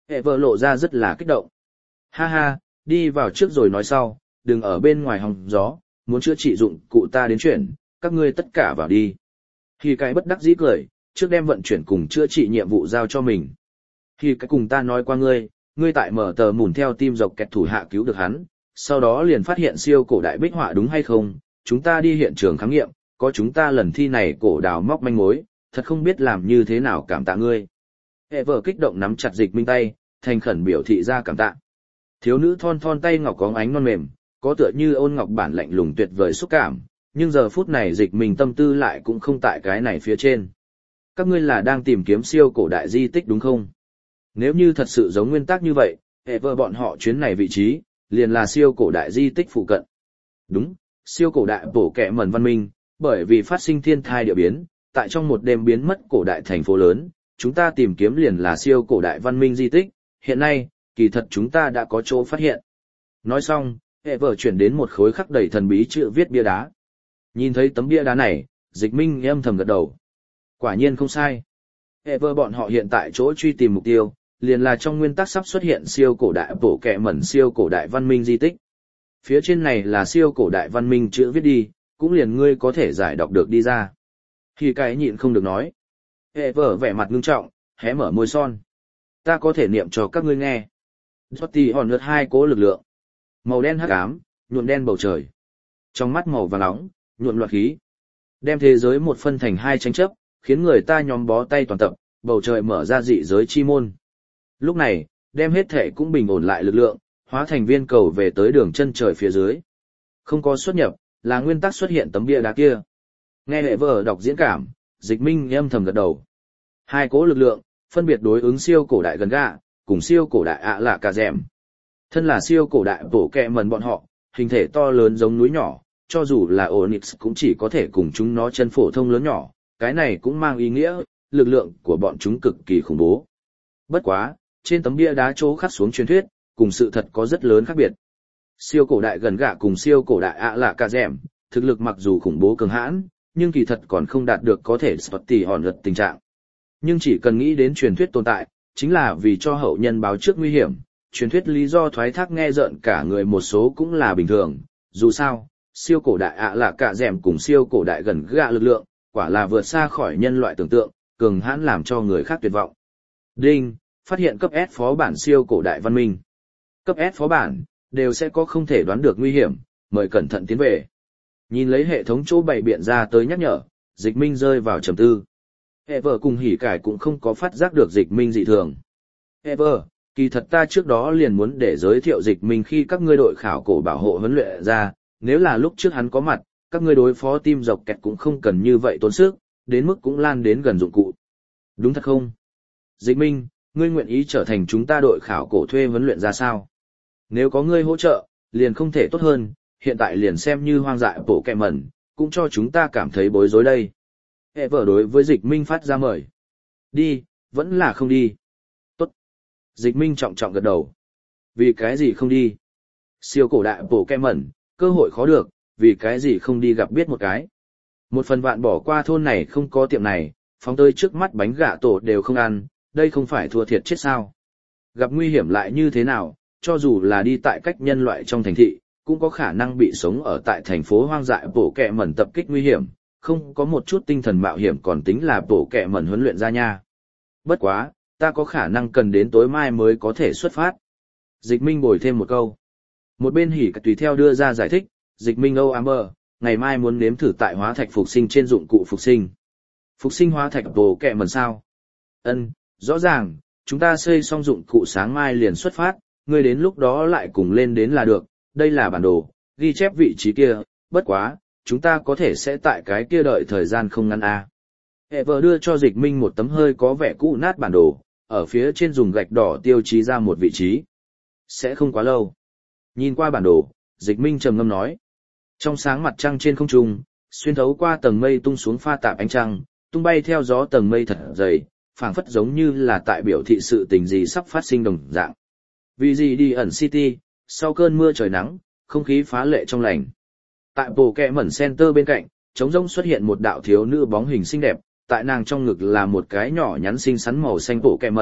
Ever lộ ra rất là kích động. Ha ha, đi vào trước rồi nói sau, đừng ở bên ngoài hòng gió, muốn chữa trị dụng cụ ta đến chuyển, các ngươi tất cả vào đi. Khi cái bất đắc dĩ cười, trước đem vận chuyển cùng chữa trị nhiệm vụ giao cho mình. Khi cái cùng ta nói qua ngươi tại mở tờ mùn theo tim dọc kẹt thủ hạ cứu được hắn, sau đó liền phát hiện siêu cổ đại bích họa đúng hay không, chúng ta đi hiện trường khám nghiệm, có chúng ta lần thi này cổ đào móc manh mối, thật không biết làm như thế nào cảm tạ ngươi. Ever kích động nắm chặt Dịch Minh tay, thành khẩn biểu thị ra cảm tạ. Thiếu nữ thon thon tay ngọc có ánh non mềm, có tựa như ôn ngọc bản lạnh lùng tuyệt vời xúc cảm, nhưng giờ phút này Dịch Minh tâm tư lại cũng không tại cái này phía trên. Các ngươi là đang tìm kiếm siêu cổ đại di tích đúng không? Nếu như thật sự giống nguyên tắc như vậy, Ever bọn họ chuyến này vị trí, liền là siêu cổ đại di tích phụ cận. Đúng, siêu cổ đại bổ kẹ mẩn văn minh, bởi vì phát sinh thiên thai địa biến, tại trong một đêm biến mất cổ đại thành phố lớn, chúng ta tìm kiếm liền là siêu cổ đại văn minh di tích, hiện nay, kỳ thật chúng ta đã có chỗ phát hiện. Nói xong, Ever chuyển đến một khối khắc đầy thần bí chữ viết bia đá. Nhìn thấy tấm bia đá này, Dịch Minh âm thầm gật đầu. Quả nhiên không sai. Ever bọn họ hiện tại chỗ truy tìm mục tiêu, liền là trong nguyên tắc sắp xuất hiện siêu cổ đại bổ kẹ mẩn siêu cổ đại văn minh di tích. Phía trên này là siêu cổ đại văn minh chữ viết đi, cũng liền ngươi có thể giải đọc được đi ra. Khi cái nhịn không được nói. Ever vẻ mặt ngưng trọng, hé mở môi son. Ta có thể niệm cho các ngươi nghe. Giọt hòn lượt hai cố lực lượng. Màu đen hắc ám, nhuộm đen bầu trời. Trong mắt màu vàng nóng, nhuộm loạn khí. Đem thế giới một phân thành hai tranh chấp, khiến người ta nhóm bó tay toàn tập, bầu trời mở ra dị giới chi môn. Lúc này, đem hết thể cũng bình ổn lại lực lượng, hóa thành viên cầu về tới đường chân trời phía dưới. Không có xuất nhập, là nguyên tắc xuất hiện tấm bia đá kia. Nghe hệ vở đọc diễn cảm, Dịch Minh âm thầm gật đầu. Hai cố lực lượng, phân biệt đối ứng siêu cổ đại gần gạ, cùng siêu cổ đại ạ lạ cà dẻm. Thân là siêu cổ đại bổ kẹ mần bọn họ, hình thể to lớn giống núi nhỏ, cho dù là Onyx cũng chỉ có thể cùng chúng nó chân phổ thông lớn nhỏ, cái này cũng mang ý nghĩa, lực lượng của bọn chúng cực kỳ khủng bố. Bất quá, trên tấm bia đá chỗ khắc xuống truyền thuyết, cùng sự thật có rất lớn khác biệt. Siêu cổ đại gần gạ cùng siêu cổ đại ạ lạ cà dẻm, thực lực mặc dù khủng bố cường hãn, nhưng kỳ thật còn không đạt được có thể tỉ hòn lật tình trạng. Nhưng chỉ cần nghĩ đến truyền thuyết tồn tại, chính là vì cho hậu nhân báo trước nguy hiểm, truyền thuyết lý do thoái thác nghe rợn cả người một số cũng là bình thường, dù sao, siêu cổ đại ạ lạ cà dẻm cùng siêu cổ đại gần gạ lực lượng, quả là vượt xa khỏi nhân loại tưởng tượng, cường hãn làm cho người khác tuyệt vọng. Đinh, phát hiện cấp S phó bản siêu cổ đại văn minh. Cấp S phó bản, đều sẽ có không thể đoán được nguy hiểm, mời cẩn thận tiến về. Nhìn lấy hệ thống chỗ bày biện ra tới nhắc nhở, Dịch Minh rơi vào trầm tư. Ever cùng hỉ cải cũng không có phát giác được Dịch Minh dị thường. Ever, kỳ thật ta trước đó liền muốn để giới thiệu Dịch Minh khi các ngươi đội khảo cổ bảo hộ huấn luyện ra, nếu là lúc trước hắn có mặt, các ngươi đối phó tim dọc kẹt cũng không cần như vậy tốn sức, đến mức cũng lan đến gần dụng cụ. Đúng thật không? Dịch Minh, ngươi nguyện ý trở thành chúng ta đội khảo cổ thuê huấn luyện ra sao? Nếu có ngươi hỗ trợ, liền không thể tốt hơn, hiện tại liền xem như hoang dại bổ kẹ mẩn, cũng cho chúng ta cảm thấy bối rối đây. Ever đối với Dịch Minh phát ra mời. Đi, vẫn là không đi. Tốt. Dịch Minh trọng trọng gật đầu. Vì cái gì không đi? Siêu cổ đại bổ kẹ mẩn, cơ hội khó được, vì cái gì không đi gặp biết một cái. Một phần vạn bỏ qua thôn này không có tiệm này, phóng tơi trước mắt bánh gà tổ đều không ăn, đây không phải thua thiệt chết sao. Gặp nguy hiểm lại như thế nào, cho dù là đi tại cách nhân loại trong thành thị, cũng có khả năng bị sống ở tại thành phố hoang dại bổ kẹ mẩn tập kích nguy hiểm, không có một chút tinh thần mạo hiểm còn tính là bổ kẹ mẩn huấn luyện ra nha. Bất quá, ta có khả năng cần đến tối mai mới có thể xuất phát. Dịch Minh bồi thêm một câu. Một bên hỉ tùy theo đưa ra giải thích, Dịch Minh âu ám bờ, ngày mai muốn nếm thử tại hóa thạch phục sinh trên dụng cụ phục sinh. Phục sinh hóa thạch bổ kẹ mẩn sao? Ân, rõ ràng, chúng ta xây xong dụng cụ sáng mai liền xuất phát, ngươi đến lúc đó lại cùng lên đến là được, đây là bản đồ, ghi chép vị trí kia, bất quá, chúng ta có thể sẽ tại cái kia đợi thời gian không ngắn a. Ever đưa cho Dịch Minh một tấm hơi có vẻ cũ nát bản đồ, ở phía trên dùng gạch đỏ tiêu chí ra một vị trí. Sẽ không quá lâu. Nhìn qua bản đồ, Dịch Minh trầm ngâm nói. Trong sáng mặt trăng trên không trung, xuyên thấu qua tầng mây tung xuống pha tạp ánh trăng, tung bay theo gió tầng mây thật dày, phảng phất giống như là tại biểu thị sự tình gì sắp phát sinh đồng dạng. Vì gì đi ẩn City, sau cơn mưa trời nắng, không khí phá lệ trong lành. Tại bộ kẹ mẩn center bên cạnh, trống rỗng xuất hiện một đạo thiếu nữ bóng hình xinh đẹp, tại nàng trong ngực là một cái nhỏ nhắn xinh xắn màu xanh bộ kẹ mẩn,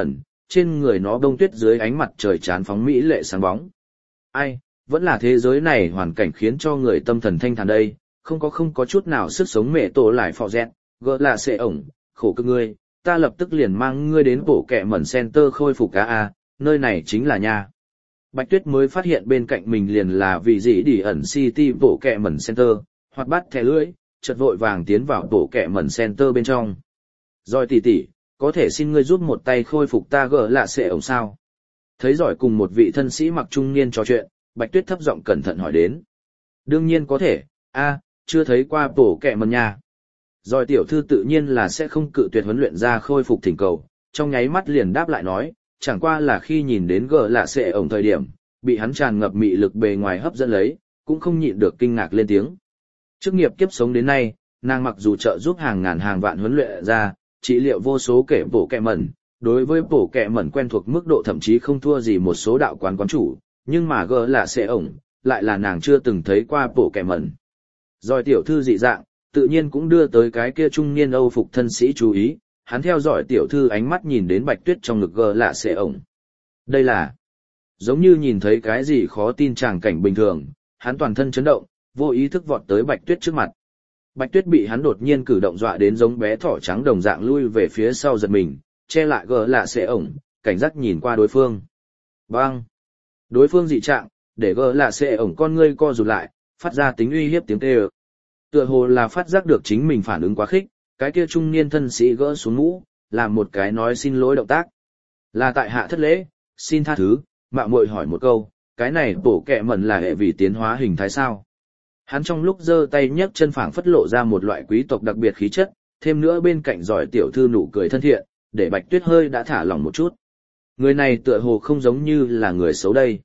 trên người nó bông tuyết dưới ánh mặt trời chán phóng mỹ lệ sáng bóng. Ai, vẫn là thế giới này hoàn cảnh khiến cho người tâm thần thanh thản đây, không có chút nào sức sống mẹ tổ lại phò dẹt, gỡ là xệ ổng, khổ cực ngươi, ta lập tức liền mang ngươi đến bộ kẹ mẩn center khôi phục cá nơi này chính là nhà. Bạch Tuyết mới phát hiện bên cạnh mình liền là vị dĩ đi ẩn city bộ kẹ mẩn center, hoặc bắt thẻ lưỡi, chợt vội vàng tiến vào bộ kẹ mẩn center bên trong. Rồi tỷ, có thể xin ngươi giúp một tay khôi phục ta gỡ lạ xệ ổng sao? Thấy giỏi cùng một vị thân sĩ mặc trung niên trò chuyện, Bạch Tuyết thấp giọng cẩn thận hỏi đến. Đương nhiên có thể, chưa thấy qua bộ kẹ mẩn nha. Rồi tiểu thư tự nhiên là sẽ không cự tuyệt huấn luyện ra khôi phục thỉnh cầu, trong nháy mắt liền đáp lại nói, chẳng qua là khi nhìn đến gỡ lạ xệ ổng thời điểm, bị hắn tràn ngập mị lực bề ngoài hấp dẫn lấy, cũng không nhịn được kinh ngạc lên tiếng. Chức nghiệp kiếp sống đến nay, nàng mặc dù trợ giúp hàng ngàn hàng vạn huấn luyện ra, trị liệu vô số kẻ bổ kẹ mẩn, đối với bổ kẹ mẩn quen thuộc mức độ thậm chí không thua gì một số đạo quán chủ, nhưng mà gỡ lạ xệ ổng, lại là nàng chưa từng thấy qua bổ kẹ mẩn. Rồi tiểu thư dị dạng, tự nhiên cũng đưa tới cái kia trung niên Âu phục thân sĩ chú ý, hắn theo dõi tiểu thư ánh mắt nhìn đến Bạch Tuyết trong ngực gờ lạ xệ ổng. Đây là, giống như nhìn thấy cái gì khó tin tràng cảnh bình thường, hắn toàn thân chấn động, vô ý thức vọt tới Bạch Tuyết trước mặt. Bạch Tuyết bị hắn đột nhiên cử động dọa đến giống bé thỏ trắng đồng dạng lui về phía sau giật mình, che lại gờ lạ xệ ổng, cảnh giác nhìn qua đối phương. Bang! Đối phương dị trạng, để gờ lạ xệ ổng con ngươi co rụt lại, phát ra tính uy hiếp tiếng kêu. Tựa hồ là phát giác được chính mình phản ứng quá khích, cái kia trung niên thân sĩ gỡ xuống mũ, làm một cái nói xin lỗi động tác. Là tại hạ thất lễ, xin tha thứ, mạo muội hỏi một câu, cái này bổ kẹ mẩn là hệ vì tiến hóa hình thái sao? Hắn trong lúc giơ tay nhấc chân phảng phất lộ ra một loại quý tộc đặc biệt khí chất, thêm nữa bên cạnh giỏi tiểu thư nụ cười thân thiện, để Bạch Tuyết hơi đã thả lỏng một chút. Người này tựa hồ không giống như là người xấu đây.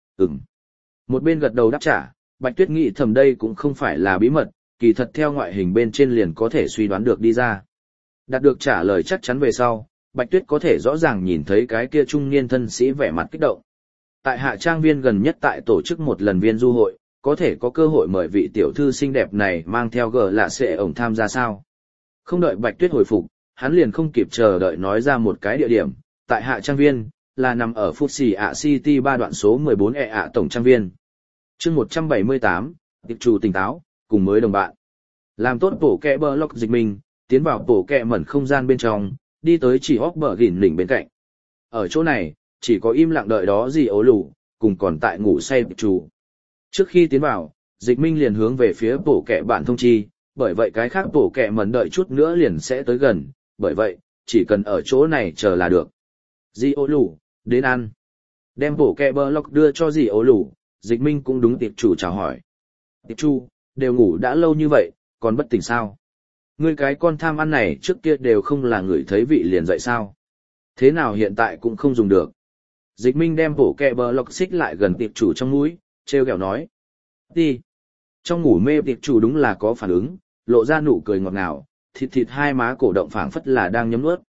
Một bên gật đầu đáp trả, Bạch Tuyết nghĩ thầm đây cũng không phải là bí mật, kỳ thật theo ngoại hình bên trên liền có thể suy đoán được đi ra. Đạt được trả lời chắc chắn về sau, Bạch Tuyết có thể rõ ràng nhìn thấy cái kia trung niên thân sĩ vẻ mặt kích động. Tại hạ trang viên gần nhất tại tổ chức một lần viên du hội, có thể có cơ hội mời vị tiểu thư xinh đẹp này mang theo gờ lạ xệ ổng tham gia sao? Không đợi Bạch Tuyết hồi phục, hắn liền không kịp chờ đợi nói ra một cái địa điểm, tại hạ trang viên, là nằm ở Phúc Xì ạ City 3 đoạn số 14 ạ tổng trang viên. Chương 178, tiệp chủ tỉnh táo, cùng mới đồng bạn. Làm tốt bổ kẹ bờ lọc dịch mình, tiến vào bổ kẹ mẩn không gian bên trong, đi tới chỉ hóc bờ gỉn đỉnh bên cạnh. Ở chỗ này, chỉ có im lặng đợi đó gì ố lù, cùng còn tại ngủ say tiệp chủ. Trước khi tiến vào, dịch minh liền hướng về phía bổ kẹ bạn thông chi, bởi vậy cái khác bổ kẹ mẩn đợi chút nữa liền sẽ tới gần, bởi vậy, chỉ cần ở chỗ này chờ là được. Dì ố lù, đến ăn. Đem bổ kẹ bờ lọc đưa cho dì ố lù, dịch minh cũng đúng tiệp chủ chào hỏi. Tiệp chủ, đều ngủ đã lâu như vậy, còn bất tỉnh sao? Ngươi cái con tham ăn này trước kia đều không là người thấy vị liền dậy sao? Thế nào hiện tại cũng không dùng được. Dịch minh đem bổ kẹ bờ lọc xích lại gần tiệp chủ trong mũi, treo kẹo nói. Đi. Trong ngủ mê tiệp chủ đúng là có phản ứng, lộ ra nụ cười ngọt ngào, thịt hai má cổ động phảng phất là đang nhấm nuốt.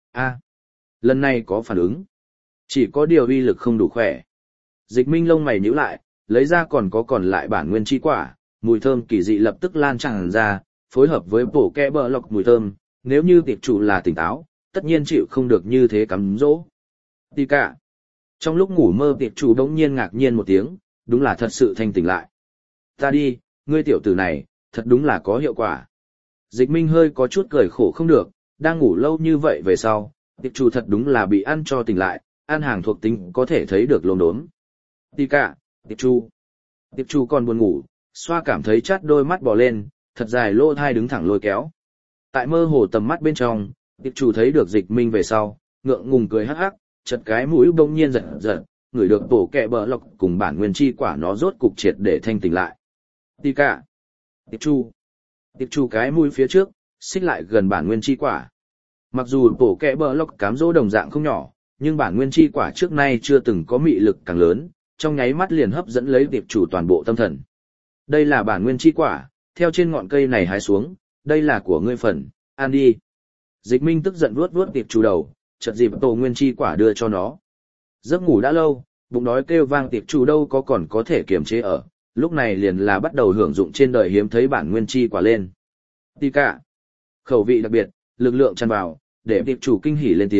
Lần này có phản ứng. Chỉ có điều uy lực không đủ khỏe. Dịch minh lông mày nhíu lại, lấy ra còn lại bản nguyên chi quả, mùi thơm kỳ dị lập tức lan tràn ra, phối hợp với bổ kẹ bờ lọc mùi thơm, nếu như tiệp chủ là tỉnh táo, tất nhiên chịu không được như thế cắm dỗ. Đi cả. Trong lúc ngủ mơ tiệp chủ bỗng nhiên ngạc nhiên một tiếng, đúng là thật sự thanh tỉnh lại. Ta đi, ngươi tiểu tử này, thật đúng là có hiệu quả. Dịch minh hơi có chút cười khổ không được, đang ngủ lâu như vậy về sau, tiệp chủ thật đúng là bị ăn cho tỉnh lại, ăn hàng thuộc tính có thể thấy được lốm đốm. Đi cả, tiệp chủ còn buồn ngủ, xoa cảm thấy chát đôi mắt bò lên, thật dài lỗ thai đứng thẳng lôi kéo. Tại mơ hồ tầm mắt bên trong, tiệp chủ thấy được dịch minh về sau, ngượng ngùng cười hắc hắc, chật cái mũi bỗng nhiên giật giật, ngửi được bổ kẹ bờ lọc cùng bản nguyên chi quả nó rốt cục triệt để thanh tỉnh lại. Đi cả. Tiệp chủ cái mũi phía trước, xích lại gần bản nguyên chi quả. Mặc dù bổ kẹ bờ lọc cám dỗ đồng dạng không nhỏ, nhưng bản nguyên chi quả trước nay chưa từng có mị lực càng lớn, trong nháy mắt liền hấp dẫn lấy tiệp chủ toàn bộ tâm thần. Đây là bản nguyên chi quả, theo trên ngọn cây này hái xuống, đây là của ngươi phần, ăn đi. Dịch minh tức giận vuốt vuốt tiệp chủ đầu, chợt dịp tổ nguyên chi quả đưa cho nó. Giấc ngủ đã lâu, bụng đói kêu vang tiệp chủ đâu còn có thể kiềm chế ở, lúc này liền là bắt đầu hưởng dụng trên đời hiếm thấy bản nguyên chi quả lên. Đi cả. Khẩu vị đặc biệt, lực lượng tràn vào, để tiệp chủ kinh hỉ lên tiếng,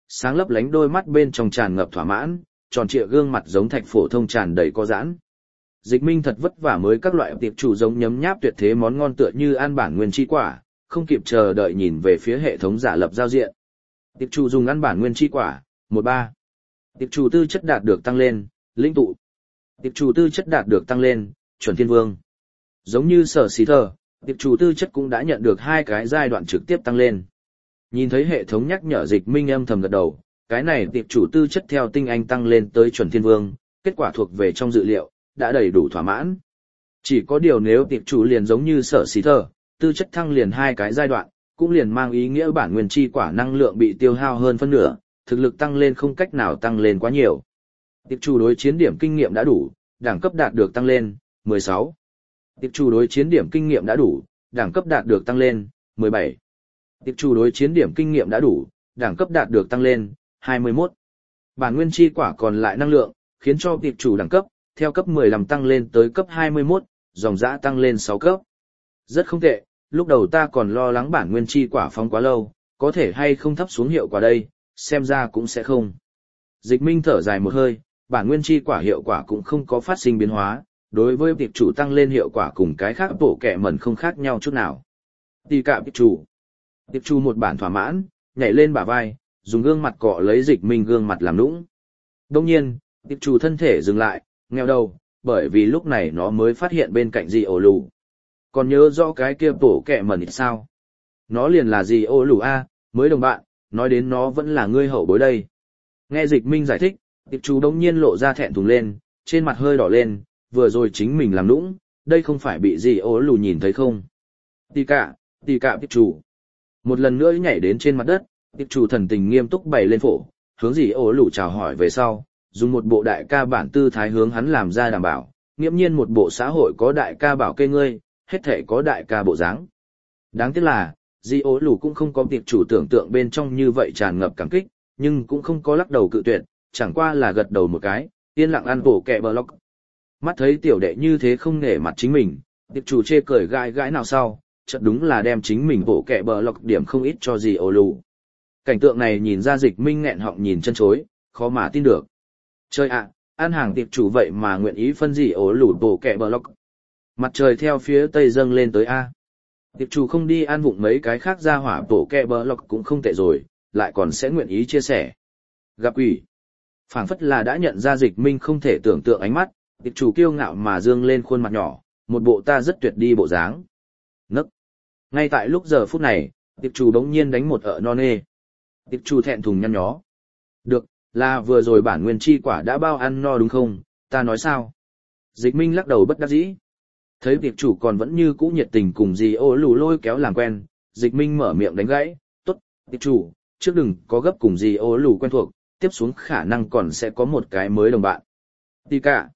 Sáng lấp lánh đôi mắt bên trong tràn ngập thỏa mãn, tròn trịa gương mặt giống thạch phổ thông tràn đầy có giãn. Dịch Minh thật vất vả mới các loại tiệp chủ giống nhấm nháp tuyệt thế món ngon tựa như ăn bản nguyên chi quả, không kịp chờ đợi nhìn về phía hệ thống giả lập giao diện. Tiệp chủ dùng ăn bản nguyên chi quả, 13. Tiệp chủ tư chất đạt được tăng lên, lĩnh tụ. Tiệp chủ tư chất đạt được tăng lên, chuẩn thiên vương. Giống như sở xí thờ, tiệp chủ tư chất cũng đã nhận được 2 cái giai đoạn trực tiếp tăng lên. Nhìn thấy hệ thống nhắc nhở Dịch Minh âm thầm gật đầu, cái này tiệp chủ tư chất theo tinh anh tăng lên tới chuẩn thiên vương, kết quả thuộc về trong dự liệu, đã đầy đủ thỏa mãn. Chỉ có điều nếu tiệp chủ liền giống như sở xí thờ, tư chất thăng liền 2 cái giai đoạn, cũng liền mang ý nghĩa bản nguyên chi quả năng lượng bị tiêu hao hơn phân nửa, thực lực tăng lên không cách nào tăng lên quá nhiều. Tiệp chủ đối chiến điểm kinh nghiệm đã đủ, đẳng cấp đạt được tăng lên, 16. Tiệp chủ đối chiến điểm kinh nghiệm đã đủ, đẳng cấp đạt được tăng lên, 17. Tiệp chủ đối chiến điểm kinh nghiệm đã đủ, đẳng cấp đạt được tăng lên, 21. Bản nguyên chi quả còn lại năng lượng, khiến cho tiệp chủ đẳng cấp, theo cấp 15 tăng lên tới cấp 21, dòng dã tăng lên 6 cấp. Rất không tệ, lúc đầu ta còn lo lắng bản nguyên chi quả phóng quá lâu, có thể hay không thấp xuống hiệu quả đây, xem ra cũng sẽ không. Dịch Minh thở dài một hơi, bản nguyên chi quả hiệu quả cũng không có phát sinh biến hóa, đối với tiệp chủ tăng lên hiệu quả cùng cái khác bộ kẹ mẩn không khác nhau chút nào. Tì cạm tiệp chủ. Tiệp chủ một bản thỏa mãn, nhảy lên bả vai, dùng gương mặt cọ lấy Dịch Minh gương mặt làm nũng. Đông nhiên, tiệp chủ thân thể dừng lại, ngheo đầu, bởi vì lúc này nó mới phát hiện bên cạnh gì ổ lù. Còn nhớ rõ cái kia bộ kẹ mẩn ít sao? Nó liền là gì ổ lù a, mới đồng bạn, nói đến nó vẫn là ngươi hậu bối đây. Nghe Dịch Minh giải thích, tiệp chủ đông nhiên lộ ra thẹn thùng lên, trên mặt hơi đỏ lên, vừa rồi chính mình làm nũng, đây không phải bị gì ố lù nhìn thấy không? Tì cạ tiệp chủ. Một lần nữa nhảy đến trên mặt đất, tiệp chủ thần tình nghiêm túc bày lên phổ, hướng gì ố lù chào hỏi về sau, dùng một bộ đại ca bản tư thái hướng hắn làm ra đảm bảo, nghiễm nhiên một bộ xã hội có đại ca bảo kê ngươi, hết thể có đại ca bộ dáng. Đáng tiếc là, gì ố lù cũng không có tiệp chủ tưởng tượng bên trong như vậy tràn ngập cảm kích, nhưng cũng không có lắc đầu cự tuyệt, chẳng qua là gật đầu một cái, yên lặng ăn bổ kẹ block. Mắt thấy tiểu đệ như thế không nể mặt chính mình, tiệp chủ chê cười gãi gãi nào sau, chợt đúng là đem chính mình bổ kẹ block điểm không ít cho gì ố lù. Cảnh tượng này nhìn ra Dịch Minh nghẹn họng nhìn chân chối, khó mà tin được. Trời ạ, ăn hàng tiệp chủ vậy mà nguyện ý phân gì ố lù bổ kẹ block. Mặt trời theo phía tây dâng lên tới A. Tiệp chủ không đi ăn vụng mấy cái khác ra hỏa bổ kẹ block cũng không tệ rồi, lại còn sẽ nguyện ý chia sẻ. Gặp quỷ. Phảng phất là đã nhận ra Dịch Minh không thể tưởng tượng ánh mắt, tiệp chủ kiêu ngạo mà dương lên khuôn mặt nhỏ, một bộ ta rất tuyệt đi bộ dáng. Nấc. Ngay tại lúc giờ phút này, tiệp chủ đống nhiên đánh một ợ non nê. Tiệp chủ thẹn thùng nhăn nhó. Được, là vừa rồi bản nguyên chi quả đã bao ăn no đúng không, ta nói sao? Dịch Minh lắc đầu bất đắc dĩ. Thấy tiệp chủ còn vẫn như cũ nhiệt tình cùng gì ô lù lôi kéo làm quen, Dịch Minh mở miệng đánh gãy, tốt, tiệp chủ, trước đừng có gấp cùng gì ô lù quen thuộc, tiếp xuống khả năng còn sẽ có một cái mới đồng bạn. Tì cả.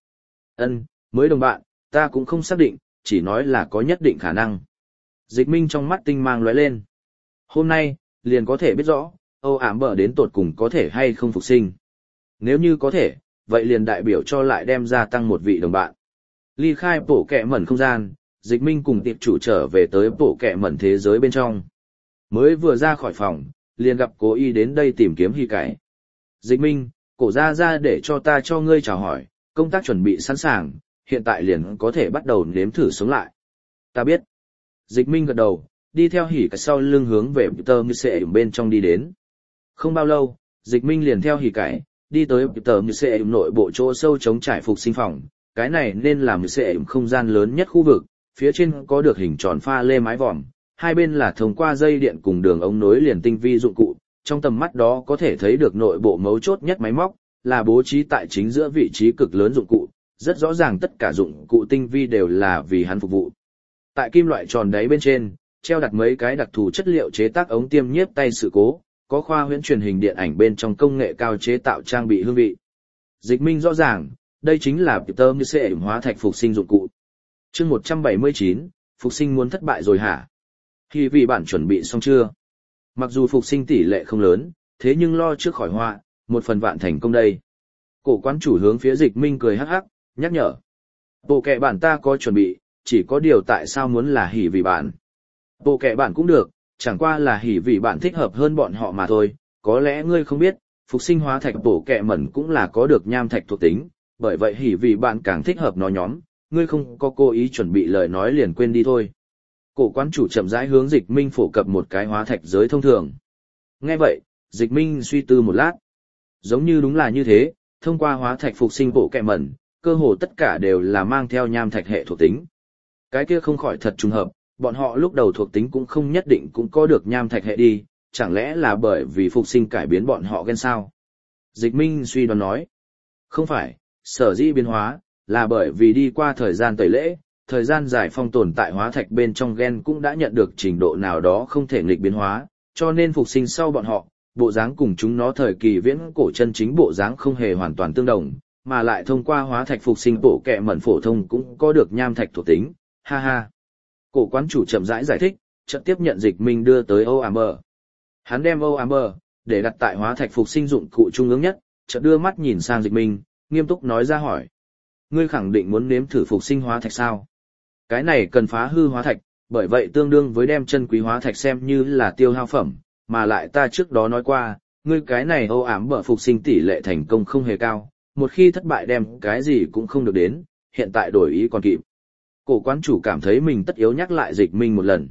Mới đồng bạn, ta cũng không xác định, chỉ nói là có nhất định khả năng. Dịch Minh trong mắt tinh mang lóe lên. Hôm nay, liền có thể biết rõ, Âu ảm bở đến tột cùng có thể hay không phục sinh. Nếu như có thể, vậy liền đại biểu cho lại đem ra tăng một vị đồng bạn. Ly khai bổ kẹ mẩn không gian, Dịch Minh cùng tiệp chủ trở về tới bổ kẹ mẩn thế giới bên trong. Mới vừa ra khỏi phòng, liền gặp cố ý đến đây tìm kiếm Hy Cải. Dịch Minh, cổ ra để cho ta cho ngươi chào hỏi, công tác chuẩn bị sẵn sàng, hiện tại liền có thể bắt đầu nếm thử sống lại. Ta biết. Dịch Minh gật đầu, đi theo Hỉ Cải sau lưng hướng về Peter Như Sệ bên trong đi đến. Không bao lâu, Dịch Minh liền theo Hỉ Cải, đi tới Peter Như Sệ nội bộ chỗ sâu chống trải phục sinh phòng. Cái này nên là Như Sệ không gian lớn nhất khu vực, phía trên có được hình tròn pha lê mái vòm, hai bên là thông qua dây điện cùng đường ống nối liền tinh vi dụng cụ. Trong tầm mắt đó có thể thấy được nội bộ mấu chốt nhất máy móc, là bố trí tại chính giữa vị trí cực lớn dụng cụ, rất rõ ràng tất cả dụng cụ tinh vi đều là vì hắn phục vụ. Tại kim loại tròn đáy bên trên, treo đặt mấy cái đặc thù chất liệu chế tác ống tiêm nhiếp tay sự cố, có khoa huyễn truyền hình điện ảnh bên trong công nghệ cao chế tạo trang bị hương vị. Dịch Minh rõ ràng, đây chính là Peter Như Sệ hóa thạch phục sinh dụng cụ. Chương 179, phục sinh muốn thất bại rồi hả? Khi vị bạn chuẩn bị xong chưa? Mặc dù phục sinh tỷ lệ không lớn, thế nhưng lo trước khỏi họa, một phần vạn thành công đây. Cổ quán chủ hướng phía Dịch Minh cười hắc hắc, nhắc nhở. Bộ kệ bản ta có chuẩn bị, chỉ có điều tại sao muốn là hỉ vì bạn. Bộ kệ bản cũng được, chẳng qua là hỉ vì bạn thích hợp hơn bọn họ mà thôi, có lẽ ngươi không biết, phục sinh hóa thạch bổ kẹ mẩn cũng là có được nham thạch thuộc tính, bởi vậy hỉ vì bạn càng thích hợp nó nhóm, ngươi không có cố ý chuẩn bị lời nói liền quên đi thôi. Cổ quán chủ chậm rãi hướng Dịch Minh phổ cập một cái hóa thạch giới thông thường. Nghe vậy, Dịch Minh suy tư một lát. Giống như đúng là như thế, thông qua hóa thạch phục sinh bộ kẹ mẩn, cơ hồ tất cả đều là mang theo nham thạch hệ thuộc tính. Cái kia không khỏi thật trùng hợp, bọn họ lúc đầu thuộc tính cũng không nhất định cũng có được nham thạch hệ đi, chẳng lẽ là bởi vì phục sinh cải biến bọn họ gen sao? Dịch Minh suy đoán nói. Không phải, sở dĩ biến hóa, là bởi vì đi qua thời gian tẩy lễ, thời gian dài phong tồn tại hóa thạch bên trong gen cũng đã nhận được trình độ nào đó không thể nghịch biến hóa, cho nên phục sinh sau bọn họ, bộ dáng cùng chúng nó thời kỳ viễn cổ chân chính bộ dáng không hề hoàn toàn tương đồng, mà lại thông qua hóa thạch phục sinh bộ kẹ mẩn phổ thông cũng có được nham thạch thuộc tính, ha ha. Cổ quán chủ chậm rãi giải thích, chợt tiếp nhận Dịch Minh đưa tới OAMR. Hắn đem OAMR để đặt tại hóa thạch phục sinh dụng cụ trung ương nhất, chợt đưa mắt nhìn sang Dịch Minh, nghiêm túc nói ra hỏi. Ngươi khẳng định muốn nếm thử phục sinh hóa thạch sao? Cái này cần phá hư hóa thạch, bởi vậy tương đương với đem chân quý hóa thạch xem như là tiêu hao phẩm, mà lại ta trước đó nói qua, ngươi cái này âu ám bở phục sinh tỷ lệ thành công không hề cao, một khi thất bại đem cái gì cũng không được đến, hiện tại đổi ý còn kịp. Cổ quán chủ cảm thấy mình tất yếu nhắc lại Dịch Minh một lần.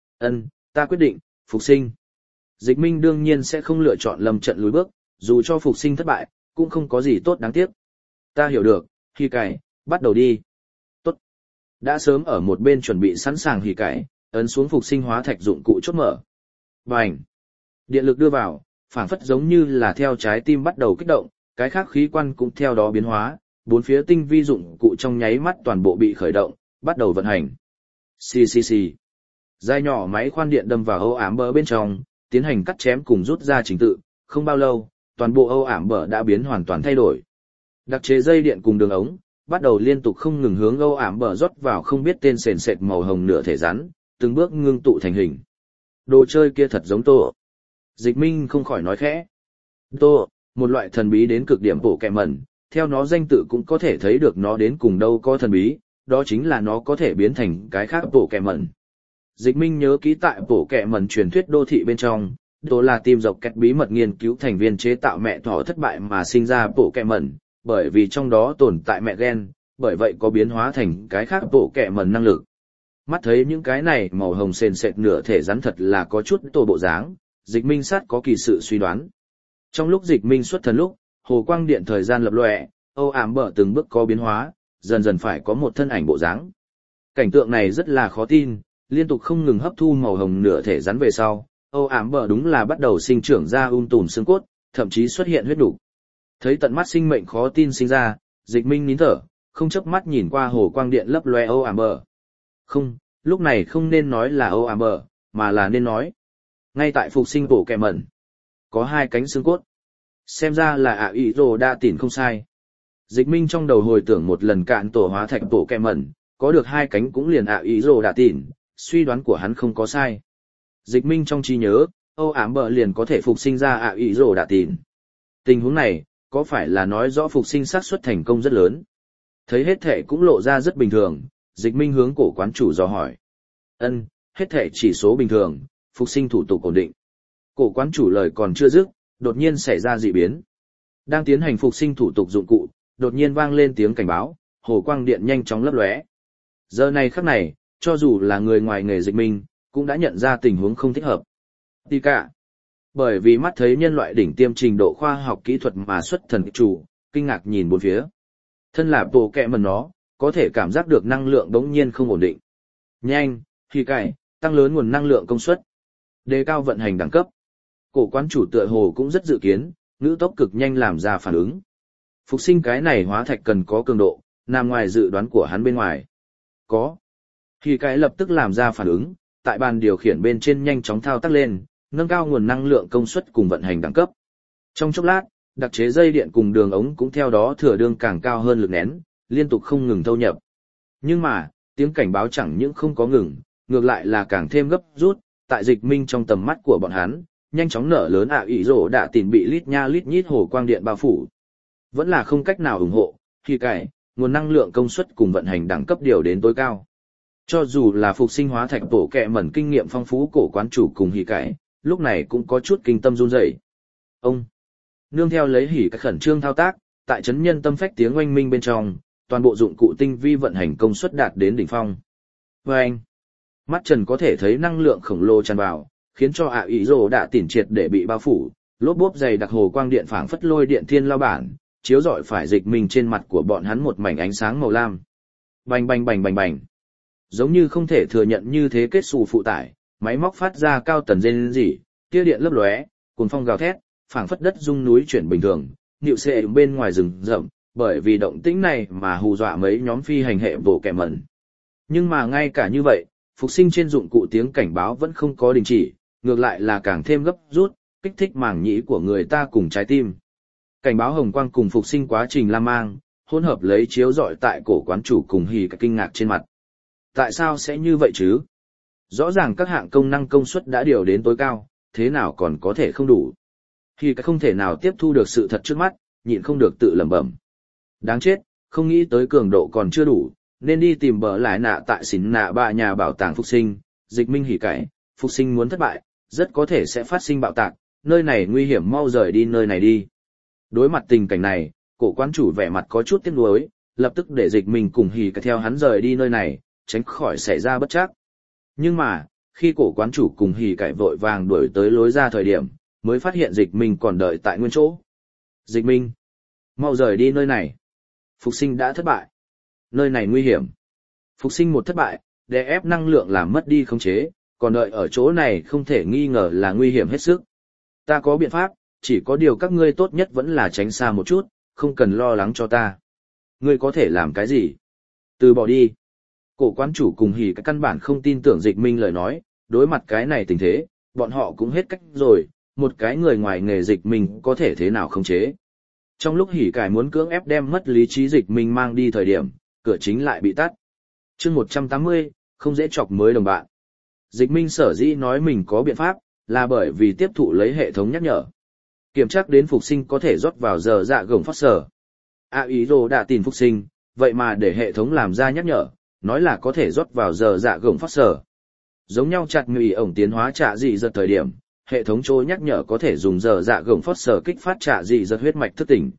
Ta quyết định, phục sinh. Dịch Minh đương nhiên sẽ không lựa chọn lầm trận lùi bước, dù cho phục sinh thất bại, cũng không có gì tốt đáng tiếc. Ta hiểu được, Hỉ Cải, bắt đầu đi. Tốt. Đã sớm ở một bên chuẩn bị sẵn sàng Hỉ Cải, ấn xuống phục sinh hóa thạch dụng cụ chốt mở. Bành. Điện lực đưa vào, phảng phất giống như là theo trái tim bắt đầu kích động, cái khác khí quan cũng theo đó biến hóa, bốn phía tinh vi dụng cụ trong nháy mắt toàn bộ bị khởi động, bắt đầu vận hành. Xì xì xì. Dây nhỏ máy khoan điện đâm vào âu ám bờ bên trong, tiến hành cắt chém cùng rút ra trình tự, không bao lâu, toàn bộ âu ám bờ đã biến hoàn toàn thay đổi. Đặc chế dây điện cùng đường ống, bắt đầu liên tục không ngừng hướng âu ám bờ rót vào không biết tên sền sệt màu hồng nửa thể rắn, từng bước ngưng tụ thành hình. Đồ chơi kia thật giống Tô. Dịch Minh không khỏi nói khẽ. Tô, một loại thần bí đến cực điểm bộ kẹ mẩn, theo nó danh tự cũng có thể thấy được nó đến cùng đâu có thần bí, đó chính là nó có thể biến thành cái khác bộ kẹ mẩn. Dịch Minh nhớ ký tại bộ kẹ mẩn truyền thuyết đô thị bên trong, Tô là tìm dọc kẹt bí mật nghiên cứu thành viên chế tạo mẹ thỏ thất bại mà sinh ra bộ kẹ mẩn, bởi vì trong đó tồn tại mẹ gen, bởi vậy có biến hóa thành cái khác bộ kẹ mẩn năng lực. Mắt thấy những cái này màu hồng sền sệt nửa thể rắn thật là có chút tổ bộ dáng, Dịch Minh sát có kỳ sự suy đoán. Trong lúc Dịch Minh xuất thần lúc, hồ quang điện thời gian lập lòe, âu ám bờ từng bước có biến hóa, dần dần phải có một thân ảnh bộ dáng. Cảnh tượng này rất là khó tin, liên tục không ngừng hấp thu màu hồng nửa thể rắn về sau, âu ám bờ đúng là bắt đầu sinh trưởng ra tùm xương cốt, thậm chí xuất hiện huyết đủ. Thấy tận mắt sinh mệnh khó tin sinh ra, Dịch Minh nín thở, không chớp mắt nhìn qua hồ quang điện lấp loe âu ám bờ. Không, lúc này không nên nói là âu ám bờ, mà là nên nói. Ngay tại phục sinh bộ kẹ mẩn, có hai cánh xương cốt. Xem ra là ạ ý rồ đa tỉn không sai. Dịch Minh trong đầu hồi tưởng một lần cạn tổ hóa thạch bộ kẹ mẩn, có được hai cánh cũng liền ạ ý rồ đa tỉn, suy đoán của hắn không có sai. Dịch Minh trong trí nhớ, âu ám bờ liền có thể phục sinh ra ạ ý rồ đa tỉn. Tình huống này, có phải là nói rõ phục sinh xác suất thành công rất lớn? Thấy hết thể cũng lộ ra rất bình thường, Dịch Minh hướng cổ quán chủ dò hỏi. Hết thể chỉ số bình thường, phục sinh thủ tục ổn định. Cổ quán chủ lời còn chưa dứt, đột nhiên xảy ra dị biến. Đang tiến hành phục sinh thủ tục dụng cụ, đột nhiên vang lên tiếng cảnh báo, hồ quang điện nhanh chóng lấp lóe. Giờ này khắc này, cho dù là người ngoài nghề Dịch Minh, cũng đã nhận ra tình huống không thích hợp. Tì cả. Bởi vì mắt thấy nhân loại đỉnh tiêm trình độ khoa học kỹ thuật mà xuất thần chủ, kinh ngạc nhìn bốn phía. Thân là bộ kẹ mẩn nó, có thể cảm giác được năng lượng đống nhiên không ổn định. Nhanh, Hỉ Cải, tăng lớn nguồn năng lượng công suất. Đề cao vận hành đẳng cấp. Cổ quán chủ tựa hồ cũng rất dự kiến, ngữ tốc cực nhanh làm ra phản ứng. Phục sinh cái này hóa thạch cần có cường độ, nằm ngoài dự đoán của hắn bên ngoài. Có. Hỉ Cải lập tức làm ra phản ứng, tại bàn điều khiển bên trên nhanh chóng thao tác lên, nâng cao nguồn năng lượng công suất cùng vận hành đẳng cấp. Trong chốc lát, đặc chế dây điện cùng đường ống cũng theo đó thừa đương càng cao hơn lực nén, liên tục không ngừng thâu nhập. Nhưng mà, tiếng cảnh báo chẳng những không có ngừng, ngược lại là càng thêm gấp rút, tại Dịch Minh trong tầm mắt của bọn hắn, nhanh chóng nở lớn ý rổ đã tỉn bị lít nha lít nhít hồ quang điện bao phủ. Vẫn là không cách nào ủng hộ, Hỉ Cải, nguồn năng lượng công suất cùng vận hành đẳng cấp điều đến tối cao. Cho dù là phục sinh hóa thạch tổ kẹ mẩn kinh nghiệm phong phú cổ quán chủ cùng Hỉ Cải, lúc này cũng có chút kinh tâm run rẩy. Ông, nương theo lấy hỉ cái khẩn trương thao tác, tại chấn nhân tâm phách tiếng oanh minh bên trong, toàn bộ dụng cụ tinh vi vận hành công suất đạt đến đỉnh phong. Và anh, mắt trần có thể thấy năng lượng khổng lồ tràn vào, khiến cho ạ ý rồ đã tỉn triệt để bị bao phủ, lốp bốp dày đặc hồ quang điện phảng phất lôi điện thiên lao bản, chiếu rọi phải dịch mình trên mặt của bọn hắn một mảnh ánh sáng màu lam. Bành bành bành bành bành. Giống như không thể thừa nhận như thế kết xù phụ tải, máy móc phát ra cao tần rên rỉ, tia điện lấp lóe, cuồng phong gào thét, phảng phất đất rung núi chuyển bình thường, nịu xệ bên ngoài rừng rậm, bởi vì động tĩnh này mà hù dọa mấy nhóm phi hành hệ bộ kẻ mẩn. Nhưng mà ngay cả như vậy, phục sinh trên dụng cụ tiếng cảnh báo vẫn không có đình chỉ, ngược lại là càng thêm gấp rút, kích thích màng nhĩ của người ta cùng trái tim. Cảnh báo hồng quang cùng phục sinh quá trình la mang, hỗn hợp lấy chiếu rọi tại cổ quán chủ cùng hỉ cả kinh ngạc trên mặt. Tại sao sẽ như vậy chứ? Rõ ràng các hạng công năng công suất đã điều đến tối cao, thế nào còn có thể không đủ? Hỉ cả không thể nào tiếp thu được sự thật trước mắt, nhịn không được tự lẩm bẩm. Đáng chết, không nghĩ tới cường độ còn chưa đủ, nên đi tìm bờ lại nạ tại xín nạ ba nhà bảo tàng phục sinh, dịch minh hỉ cải, phục sinh muốn thất bại, rất có thể sẽ phát sinh bạo tạc, nơi này nguy hiểm, mau rời đi nơi này đi. Đối mặt tình cảnh này, cổ quán chủ vẻ mặt có chút tiếc nuối, lập tức để dịch minh cùng hỉ cải theo hắn rời đi nơi này, tránh khỏi xảy ra bất trắc. Nhưng mà, khi cổ quán chủ cùng hỉ cải vội vàng đuổi tới lối ra thời điểm, mới phát hiện dịch minh còn đợi tại nguyên chỗ. Dịch minh, mau rời đi nơi này. Phục sinh đã thất bại. Nơi này nguy hiểm. Phục sinh một thất bại, đè ép năng lượng làm mất đi khống chế, còn đợi ở chỗ này không thể nghi ngờ là nguy hiểm hết sức. Ta có biện pháp, chỉ có điều các ngươi tốt nhất vẫn là tránh xa một chút, không cần lo lắng cho ta. Ngươi có thể làm cái gì? Từ bỏ đi. Cổ quán chủ cùng hỉ cái căn bản không tin tưởng dịch minh lời nói, đối mặt cái này tình thế, bọn họ cũng hết cách rồi, một cái người ngoài nghề dịch minh có thể thế nào khống chế. Trong lúc hỉ cải muốn cưỡng ép đem mất lý trí dịch minh mang đi thời điểm, cửa chính lại bị tắt. Chương 180, không dễ chọc mới đồng bạn. Dịch minh sở dĩ nói mình có biện pháp, là bởi vì tiếp thụ lấy hệ thống nhắc nhở. Kiểm tra đến phục sinh có thể rót vào giờ dạ gồng phát sở. Ý rồ đã tìm phục sinh, vậy mà để hệ thống làm ra nhắc nhở, nói là có thể rót vào giờ dạ gồng phát sở. Giống nhau chặt người ổng tiến hóa trả dị giật thời điểm, hệ thống chỗ nhắc nhở có thể dùng giờ dạ gồng phát sở kích phát trả dị giật huyết mạch thức tỉnh.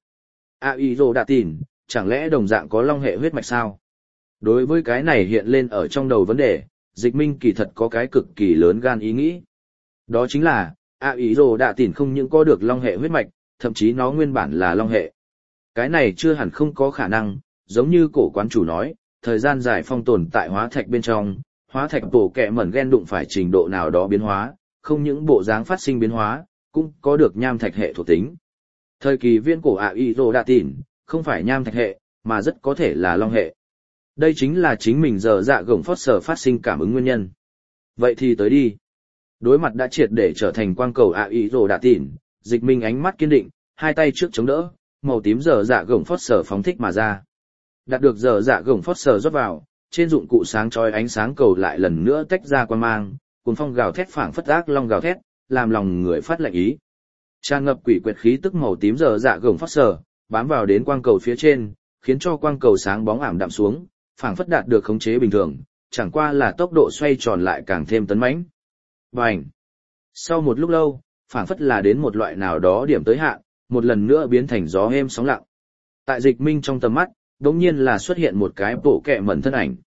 Ý rồ đã tìm, chẳng lẽ đồng dạng có long hệ huyết mạch sao? Đối với cái này hiện lên ở trong đầu vấn đề, dịch minh kỳ thật có cái cực kỳ lớn gan ý nghĩ. Đó chính là, ý rồ đã tìm không những có được long hệ huyết mạch, thậm chí nó nguyên bản là long hệ. Cái này chưa hẳn không có khả năng, giống như cổ quán chủ nói, thời gian dài phong tồn tại hóa thạch bên trong, hóa thạch bổ kẹ mẩn gen đụng phải trình độ nào đó biến hóa, không những bộ dáng phát sinh biến hóa, cũng có được nham thạch hệ thuộc tính. Thời kỳ viễn cổ ý rồ đã tìm, không phải nham thạch hệ, mà rất có thể là long hệ. Đây chính là chính mình giờ dạ gồng phót sở phát sinh cảm ứng nguyên nhân. Vậy thì tới đi. Đối mặt đã triệt để trở thành quang cầu ý rồ đã tìm, dịch minh ánh mắt kiên định, hai tay trước chống đỡ, màu tím giờ dạ gồng phót sở phóng thích mà ra. Đạt được giờ dạ gồng phót sở rót vào, trên dụng cụ sáng chói ánh sáng cầu lại lần nữa tách ra quang mang, cuồng phong gào thét phảng phất ác long gào thét, làm lòng người phát lạnh ý. Tràn ngập quỷ quyệt khí tức màu tím giờ dạ gồng phót sở, bám vào đến quang cầu phía trên, khiến cho quang cầu sáng bóng ảm đạm xuống, phảng phất đạt được khống chế bình thường, chẳng qua là tốc độ xoay tròn lại càng thêm tấn mãnh. Bành! Sau một lúc lâu, phảng phất là đến một loại nào đó điểm tới hạn, một lần nữa biến thành gió êm sóng lặng. Tại dịch minh trong tầm mắt, đột nhiên là xuất hiện một cái bộ kẹ mẩn thân ảnh.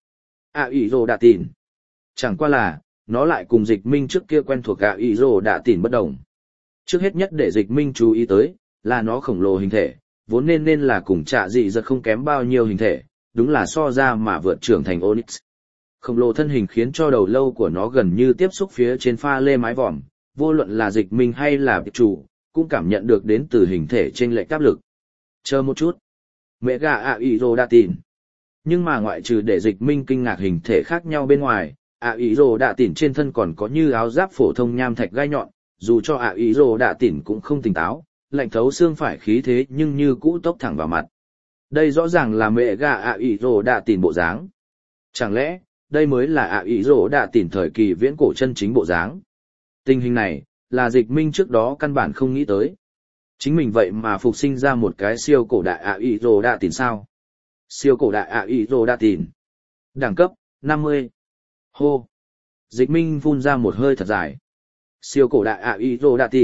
Ý rồ đã tìm. Chẳng qua là, nó lại cùng dịch minh trước kia quen thuộc ý rồ đã tìm bất đồng. Trước hết nhất để dịch minh chú ý tới, là nó khổng lồ hình thể, vốn nên là cùng trạ dị giật không kém bao nhiêu hình thể, đúng là so ra mà vượt trưởng thành Onyx. Khổng lồ thân hình khiến cho đầu lâu của nó gần như tiếp xúc phía trên pha lê mái vòm, vô luận là dịch minh hay là biệt chủ, cũng cảm nhận được đến từ hình thể trên lệch áp lực. Chờ một chút. Mẹ gà ý rồ đã tìm. Nhưng mà ngoại trừ để dịch minh kinh ngạc hình thể khác nhau bên ngoài, ý rồ đã tìm trên thân còn có như áo giáp phổ thông nham thạch gai nhọn, dù cho ý rồ đã tìm cũng không tỉnh táo, lạnh thấu xương phải khí thế nhưng như cũ tốc thẳng vào mặt. Đây rõ ràng là mẹ gà ý rồ đã tìm bộ dáng. Chẳng lẽ, đây mới là ý rồ đã tìm thời kỳ viễn cổ chân chính bộ dáng? Tình hình này, là dịch minh trước đó căn bản không nghĩ tới. Chính mình vậy mà phục sinh ra một cái siêu cổ đại ý rồ đã tìm sao? Siêu cổ đại ý rồ đã tìm. Đẳng cấp, 50. Hô. Dịch minh phun ra một hơi thật dài. Siêu cổ đại ý rồ đã tìm,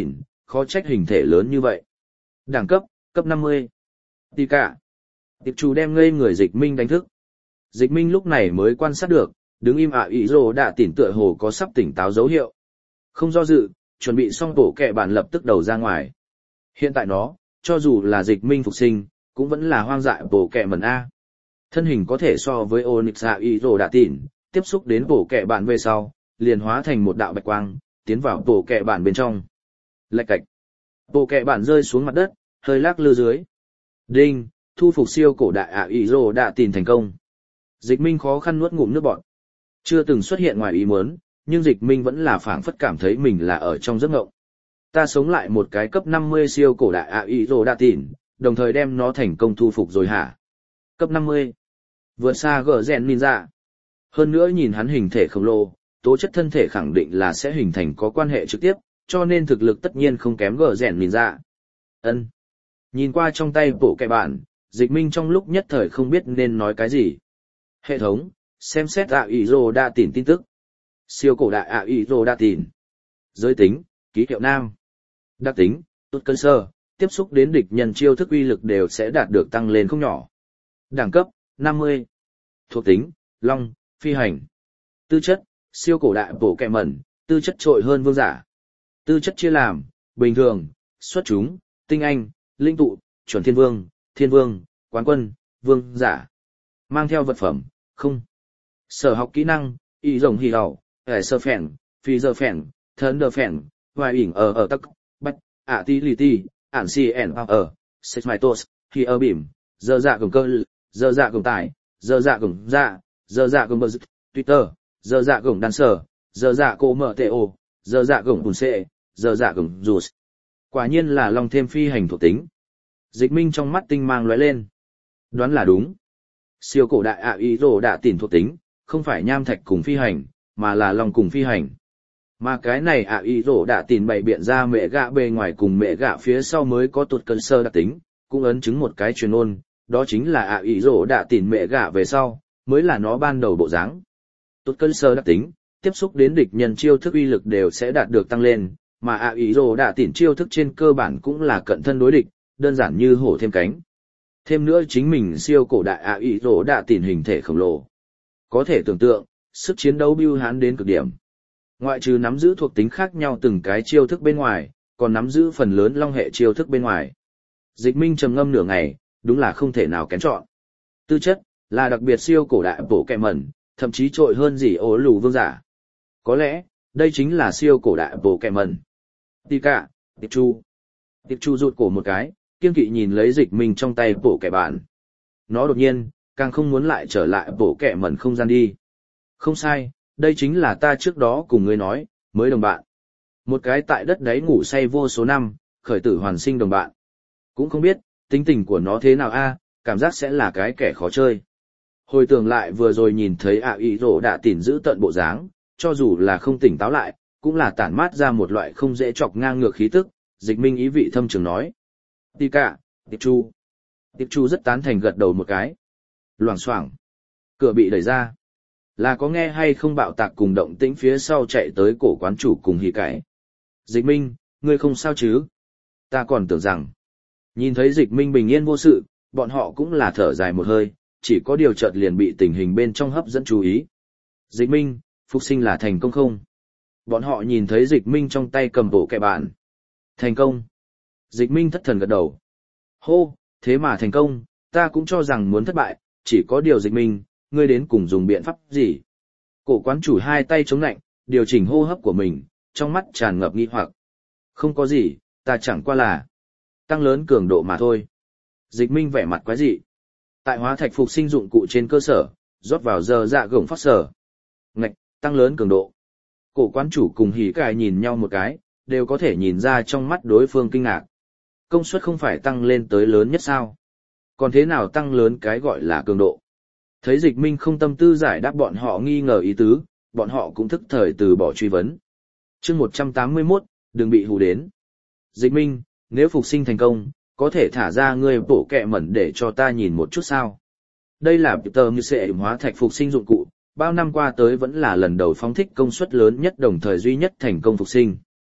khó trách hình thể lớn như vậy. Đẳng cấp, cấp 50. Tika. Tiệp chủ đem ngây người Dịch Minh đánh thức. Dịch Minh lúc này mới quan sát được, đứng im ý rồ đã tỉnh tựa hồ có sắp tỉnh táo dấu hiệu. Không do dự, chuẩn bị xong bổ kẹ bản lập tức đầu ra ngoài. Hiện tại nó, cho dù là Dịch Minh phục sinh, cũng vẫn là hoang dại bổ kẹ mẩn A. Thân hình có thể so với Onyx ý rồ đã tỉnh, tiếp xúc đến bổ kẹ bản về sau, liền hóa thành một đạo bạch quang, tiến vào bổ kẹ bản bên trong. Lạch cạch. Bổ kẹ bản rơi xuống mặt đất, hơi lắc lư dưới. Đinh, thu phục siêu cổ đại ý rồ đã tỉnh thành công. Dịch Minh khó khăn nuốt ngụm nước bọt. Chưa từng xuất hiện ngoài ý muốn, nhưng Dịch Minh vẫn là phảng phất cảm thấy mình là ở trong giấc ngộng. Ta sống lại một cái cấp 50 siêu cổ đại ý rồ đã tỉnh, đồng thời đem nó thành công thu phục rồi hả? Cấp 50. Vượt xa gở rèn ninja. Hơn nữa nhìn hắn hình thể khổng lồ, tố chất thân thể khẳng định là sẽ hình thành có quan hệ trực tiếp, cho nên thực lực tất nhiên không kém gở rèn ninja. Ân. Nhìn qua trong tay bộ kẹ bản, Dịch Minh trong lúc nhất thời không biết nên nói cái gì. Hệ thống, xem xét ý rồ đã tỉnh tin tức. Siêu cổ đại ý rồ đã tỉnh. Giới tính, ký hiệu nam. Đặc tính, tốt cân sơ, tiếp xúc đến địch nhân chiêu thức uy lực đều sẽ đạt được tăng lên không nhỏ. Đẳng cấp, 50. Thuộc tính, long, phi hành. Tư chất, siêu cổ đại bổ kẹ mẩn, tư chất trội hơn vương giả. Tư chất chia làm, bình thường, xuất chúng, tinh anh, linh tụ, chuẩn thiên vương, quán quân, vương giả. Mang theo vật phẩm, không. Sở học kỹ năng, y rồng hì hầu, sơ phèn, phi giờ phèn, thân đờ phèn, hoài ỉn ở tắc, bách, ti lì ti, ản si ẻn sết mai tos, khi bìm, giờ dạ gồng cơ, giờ dạ gồng tải, giờ dạ gồng dạ, giờ dạ gồng bờ Twitter, giờ dạ gồng đàn sở, giờ dạ cô mở tệ ô, giờ dạ gồng bùn xệ, giờ dạ gồng rụt. Quả nhiên là long thêm phi hành thuộc tính. Dịch Minh trong mắt tinh mang lóe lên. Đoán là đúng. Siêu cổ đại ý rồ đã tỉnh thuộc tính, không phải nham thạch cùng phi hành, mà là long cùng phi hành. Mà cái này ý rồ đã tỉnh bày biện ra mẹ gạ bề ngoài cùng mẹ gạ phía sau mới có tụt cân sơ đặc tính, cũng ấn chứng một cái truyền ôn, đó chính là ý rồ đã tỉnh mẹ gạ về sau, mới là nó ban đầu bộ dáng. Tụt cân sơ đặc tính, tiếp xúc đến địch nhân chiêu thức uy lực đều sẽ đạt được tăng lên, mà ý rồ đã tỉnh chiêu thức trên cơ bản cũng là cận thân đối địch, đơn giản như hổ thêm cánh. Thêm nữa chính mình siêu cổ đại ý rồ đã tỉnh hình thể khổng lồ. Có thể tưởng tượng, sức chiến đấu bưu hán đến cực điểm. Ngoại trừ nắm giữ thuộc tính khác nhau từng cái chiêu thức bên ngoài, còn nắm giữ phần lớn long hệ chiêu thức bên ngoài. Dịch Minh trầm ngâm nửa ngày, đúng là không thể nào kén chọn. Tư chất, là đặc biệt siêu cổ đại bổ kẹ mẩn, thậm chí trội hơn gì ố lù vương giả. Có lẽ, đây chính là siêu cổ đại bổ kẹ mẩn. Tika, Tiệp Chu. Tiệp Chu rụt cổ một cái, kiên kỵ nhìn lấy Dịch Minh trong tay bổ kẹ bản. Nó đột nhiên, càng không muốn lại trở lại bổ kẹ mẩn không gian đi. Không sai, đây chính là ta trước đó cùng ngươi nói, mới đồng bạn. Một cái tại đất đáy ngủ say vô số năm, khởi tử hoàn sinh đồng bạn. Cũng không biết, tính tình của nó thế nào cảm giác sẽ là cái kẻ khó chơi. Hồi tưởng lại vừa rồi nhìn thấy ý rồ đã tỉnh giữ tận bộ dáng, cho dù là không tỉnh táo lại, cũng là tản mát ra một loại không dễ chọc ngang ngược khí tức, Dịch Minh ý vị thâm trường nói. Tika, Tiệp Chu. Tiệp Chu rất tán thành gật đầu một cái. Loảng xoảng. Cửa bị đẩy ra. Là có nghe hay không bạo tạc cùng động tĩnh phía sau chạy tới cổ quán chủ cùng hỉ cải. Dịch Minh, ngươi không sao chứ? Ta còn tưởng rằng. Nhìn thấy Dịch Minh bình yên vô sự, bọn họ cũng là thở dài một hơi, chỉ có điều chợt liền bị tình hình bên trong hấp dẫn chú ý. Dịch Minh, phục sinh là thành công không? Bọn họ nhìn thấy Dịch Minh trong tay cầm bộ kẹ bản. Thành công. Dịch Minh thất thần gật đầu. Hô, thế mà thành công, ta cũng cho rằng muốn thất bại, chỉ có điều Dịch Minh, ngươi đến cùng dùng biện pháp gì? Cổ quán chủ hai tay chống lạnh, điều chỉnh hô hấp của mình, trong mắt tràn ngập nghi hoặc. Không có gì, ta chẳng qua là tăng lớn cường độ mà thôi. Dịch Minh vẻ mặt quái dị. Tại hóa thạch phục sinh dụng cụ trên cơ sở, rót vào giờ dạ gồng phát sở. Ngạch, tăng lớn cường độ. Cổ quán chủ cùng hỉ cải nhìn nhau một cái, đều có thể nhìn ra trong mắt đối phương kinh ngạc. Công suất không phải tăng lên tới lớn nhất sao? Còn thế nào tăng lớn cái gọi là cường độ? Thấy Dịch Minh không tâm tư giải đáp bọn họ nghi ngờ ý tứ, bọn họ cũng thức thời từ bỏ truy vấn. Chương 181, đừng bị hù đến. Dịch Minh, nếu phục sinh thành công, có thể thả ra ngươi bổ kẹ mẩn để cho ta nhìn một chút sao? Đây là Peter như sẽ hóa thạch phục sinh dụng cụ, bao năm qua tới vẫn là lần đầu phóng thích công suất lớn nhất đồng thời duy nhất thành công phục sinh.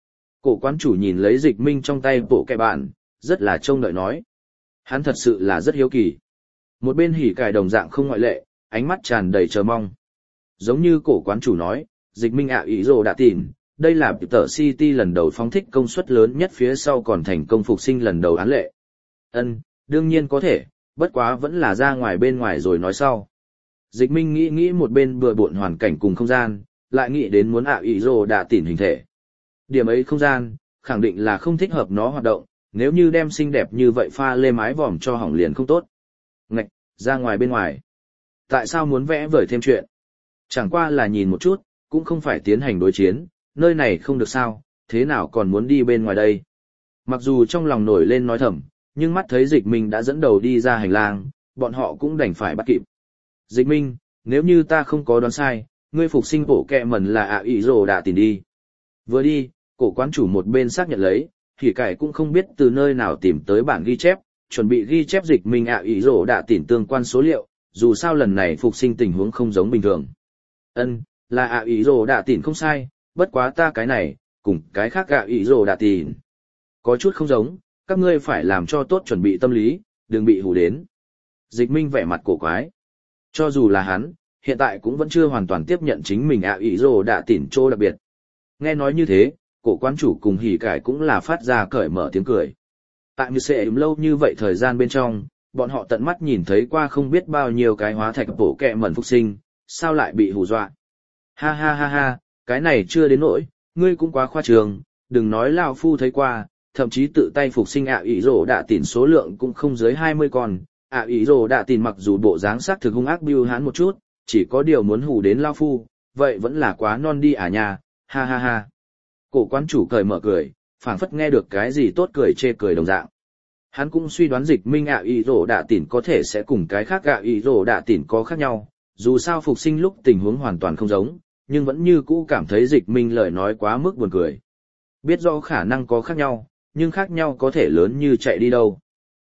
Cổ quán chủ nhìn lấy Dịch Minh trong tay bộ kẹ bạn, rất là trông đợi nói. Hắn thật sự là rất hiếu kỳ. Một bên hỉ cải đồng dạng không ngoại lệ, ánh mắt tràn đầy chờ mong. Giống như cổ quán chủ nói, Dịch Minh ý rồ đã tìm, đây là Peter City lần đầu phóng thích công suất lớn nhất phía sau còn thành công phục sinh lần đầu án lệ. Đương nhiên có thể, bất quá vẫn là ra ngoài bên ngoài rồi nói sau. Dịch Minh nghĩ một bên bừa bộn hoàn cảnh cùng không gian, lại nghĩ đến muốn ý rồ đã tìm hình thể. Điểm ấy không gian, khẳng định là không thích hợp nó hoạt động, nếu như đem xinh đẹp như vậy pha lê mái vòm cho hỏng liền không tốt. Ngạch, ra ngoài bên ngoài. Tại sao muốn vẽ vời thêm chuyện? Chẳng qua là nhìn một chút, cũng không phải tiến hành đối chiến, nơi này không được sao, thế nào còn muốn đi bên ngoài đây? Mặc dù trong lòng nổi lên nói thầm, nhưng mắt thấy Dịch Minh đã dẫn đầu đi ra hành lang, bọn họ cũng đành phải bắt kịp. Dịch Minh, nếu như ta không có đoán sai, ngươi phục sinh bộ kẹ mẩn là ý rồ đã tìm đi. Vừa đi, cổ quán chủ một bên xác nhận lấy, thì cải cũng không biết từ nơi nào tìm tới bản ghi chép, chuẩn bị ghi chép Dịch Minh ý rồ đã tìm tương quan số liệu, dù sao lần này phục sinh tình huống không giống bình thường. Là ý rồ đã tìm không sai, bất quá ta cái này, cùng cái khác ý rồ đã tìm. Có chút không giống, các ngươi phải làm cho tốt chuẩn bị tâm lý, đừng bị hù đến. Dịch Minh vẻ mặt cổ quái. Cho dù là hắn, hiện tại cũng vẫn chưa hoàn toàn tiếp nhận chính mình ý rồ đã tìm chỗ đặc biệt. Nghe nói như thế, cổ quán chủ cùng hỉ cải cũng là phát ra cởi mở tiếng cười. Tại như sẽ lâu như vậy thời gian bên trong, bọn họ tận mắt nhìn thấy qua không biết bao nhiêu cái hóa thạch bổ kẹ mẩn phục sinh, sao lại bị hù dọa. Ha ha ha ha, cái này chưa đến nỗi, ngươi cũng quá khoa trương, đừng nói lão phu thấy qua, thậm chí tự tay phục sinh ý rồ đã tìm số lượng cũng không dưới 20 con. Ý rồ đã tìm mặc dù bộ dáng sắc thực hung ác bưu hán một chút, chỉ có điều muốn hù đến lão phu, vậy vẫn là quá non đi nhà, ha ha ha. Cổ quán chủ cười mở cười, phảng phất nghe được cái gì tốt cười chê cười đồng dạng. Hắn cũng suy đoán Dịch Minh ý rồ đã tìm có thể sẽ cùng cái khác ý rồ đã tìm có khác nhau, dù sao phục sinh lúc tình huống hoàn toàn không giống, nhưng vẫn như cũ cảm thấy Dịch Minh lời nói quá mức buồn cười. Biết rõ khả năng có khác nhau, nhưng khác nhau có thể lớn như chạy đi đâu.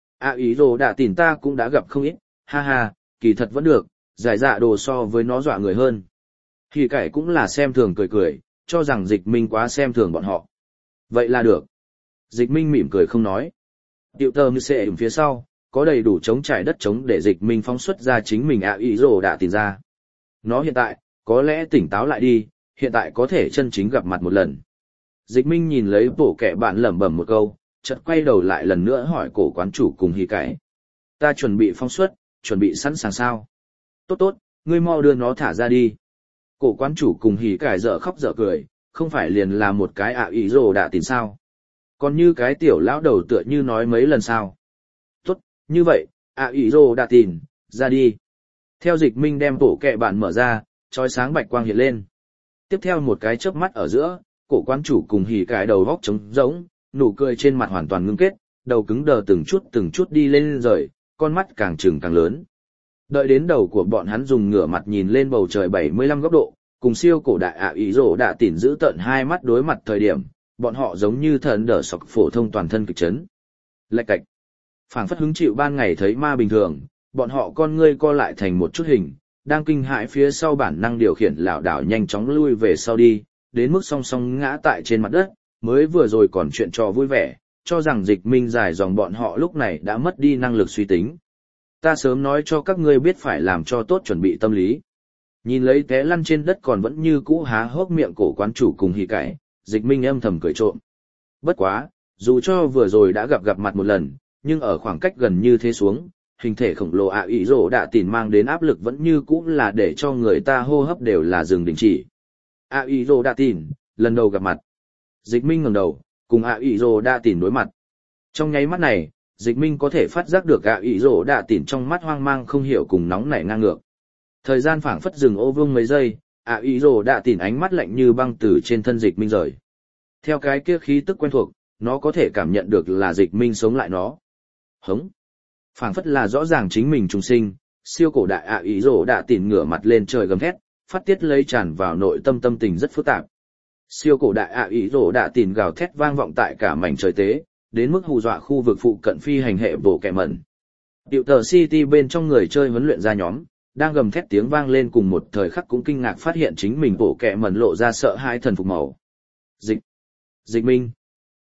Ý rồ đã tìm ta cũng đã gặp không ít, ha ha, kỳ thật vẫn được, giải dạ đồ so với nó dọa người hơn. Thì cải cũng là xem thường cười cười, cho rằng Dịch Minh quá xem thường bọn họ. Vậy là được. Dịch Minh mỉm cười không nói. Điệu tờ như xe phía sau, có đầy đủ chống trải đất trống để Dịch Minh phóng xuất ra chính mình ý rồ đã tìm ra. Nó hiện tại, có lẽ tỉnh táo lại đi, hiện tại có thể chân chính gặp mặt một lần. Dịch Minh nhìn lấy bộ kẻ bạn lẩm bẩm một câu, chợt quay đầu lại lần nữa hỏi cổ quán chủ cùng hỉ cải. Ta chuẩn bị phóng xuất, chuẩn bị sẵn sàng sao? Tốt, ngươi mau đưa nó thả ra đi. Cổ quán chủ cùng hỉ cải dở khóc dở cười, không phải liền là một cái ý rồ đã tìm sao? Còn như cái tiểu lão đầu tựa như nói mấy lần sao? Tốt, như vậy, ý rồ đã tìm, ra đi. Theo Dịch Minh đem bộ kẹ bạn mở ra, chói sáng bạch quang hiện lên. Tiếp theo một cái chớp mắt ở giữa, cổ quán chủ cùng hỉ cải đầu góc trống rỗng, nụ cười trên mặt hoàn toàn ngưng kết, đầu cứng đờ từng chút đi lên rời, con mắt càng trừng càng lớn. Đợi đến đầu của bọn hắn dùng ngửa mặt nhìn lên bầu trời 75 góc độ, cùng siêu cổ đại ý rồ đã tỉn giữ tận hai mắt đối mặt thời điểm, bọn họ giống như thần đỡ sọc phổ thông toàn thân kịch chấn. Lạch cạch. Phảng phất hứng chịu ban ngày thấy ma bình thường, bọn họ con ngươi co lại thành một chút hình, đang kinh hãi phía sau bản năng điều khiển lảo đảo nhanh chóng lui về sau đi, đến mức song song ngã tại trên mặt đất, mới vừa rồi còn chuyện trò vui vẻ, cho rằng Dịch Minh dài dòng bọn họ lúc này đã mất đi năng lực suy tính. Ta sớm nói cho các ngươi biết phải làm cho tốt chuẩn bị tâm lý. Nhìn lấy té lăn trên đất còn vẫn như cũ há hốc miệng cổ quán chủ cùng hỉ cải, Dịch Minh âm thầm cười trộm. Bất quá, dù cho vừa rồi đã gặp mặt một lần, nhưng ở khoảng cách gần như thế xuống, hình thể khổng lồ ý rồ đã tìm mang đến áp lực vẫn như cũ là để cho người ta hô hấp đều là dừng đình chỉ. Ý rồ đã tìm, lần đầu gặp mặt. Dịch Minh ngẩng đầu, cùng ý rồ đã tìm đối mặt. Trong nháy mắt này, Dịch Minh có thể phát giác được ý rồ đã tìm trong mắt hoang mang không hiểu cùng nóng nảy ngang ngược. Thời gian phảng phất dừng ô vương mấy giây, ý rồ đã tìm ánh mắt lạnh như băng từ trên thân Dịch Minh rời. Theo cái kia khí tức quen thuộc, nó có thể cảm nhận được là Dịch Minh sống lại nó. Hống. Phảng phất là rõ ràng chính mình trùng sinh, siêu cổ đại ý rồ đã tìm ngửa mặt lên trời gầm thét, phát tiết lấy tràn vào nội tâm tâm tình rất phức tạp. Siêu cổ đại ý rồ đã tìm gào thét vang vọng tại cả mảnh trời tế, đến mức hù dọa khu vực phụ cận phi hành hệ bộ kẻ mẩn. Điệu tờ City bên trong người chơi huấn luyện ra nhóm, đang gầm thét tiếng vang lên cùng một thời khắc cũng kinh ngạc phát hiện chính mình bộ kẻ mẩn lộ ra sợ hãi thần phục màu. Dịch Minh.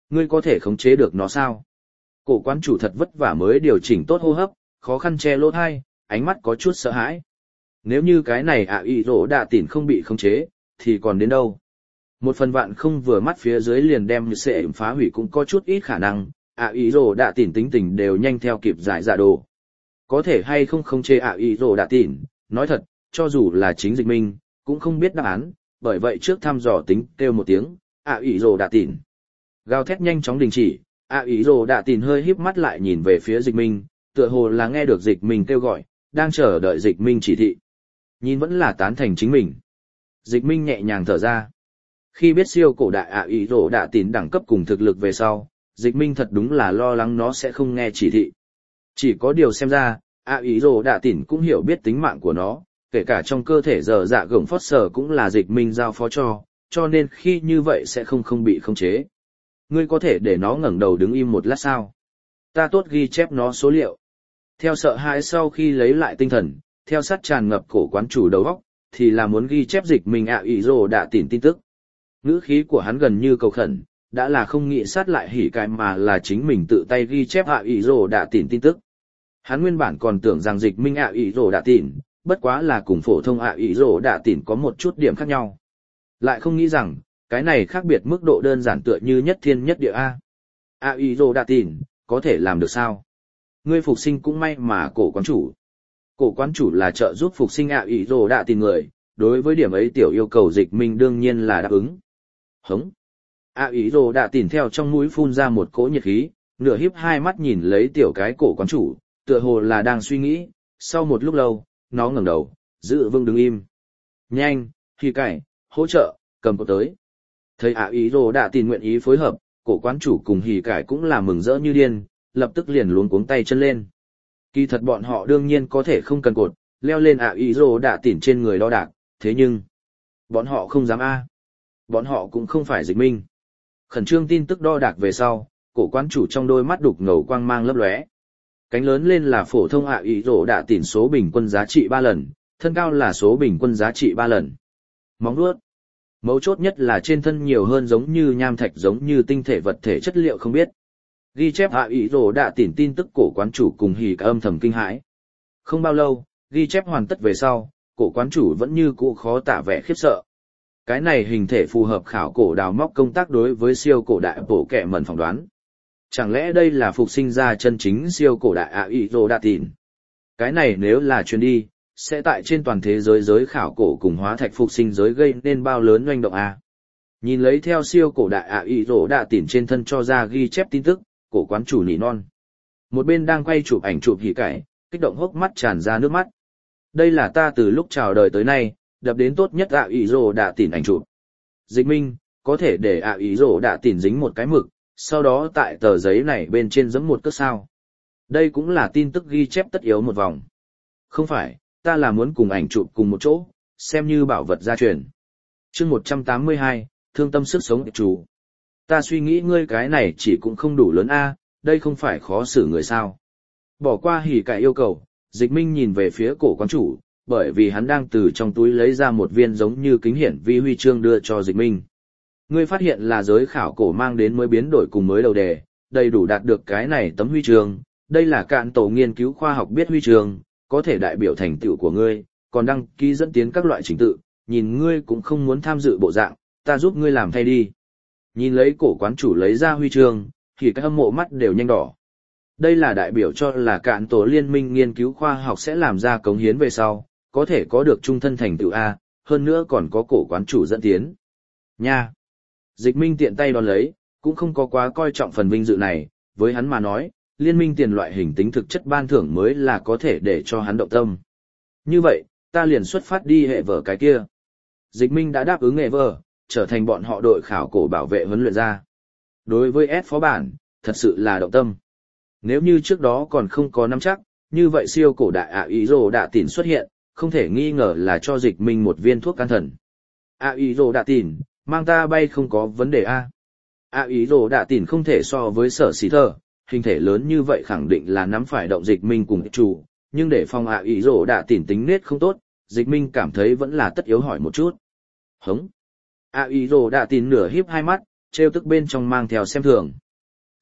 Ngươi có thể khống chế được nó sao? Cổ quán chủ thật vất vả mới điều chỉnh tốt hô hấp, khó khăn che lỗ tai, ánh mắt có chút sợ hãi. Nếu như cái này ạ ý rỗ đạ tỉn không bị khống chế, thì còn đến đâu? Một phần vạn không vừa mắt phía dưới liền đem sẽ phá hủy cũng có chút ít khả năng, ạ ý rỗ đạ tỉn tính tình đều nhanh theo kịp giải dạ đồ. Có thể hay không khống chế ạ ý rỗ đạ tỉn, nói thật, cho dù là chính Dịch Minh, cũng không biết đáp án, bởi vậy trước thăm dò tính kêu một tiếng, ạ ý rỗ đạ tỉn. Gào thét nhanh chóng đình chỉ, ạ ý rỗ đạ tỉn hơi híp mắt lại nhìn về phía Dịch Minh, tựa hồ là nghe được Dịch Minh kêu gọi, đang chờ đợi Dịch Minh chỉ thị. Nhìn vẫn là tán thành chính mình. Dịch Minh nhẹ nhàng thở ra. Khi biết siêu cổ đại ạ ý rỗ đạ tỉn đẳng cấp cùng thực lực về sau, Dịch Minh thật đúng là lo lắng nó sẽ không nghe chỉ thị. Chỉ có điều xem ra, ạ ý rỗ đạ tỉn cũng hiểu biết tính mạng của nó, kể cả trong cơ thể giờ dạ gồng phót sở cũng là Dịch Minh giao phó cho nên khi như vậy sẽ không bị khống chế. Ngươi có thể để nó ngẩng đầu đứng im một lát sao? Ta tốt ghi chép nó số liệu. Theo sợ hãi sau khi lấy lại tinh thần, theo sát tràn ngập cổ quán chủ đầu óc, thì là muốn ghi chép Dịch Minh ạ ý rỗ đạ tỉn tin tức. Ngữ khí của hắn gần như cầu khẩn, đã là không nghĩ sát lại hỉ cái mà là chính mình tự tay ghi chép ạ ý rỗ đạ tỉn tin tức. Hắn nguyên bản còn tưởng rằng Dịch Minh ạ ý rỗ đạ tỉn, bất quá là cùng phổ thông ạ ý rỗ đạ tỉn có một chút điểm khác nhau. Lại không nghĩ rằng, cái này khác biệt mức độ đơn giản tựa như nhất thiên nhất địa A. ạ ý rỗ đạ tỉn, có thể làm được sao? Ngươi phục sinh cũng may mà cổ quán chủ. Cổ quán chủ là trợ giúp phục sinh ạ ý rỗ đạ tỉn người, đối với điểm ấy tiểu yêu cầu Dịch Minh đương nhiên là đáp ứng. Hống. ạ ý rỗ đạ tỉn theo trong mũi phun ra một cỗ nhiệt khí, nửa híp hai mắt nhìn lấy tiểu cái cổ quán chủ, tựa hồ là đang suy nghĩ, sau một lúc lâu, nó ngẩng đầu, giữ vững đứng im. Nhanh, Hỉ Cải, hỗ trợ, cầm cột tới. Thấy ạ ý rỗ đạ tỉn nguyện ý phối hợp, cổ quán chủ cùng Hỉ Cải cũng là mừng rỡ như điên, lập tức liền luống cuống tay chân lên. Kỳ thật bọn họ đương nhiên có thể không cần cột, leo lên ạ ý rỗ đạ tỉn trên người đo đạc, thế nhưng bọn họ không dám a. Bọn họ cũng không phải Dịch Minh. Khẩn trương tin tức đo đạc về sau, cổ quán chủ trong đôi mắt đục ngầu quang mang lấp lóe. Cánh lớn lên là phổ thông ạ ý rỗ đạ tỉn số bình quân giá trị 3 lần, thân cao là số bình quân giá trị 3 lần. Móng vuốt. Mấu chốt nhất là trên thân nhiều hơn giống như nham thạch giống như tinh thể vật thể chất liệu không biết. Ghi chép ạ ý rỗ đạ tỉn tin tức cổ quán chủ cùng Hỉ Cải âm thầm kinh hãi. Không bao lâu, ghi chép hoàn tất về sau, cổ quán chủ vẫn như cũ khó tả vẻ khiếp sợ. Cái này hình thể phù hợp khảo cổ đào móc công tác đối với siêu cổ đại bộ kẻ mẩn phỏng đoán. Chẳng lẽ đây là phục sinh ra chân chính siêu cổ đại ạ ý rỗ đạ tỉn? Cái này nếu là truyền đi, sẽ tại trên toàn thế giới giới khảo cổ cùng hóa thạch phục sinh giới gây nên bao lớn oanh động a. Nhìn lấy theo siêu cổ đại ạ ý rỗ đạ tỉn trên thân cho ra ghi chép tin tức, cổ quán chủ nỉ non. Một bên đang quay chụp ảnh chụp Hỉ Cải, kích động hốc mắt tràn ra nước mắt. Đây là ta từ lúc chào đời tới nay, đập đến tốt nhất ạ ý rỗ đạ tỉn ảnh chụp. Dịch Minh, có thể để ạ ý rỗ đạ tỉn dính một cái mực, sau đó tại tờ giấy này bên trên giẫm một cước sao. Đây cũng là tin tức ghi chép tất yếu một vòng. Không phải, ta là muốn cùng ảnh chụp cùng một chỗ, xem như bảo vật gia truyền. Chương 182, thương tâm sức sống chủ. Ta suy nghĩ ngươi cái này chỉ cũng không đủ lớn a, đây không phải khó xử người sao. Bỏ qua Hỉ Cải yêu cầu, Dịch Minh nhìn về phía cổ quán chủ, bởi vì hắn đang từ trong túi lấy ra một viên giống như kính hiển vi huy chương đưa cho Dịch Minh. Ngươi phát hiện là giới khảo cổ mang đến mới biến đổi cùng mới đầu đề, đầy đủ đạt được cái này tấm huy chương, đây là cạn tổ nghiên cứu khoa học biết huy chương, có thể đại biểu thành tựu của ngươi, còn đăng ký dẫn tiến các loại trình tự, nhìn ngươi cũng không muốn tham dự bộ dạng, ta giúp ngươi làm thay đi. Nhìn lấy cổ quán chủ lấy ra huy chương, thì các hâm mộ mắt đều nhanh đỏ. Đây là đại biểu cho là cạn tổ liên minh nghiên cứu khoa học sẽ làm ra cống hiến về sau, có thể có được trung thân thành tựu A, hơn nữa còn có cổ quán chủ dẫn tiến. Nha! Dịch Minh tiện tay đón lấy, cũng không có quá coi trọng phần vinh dự này, với hắn mà nói, liên minh tiền loại hình tính thực chất ban thưởng mới là có thể để cho hắn động tâm. Như vậy, ta liền xuất phát đi hệ vở cái kia. Dịch Minh đã đáp ứng hệ vở, trở thành bọn họ đội khảo cổ bảo vệ huấn luyện ra. Đối với S phó bản, thật sự là động tâm. Nếu như trước đó còn không có nắm chắc, như vậy siêu cổ đại ạ ý rồ đạ tỉn xuất hiện, không thể nghi ngờ là cho Dịch Minh một viên thuốc can thần. ạ ý rồ đạ tỉn, mang ta bay không có vấn đề a. ạ ý rồ đạ tỉn không thể so với sở xí thơ, hình thể lớn như vậy khẳng định là nắm phải động Dịch Minh cùng chủ, nhưng để phòng ạ ý rồ đạ tỉn tính nết không tốt, Dịch Minh cảm thấy vẫn là tất yếu hỏi một chút. Hống. ạ ý rồ đạ tỉn nửa híp hai mắt, trêu tức bên trong mang theo xem thường.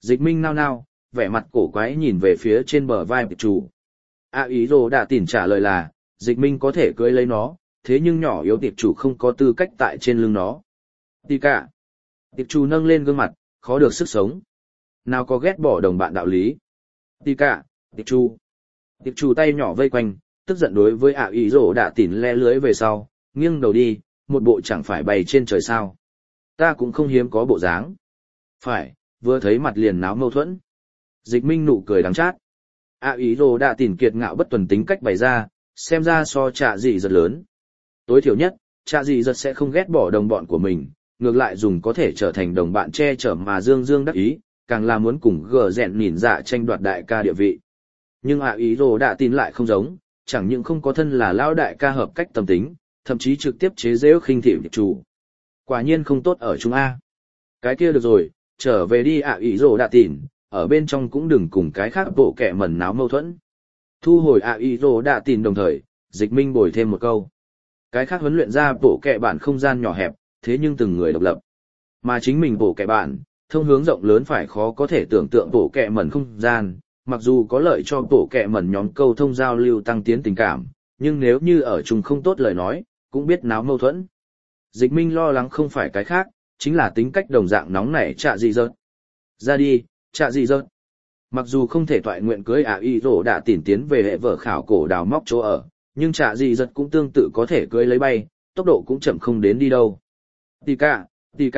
Dịch Minh nao nao, vẻ mặt cổ quái nhìn về phía trên bờ vai tiệp chủ. Ý rồ đã tỉn trả lời là, Dịch Minh có thể cưỡi lấy nó, thế nhưng nhỏ yếu tiệp chủ không có tư cách tại trên lưng nó. Tì cả. Tiệp chủ nâng lên gương mặt, khó được sức sống. Nào có ghét bỏ đồng bạn đạo lý. Tì cả, tiệp chủ. Tiệp chủ tay nhỏ vây quanh, tức giận đối với ý rồ đã tỉn le lưới về sau, nghiêng đầu đi, một bộ chẳng phải bay trên trời sao. Ta cũng không hiếm có bộ dáng. Phải, vừa thấy mặt liền náo mâu thuẫn. Dịch Minh nụ cười đắng chát. Ý rồ đã tỉn kiệt ngạo bất tuần tính cách bày ra, xem ra so Trạ Dị Dật lớn. Tối thiểu nhất, Trạ Dị Dật sẽ không ghét bỏ đồng bọn của mình, ngược lại dùng có thể trở thành đồng bạn che chở mà dương dương đắc ý, càng là muốn cùng gờ rẹn nhìn dạ tranh đoạt đại ca địa vị. Nhưng ý rồ đã tin lại không giống, chẳng những không có thân là lão đại ca hợp cách tâm tính, thậm chí trực tiếp chế giễu khinh thị tiệp chủ. Quả nhiên không tốt ở chúng A. Cái kia được rồi, trở về đi ý rồ đã tin, ở bên trong cũng đừng cùng cái khác bộ kẻ mẩn náo mâu thuẫn. Thu hồi ý rồ đã tin đồng thời, Dịch Minh bồi thêm một câu. Cái khác huấn luyện ra bộ kẻ bản không gian nhỏ hẹp, thế nhưng từng người độc lập. Mà chính mình bộ kẻ bản, thông hướng rộng lớn phải khó có thể tưởng tượng bộ kẻ mẩn không gian, mặc dù có lợi cho bộ kẻ mẩn nhóm câu thông giao lưu tăng tiến tình cảm, nhưng nếu như ở chung không tốt lời nói, cũng biết náo mâu thuẫn. Dịch Minh lo lắng không phải cái khác, chính là tính cách đồng dạng nóng nảy Trạ Dị Dật. Ra đi, Trạ Dị Dật. Mặc dù không thể thoại nguyện cưới ý rồ đã tỉn tiến về hệ vở khảo cổ đào móc chỗ ở, nhưng Trạ Dị Dật cũng tương tự có thể cưới lấy bay, tốc độ cũng chậm không đến đi đâu. Tì cả,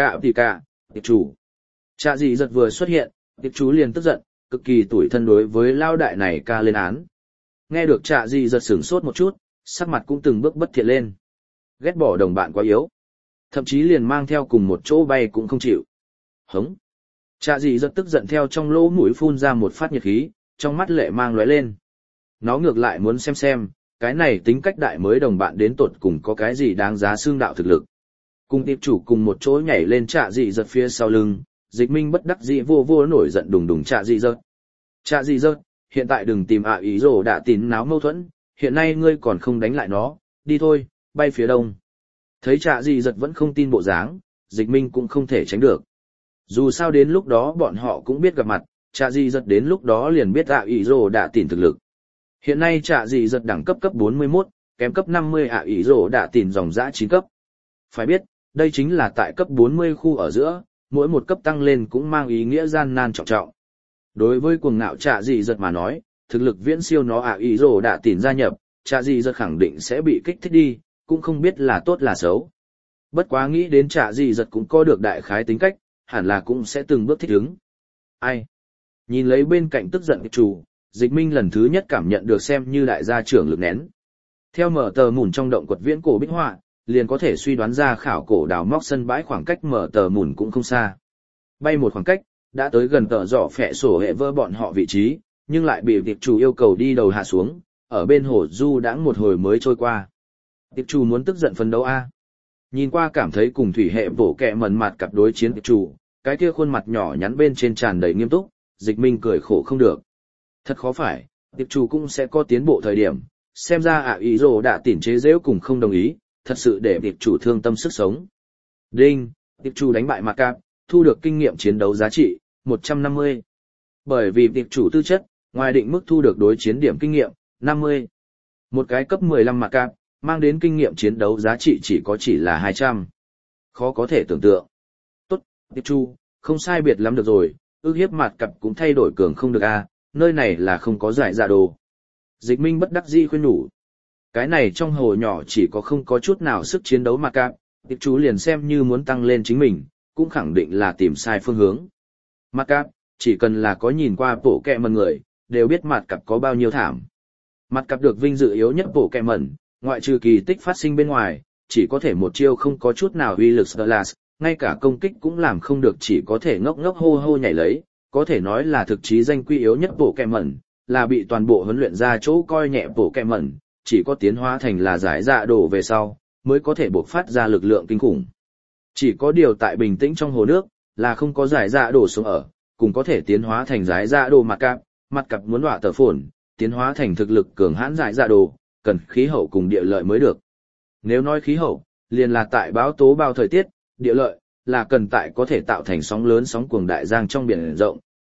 tiệp chủ. Trạ Dị Dật vừa xuất hiện, tiệp chủ liền tức giận, cực kỳ tủi thân đối với lao đại này ca lên án. Nghe được Trạ Dị Dật sửng sốt một chút, sắc mặt cũng từng bước bất thiện lên. Ghét bỏ đồng bạn quá yếu. Thậm chí liền mang theo cùng một chỗ bay cũng không chịu. Hống. Trạ Dị Dật tức giận theo trong lỗ mũi phun ra một phát nhiệt khí, trong mắt lệ mang lóe lên. Nó ngược lại muốn xem, cái này tính cách đại mới đồng bạn đến tột cùng có cái gì đáng giá xương đạo thực lực. Cùng tiệp chủ cùng một chỗ nhảy lên Trạ Dị Dật phía sau lưng, Dịch Minh bất đắc dĩ vô nổi giận đùng đùng Trạ Dị Dật. Trạ Dị Dật, hiện tại đừng tìm ý rồ đã tín náo mâu thuẫn, hiện nay ngươi còn không đánh lại nó, đi thôi, bay phía đông. Thấy Trạ Dị Dật vẫn không tin bộ dáng, Dịch Minh cũng không thể tránh được. Dù sao đến lúc đó bọn họ cũng biết gặp mặt, Trạ Dị Dật đến lúc đó liền biết ý rồ đã tín thực lực. Hiện nay Trạ Dị Dật đẳng cấp 41, kém cấp 50 ý rồ đã tín dòng dã 9 cấp. Phải biết, đây chính là tại cấp 40 khu ở giữa, mỗi một cấp tăng lên cũng mang ý nghĩa gian nan trọng trọng. Đối với cuồng ngạo Trạ Dị Dật mà nói, thực lực viễn siêu nó ý rồ đã tín gia nhập, Trạ Dị Dật khẳng định sẽ bị kích thích đi, cũng không biết là tốt là xấu. Bất quá nghĩ đến Trạ Dị Dật cũng có được đại khái tính cách, hẳn là cũng sẽ từng bước thích ứng. Ai? Nhìn lấy bên cạnh tức giận tiệp chủ, Dịch Minh lần thứ nhất cảm nhận được xem như đại gia trưởng lực nén. Theo mở tờ mùn trong động quật viễn cổ bích họa, liền có thể suy đoán ra khảo cổ đào móc sân bãi khoảng cách mở tờ mùn cũng không xa. Bay một khoảng cách, đã tới gần tờ dọ phẹ sổ hệ vơ bọn họ vị trí, nhưng lại bị tiệp chủ yêu cầu đi đầu hạ xuống, ở bên hồ du đãng một hồi mới trôi qua. Tiệp chủ muốn tức giận phấn đấu a. Nhìn qua cảm thấy cùng thủy hệ bổ kẹ mẩn mặt cặp đối chiến tiệp chủ, cái kia khuôn mặt nhỏ nhắn bên trên tràn đầy nghiêm túc, Dịch Minh cười khổ không được. Thật khó phải, tiệp chủ cũng sẽ có tiến bộ thời điểm, xem ra ý rồ đã tỉn chế giễu cùng không đồng ý, thật sự để tiệp chủ thương tâm sức sống. Đinh, tiệp chủ đánh bại mặt cặp, thu được kinh nghiệm chiến đấu giá trị 150. Bởi vì tiệp chủ tư chất, ngoài định mức thu được đối chiến điểm kinh nghiệm 50. Một cái cấp 15 mặt cặp, mang đến kinh nghiệm chiến đấu giá trị chỉ là 200. Khó có thể tưởng tượng. Tốt, tiệp chủ, không sai biệt lắm được rồi, ước hiếp mặt cặp cũng thay đổi cường không được a, nơi này là không có giải dạ đồ. Dịch Minh bất đắc dĩ khuyên nhủ. Cái này trong hồ nhỏ chỉ có không có chút nào sức chiến đấu mặt cặp, tiệp chủ liền xem như muốn tăng lên chính mình, cũng khẳng định là tìm sai phương hướng. Mặt cặp, chỉ cần là có nhìn qua bộ kẹ mẩn người, đều biết mặt cặp có bao nhiêu thảm. Mặt cặp được vinh dự yếu nhất bộ kẹ mẩn, ngoại trừ kỳ tích phát sinh bên ngoài, chỉ có thể một chiêu không có chút nào uy lực slash, ngay cả công kích cũng làm không được, chỉ có thể ngốc ngốc hô hô nhảy lấy, có thể nói là thực chí danh quy yếu nhất bộ kẹ mẩn, là bị toàn bộ huấn luyện ra chỗ coi nhẹ bộ kẹ mẩn, chỉ có tiến hóa thành là giải dạ đồ về sau, mới có thể bộc phát ra lực lượng kinh khủng. Chỉ có điều tại bình tĩnh trong hồ nước, là không có giải dạ đồ sống ở, cùng có thể tiến hóa thành giải dạ đồ mặt cặp muốn đọa tờ phồn, tiến hóa thành thực lực cường hãn giải dạ đồ, cần khí hậu cùng địa lợi mới được. Nếu nói khí hậu, liền là tại báo tố bao thời tiết, địa lợi, là cần tại có thể tạo thành sóng lớn sóng cuồng đại giang trong biển rộng,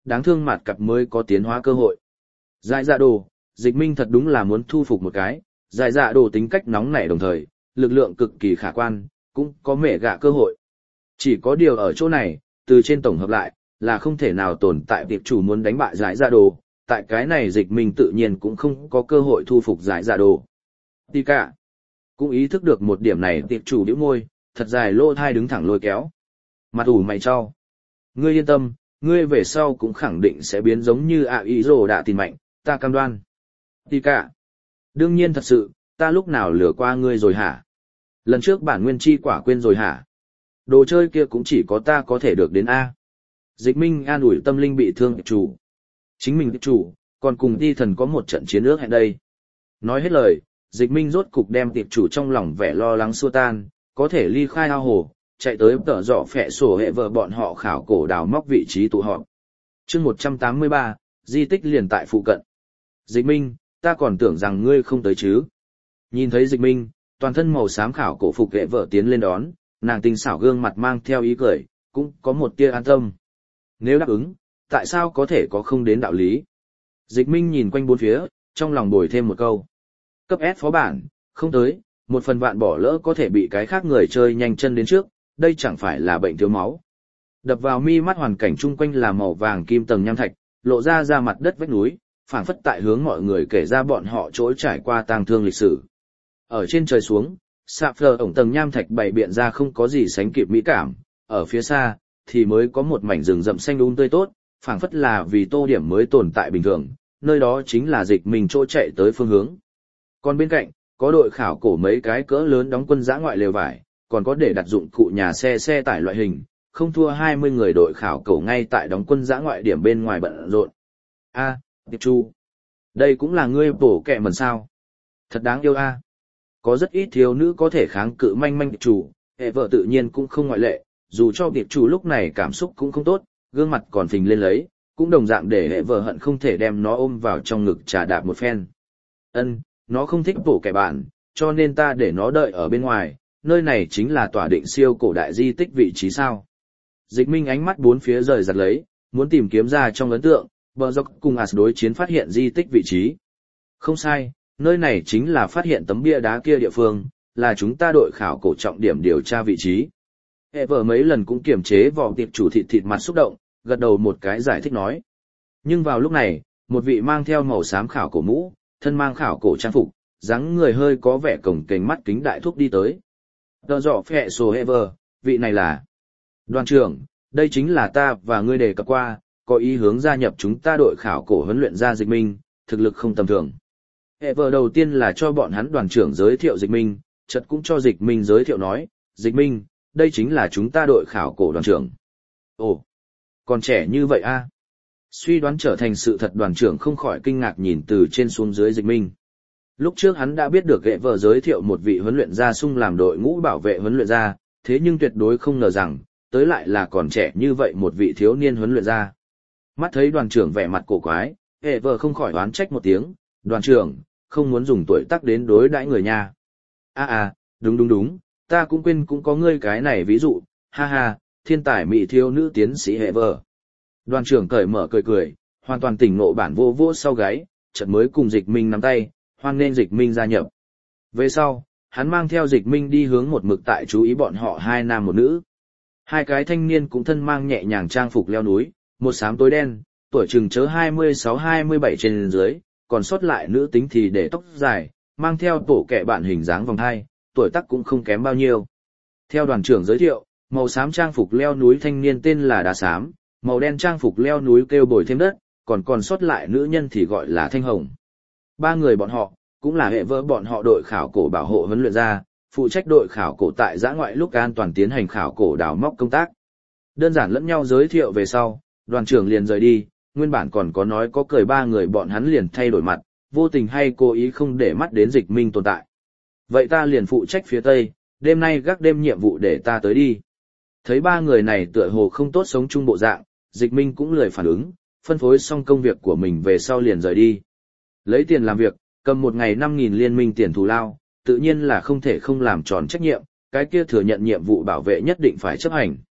đáng thương mặt cặp mới có tiến hóa cơ hội. Giải dạ đồ, Dịch Minh thật đúng là muốn thu phục một cái, giải dạ đồ tính cách nóng nảy đồng thời, lực lượng cực kỳ khả quan, cũng có mẹ gạ cơ hội. Chỉ có điều ở chỗ này, từ trên tổng hợp lại, là không thể nào tồn tại tiệp chủ muốn đánh bại giải dạ đồ, tại cái này Dịch Minh tự nhiên cũng không có cơ hội thu phục giải dạ đồ. Tì cả, cũng ý thức được một điểm này tiệp chủ bĩu môi, thật dài lô thai đứng thẳng lôi kéo. Mặt ủ mày cho. Ngươi yên tâm, ngươi về sau cũng khẳng định sẽ biến giống như ạ ý rồ đã tin mạnh, ta cam đoan. Tì cả. Đương nhiên thật sự, ta lúc nào lừa qua ngươi rồi hả? Lần trước bản nguyên chi quả quên rồi hả? Đồ chơi kia cũng chỉ có ta có thể được đến A. Dịch Minh an ủi tâm linh bị thương tiệp chủ. Chính mình tiệp chủ, còn cùng ti thần có một trận chiến ước hẹn đây. Nói hết lời, Dịch Minh rốt cục đem tiệp chủ trong lòng vẻ lo lắng xua tan, có thể ly khai ao hồ, chạy tới tở dọ phẹ sổ hệ vợ bọn họ khảo cổ đào móc vị trí tụ họp. Chương 183, di tích liền tại phụ cận. Dịch Minh, ta còn tưởng rằng ngươi không tới chứ. Nhìn thấy Dịch Minh, toàn thân màu xám khảo cổ phục hệ vợ tiến lên đón, nàng tinh xảo gương mặt mang theo ý cười, cũng có một tia an tâm. Nếu đáp ứng, tại sao có thể có không đến đạo lý? Dịch Minh nhìn quanh bốn phía, trong lòng bồi thêm một câu. Cấp S phó bản, không tới, một phần vạn bỏ lỡ có thể bị cái khác người chơi nhanh chân đến trước, đây chẳng phải là bệnh thiếu máu. Đập vào mi mắt hoàn cảnh chung quanh là màu vàng kim tầng nham thạch, lộ ra mặt đất vách núi, phảng phất tại hướng mọi người kể ra bọn họ trỗi trải qua tang thương lịch sử. Ở trên trời xuống, sạp phờ ổng tầng nham thạch bày biện ra không có gì sánh kịp mỹ cảm, ở phía xa, thì mới có một mảnh rừng rậm xanh tươi tốt, phảng phất là vì tô điểm mới tồn tại bình thường, nơi đó chính là Dịch Minh chỗ chạy tới phương hướng. Còn bên cạnh, có đội khảo cổ mấy cái cỡ lớn đóng quân dã ngoại lều vải, còn có để đặt dụng cụ nhà xe tải loại hình, không thua 20 người đội khảo cổ ngay tại đóng quân dã ngoại điểm bên ngoài bận rộn. A, Tiệp Chu, đây cũng là ngươi bổ kẹ mần sao? Thật đáng yêu a. Có rất ít thiếu nữ có thể kháng cự manh Tiệp Chủ, hệ vợ tự nhiên cũng không ngoại lệ, dù cho Tiệp Chủ lúc này cảm xúc cũng không tốt, gương mặt còn phình lên lấy, cũng đồng dạng để hệ vợ hận không thể đem nó ôm vào trong ngực trà đạp một phen. Nó không thích bổ kẻ bạn, cho nên ta để nó đợi ở bên ngoài, nơi này chính là tỏa định siêu cổ đại di tích vị trí sao. Dịch Minh ánh mắt bốn phía rời giặt lấy, muốn tìm kiếm ra trong ấn tượng, bờ dọc cùng As đối chiến phát hiện di tích vị trí. Không sai, nơi này chính là phát hiện tấm bia đá kia địa phương, là chúng ta đội khảo cổ trọng điểm điều tra vị trí. Hệ vợ mấy lần cũng kiềm chế vỏ tiệp chủ thịt mặt xúc động, gật đầu một cái giải thích nói. Nhưng vào lúc này, một vị mang theo màu xám khảo cổ mũ, thân mang khảo cổ trang phục, dáng người hơi có vẻ cổng kềnh mắt kính đại thúc đi tới. Tờ dọ phẹ sổ hệ vợ, vị này là đoàn trưởng, đây chính là ta và ngươi đề cập qua, có ý hướng gia nhập chúng ta đội khảo cổ huấn luyện ra Dịch Minh, thực lực không tầm thường. Hệ vợ đầu tiên là cho bọn hắn đoàn trưởng giới thiệu Dịch Minh, chợt cũng cho Dịch Minh giới thiệu nói, Dịch Minh, đây chính là chúng ta đội khảo cổ đoàn trưởng. Ồ, còn trẻ như vậy a? Suy đoán trở thành sự thật, đoàn trưởng không khỏi kinh ngạc nhìn từ trên xuống dưới Dịch Minh. Lúc trước hắn đã biết được hệ vợ giới thiệu một vị huấn luyện gia sung làm đội ngũ bảo vệ huấn luyện gia, thế nhưng tuyệt đối không ngờ rằng, tới lại là còn trẻ như vậy một vị thiếu niên huấn luyện gia. Mắt thấy đoàn trưởng vẻ mặt cổ quái, hệ vợ không khỏi oán trách một tiếng, đoàn trưởng, không muốn dùng tuổi tác đến đối đãi người nha. Đúng, ta cũng quên cũng có ngươi cái này ví dụ, ha ha, thiên tài mỹ thiếu nữ tiến sĩ hệ vợ. Đoàn trưởng cởi mở cười, hoàn toàn tỉnh ngộ bản vô vô sau gáy, chợt mới cùng Dịch Minh nắm tay, hoan nên Dịch Minh gia nhập. Về sau, hắn mang theo Dịch Minh đi hướng một mực tại chú ý bọn họ hai nam một nữ. Hai cái thanh niên cũng thân mang nhẹ nhàng trang phục leo núi, một xám tối đen, tuổi chừng chớ 26-27 trên dưới, còn sót lại nữ tính thì để tóc dài, mang theo tổ kẹ bạn hình dáng vòng hai, tuổi tác cũng không kém bao nhiêu. Theo đoàn trưởng giới thiệu, màu xám trang phục leo núi thanh niên tên là Đá Xám, màu đen trang phục leo núi kêu Bồi Thêm Đất, còn sót lại nữ nhân thì gọi là Thanh Hồng. Ba người bọn họ, cũng là hệ vợ bọn họ đội khảo cổ bảo hộ huấn luyện ra, phụ trách đội khảo cổ tại dã ngoại lúc an toàn tiến hành khảo cổ đào móc công tác. Đơn giản lẫn nhau giới thiệu về sau, đoàn trưởng liền rời đi, nguyên bản còn có nói có cười, ba người bọn hắn liền thay đổi mặt, vô tình hay cố ý không để mắt đến Dịch Minh tồn tại. Vậy ta liền phụ trách phía Tây, đêm nay gác đêm nhiệm vụ để ta tới đi. Thấy ba người này tựa hồ không tốt sống chung bộ dạng, Dịch Minh cũng lười phản ứng, phân phối xong công việc của mình về sau liền rời đi. Lấy tiền làm việc, cầm một ngày 5.000 liên minh tiền thù lao, tự nhiên là không thể không làm tròn trách nhiệm, cái kia thừa nhận nhiệm vụ bảo vệ nhất định phải chấp hành.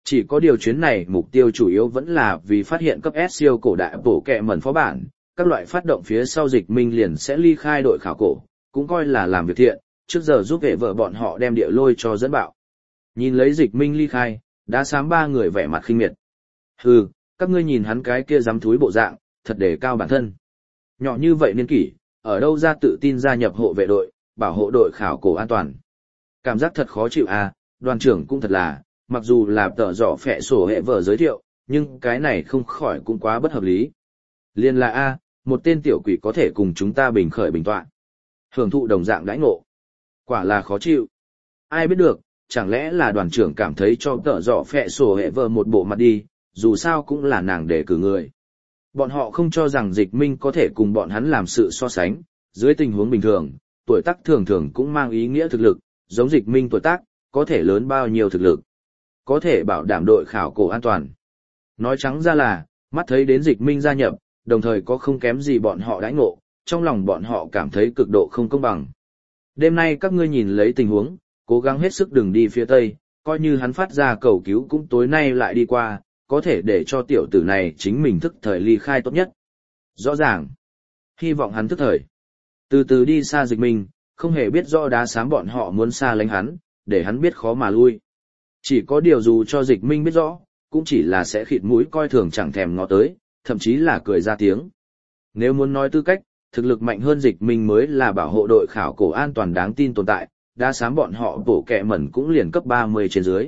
Chỉ có điều chuyến này mục tiêu chủ yếu vẫn là vì phát hiện cấp S siêu cổ đại bổ kẹ mẩn phó bản, các loại phát động phía sau Dịch Minh liền sẽ ly khai đội khảo cổ, cũng coi là làm việc thiện, trước giờ giúp vệ vợ bọn họ đem địa lôi cho dẫn bạo. Nhìn lấy Dịch Minh ly khai, đã sám ba người vẻ mặt khinh miệt. Hừ, các ngươi nhìn hắn cái kia dám thúi bộ dạng, thật đề cao bản thân. Nhỏ như vậy niên kỷ, ở đâu ra tự tin gia nhập hộ vệ đội, bảo hộ đội khảo cổ an toàn. Cảm giác thật khó chịu à, đoàn trưởng cũng thật là, mặc dù là tờ dọ phẹ sổ hệ vợ giới thiệu, nhưng cái này không khỏi cũng quá bất hợp lý. Liên là A, một tên tiểu quỷ có thể cùng chúng ta bình khởi bình tọa. Hưởng thụ đồng dạng đãi ngộ. Quả là khó chịu. Ai biết được, chẳng lẽ là đoàn trưởng cảm thấy cho tờ dọ phẹ sổ hệ vợ một bộ mặt đi, dù sao cũng là nàng để cử người. Bọn họ không cho rằng Dịch Minh có thể cùng bọn hắn làm sự so sánh, dưới tình huống bình thường, tuổi tác thường thường cũng mang ý nghĩa thực lực, giống Dịch Minh tuổi tác, có thể lớn bao nhiêu thực lực. Có thể bảo đảm đội khảo cổ an toàn. Nói trắng ra là, mắt thấy đến Dịch Minh gia nhập, đồng thời có không kém gì bọn họ đãi ngộ, trong lòng bọn họ cảm thấy cực độ không công bằng. Đêm nay các ngươi nhìn lấy tình huống, cố gắng hết sức đừng đi phía tây, coi như hắn phát ra cầu cứu cũng tối nay lại đi qua, có thể để cho tiểu tử này chính mình thức thời ly khai tốt nhất. Rõ ràng, hy vọng hắn thức thời. Từ từ đi xa Dịch Minh, không hề biết rõ đá xám bọn họ muốn xa lánh hắn, để hắn biết khó mà lui. Chỉ có điều dù cho Dịch Minh biết rõ, cũng chỉ là sẽ khịt mũi coi thường chẳng thèm ngó tới, thậm chí là cười ra tiếng. Nếu muốn nói tư cách, thực lực mạnh hơn Dịch Minh mới là bảo hộ đội khảo cổ an toàn đáng tin tồn tại, đa sám bọn họ bổ kẹ mẩn cũng liền cấp 30 trên dưới.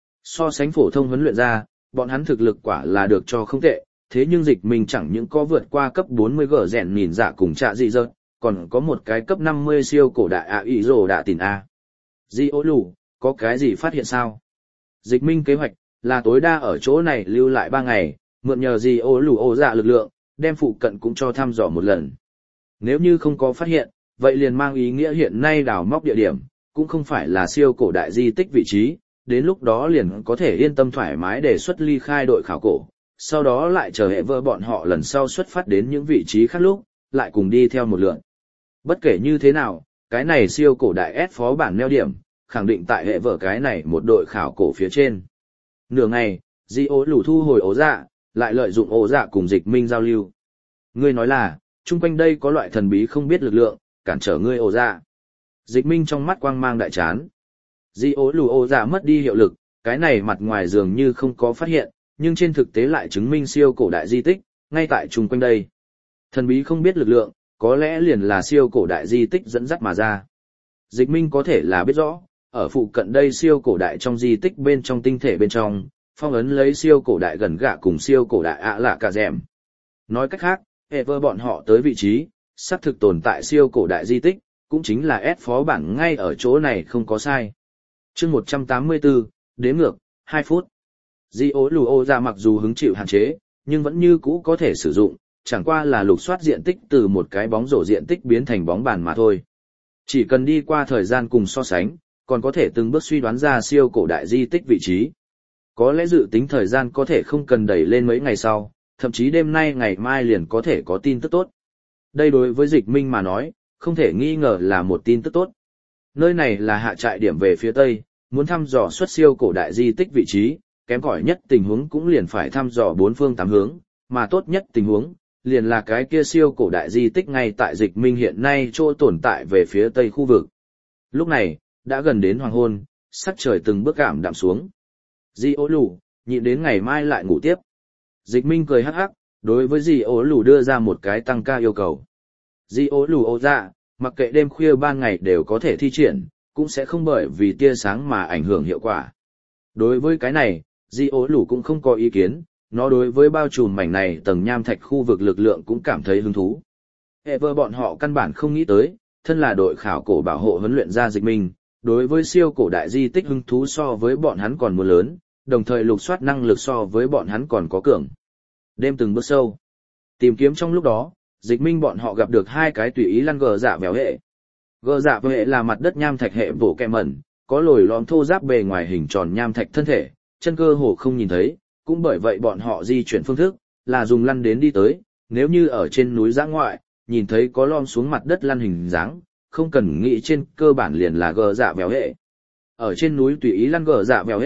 So sánh phổ thông huấn luyện ra, bọn hắn thực lực quả là được cho không tệ, thế nhưng Dịch Minh chẳng những có vượt qua cấp 40 gở rèn nhìn dạ cùng trạ dị dợt, còn có một cái cấp 50 siêu cổ đại ạ ý rồ đạ tìn A. Di ố lù, có cái gì phát hiện sao? Dịch Minh kế hoạch là tối đa ở chỗ này lưu lại 3 ngày, mượn nhờ gì ố lù ố dạ lực lượng, đem phụ cận cũng cho thăm dò một lần. Nếu như không có phát hiện, vậy liền mang ý nghĩa hiện nay đào móc địa điểm, cũng không phải là siêu cổ đại di tích vị trí, đến lúc đó liền có thể yên tâm thoải mái đề xuất ly khai đội khảo cổ, sau đó lại chờ hệ vợ bọn họ lần sau xuất phát đến những vị trí khác lúc, lại cùng đi theo một lượt. Bất kể như thế nào, cái này siêu cổ đại S phó bản neo điểm, khẳng định tại hệ vợ cái này một đội khảo cổ phía trên. Nửa ngày, Di ố lù thu hồi ố dạ, lại lợi dụng ố dạ cùng Dịch Minh giao lưu. Ngươi nói là, chung quanh đây có loại thần bí không biết lực lượng, cản trở ngươi ố dạ. Dịch Minh trong mắt quang mang đại chán. Di ố lù ố dạ mất đi hiệu lực, cái này mặt ngoài dường như không có phát hiện, nhưng trên thực tế lại chứng minh siêu cổ đại di tích, ngay tại chung quanh đây. Thần bí không biết lực lượng, có lẽ liền là siêu cổ đại di tích dẫn dắt mà ra. Dịch Minh có thể là biết rõ, ở phụ cận đây siêu cổ đại trong di tích bên trong tinh thể bên trong, phong ấn lấy siêu cổ đại gần gạ cùng siêu cổ đại ạ lạ cả dẻm. Nói cách khác, hệ vơ bọn họ tới vị trí, xác thực tồn tại siêu cổ đại di tích, cũng chính là S phó bản ngay ở chỗ này không có sai. Chương 184, đếm ngược, 2 phút. Di ố lù ô ra mặc dù hứng chịu hạn chế, nhưng vẫn như cũ có thể sử dụng, chẳng qua là lục soát diện tích từ một cái bóng rổ diện tích biến thành bóng bàn mà thôi. Chỉ cần đi qua thời gian cùng so sánh, còn có thể từng bước suy đoán ra siêu cổ đại di tích vị trí. Có lẽ dự tính thời gian có thể không cần đẩy lên mấy ngày sau, thậm chí đêm nay ngày mai liền có thể có tin tức tốt. Đây đối với Dịch Minh mà nói, không thể nghi ngờ là một tin tức tốt. Nơi này là hạ trại điểm về phía tây, muốn thăm dò xuất siêu cổ đại di tích vị trí, kém cỏi nhất tình huống cũng liền phải thăm dò 4 phương 8 hướng, mà tốt nhất tình huống, liền là cái kia siêu cổ đại di tích ngay tại Dịch Minh hiện nay chỗ tồn tại về phía tây khu vực. Lúc này, đã gần đến hoàng hôn, sắc trời từng bước ảm đạm xuống. Di ố lù, nhịn đến ngày mai lại ngủ tiếp. Dịch Minh cười hắc hắc, đối với Di ố lù đưa ra một cái tăng ca yêu cầu. Di ố lù ô dạ, mặc kệ đêm khuya ban ngày đều có thể thi triển, cũng sẽ không bởi vì tia sáng mà ảnh hưởng hiệu quả. Đối với cái này, Di ố lù cũng không có ý kiến, nó đối với bao trùm mảnh này tầng nham thạch khu vực lực lượng cũng cảm thấy hứng thú. Hệ vợ bọn họ căn bản không nghĩ tới, thân là đội khảo cổ bảo hộ huấn luyện ra Dịch Minh, đối với siêu cổ đại di tích hứng thú so với bọn hắn còn muốn lớn, đồng thời lục soát năng lực so với bọn hắn còn có cường. Đêm từng bước sâu, tìm kiếm trong lúc đó, Dịch Minh bọn họ gặp được 2 cái tùy ý lăn gờ dạ véo hệ. Gờ dạ véo hệ là mặt đất nham thạch hệ bổ kẹ mẩn, có lồi lõm thô ráp bề ngoài hình tròn nham thạch thân thể, chân cơ hồ không nhìn thấy, cũng bởi vậy bọn họ di chuyển phương thức là dùng lăn đến đi tới, nếu như ở trên núi giã ngoại, nhìn thấy có lom xuống mặt đất lăn hình dáng, không cần nghĩ trên cơ bản liền là gờ dạ véo hệ. Ở trên núi tùy ý lăn gờ dạ véo hệ,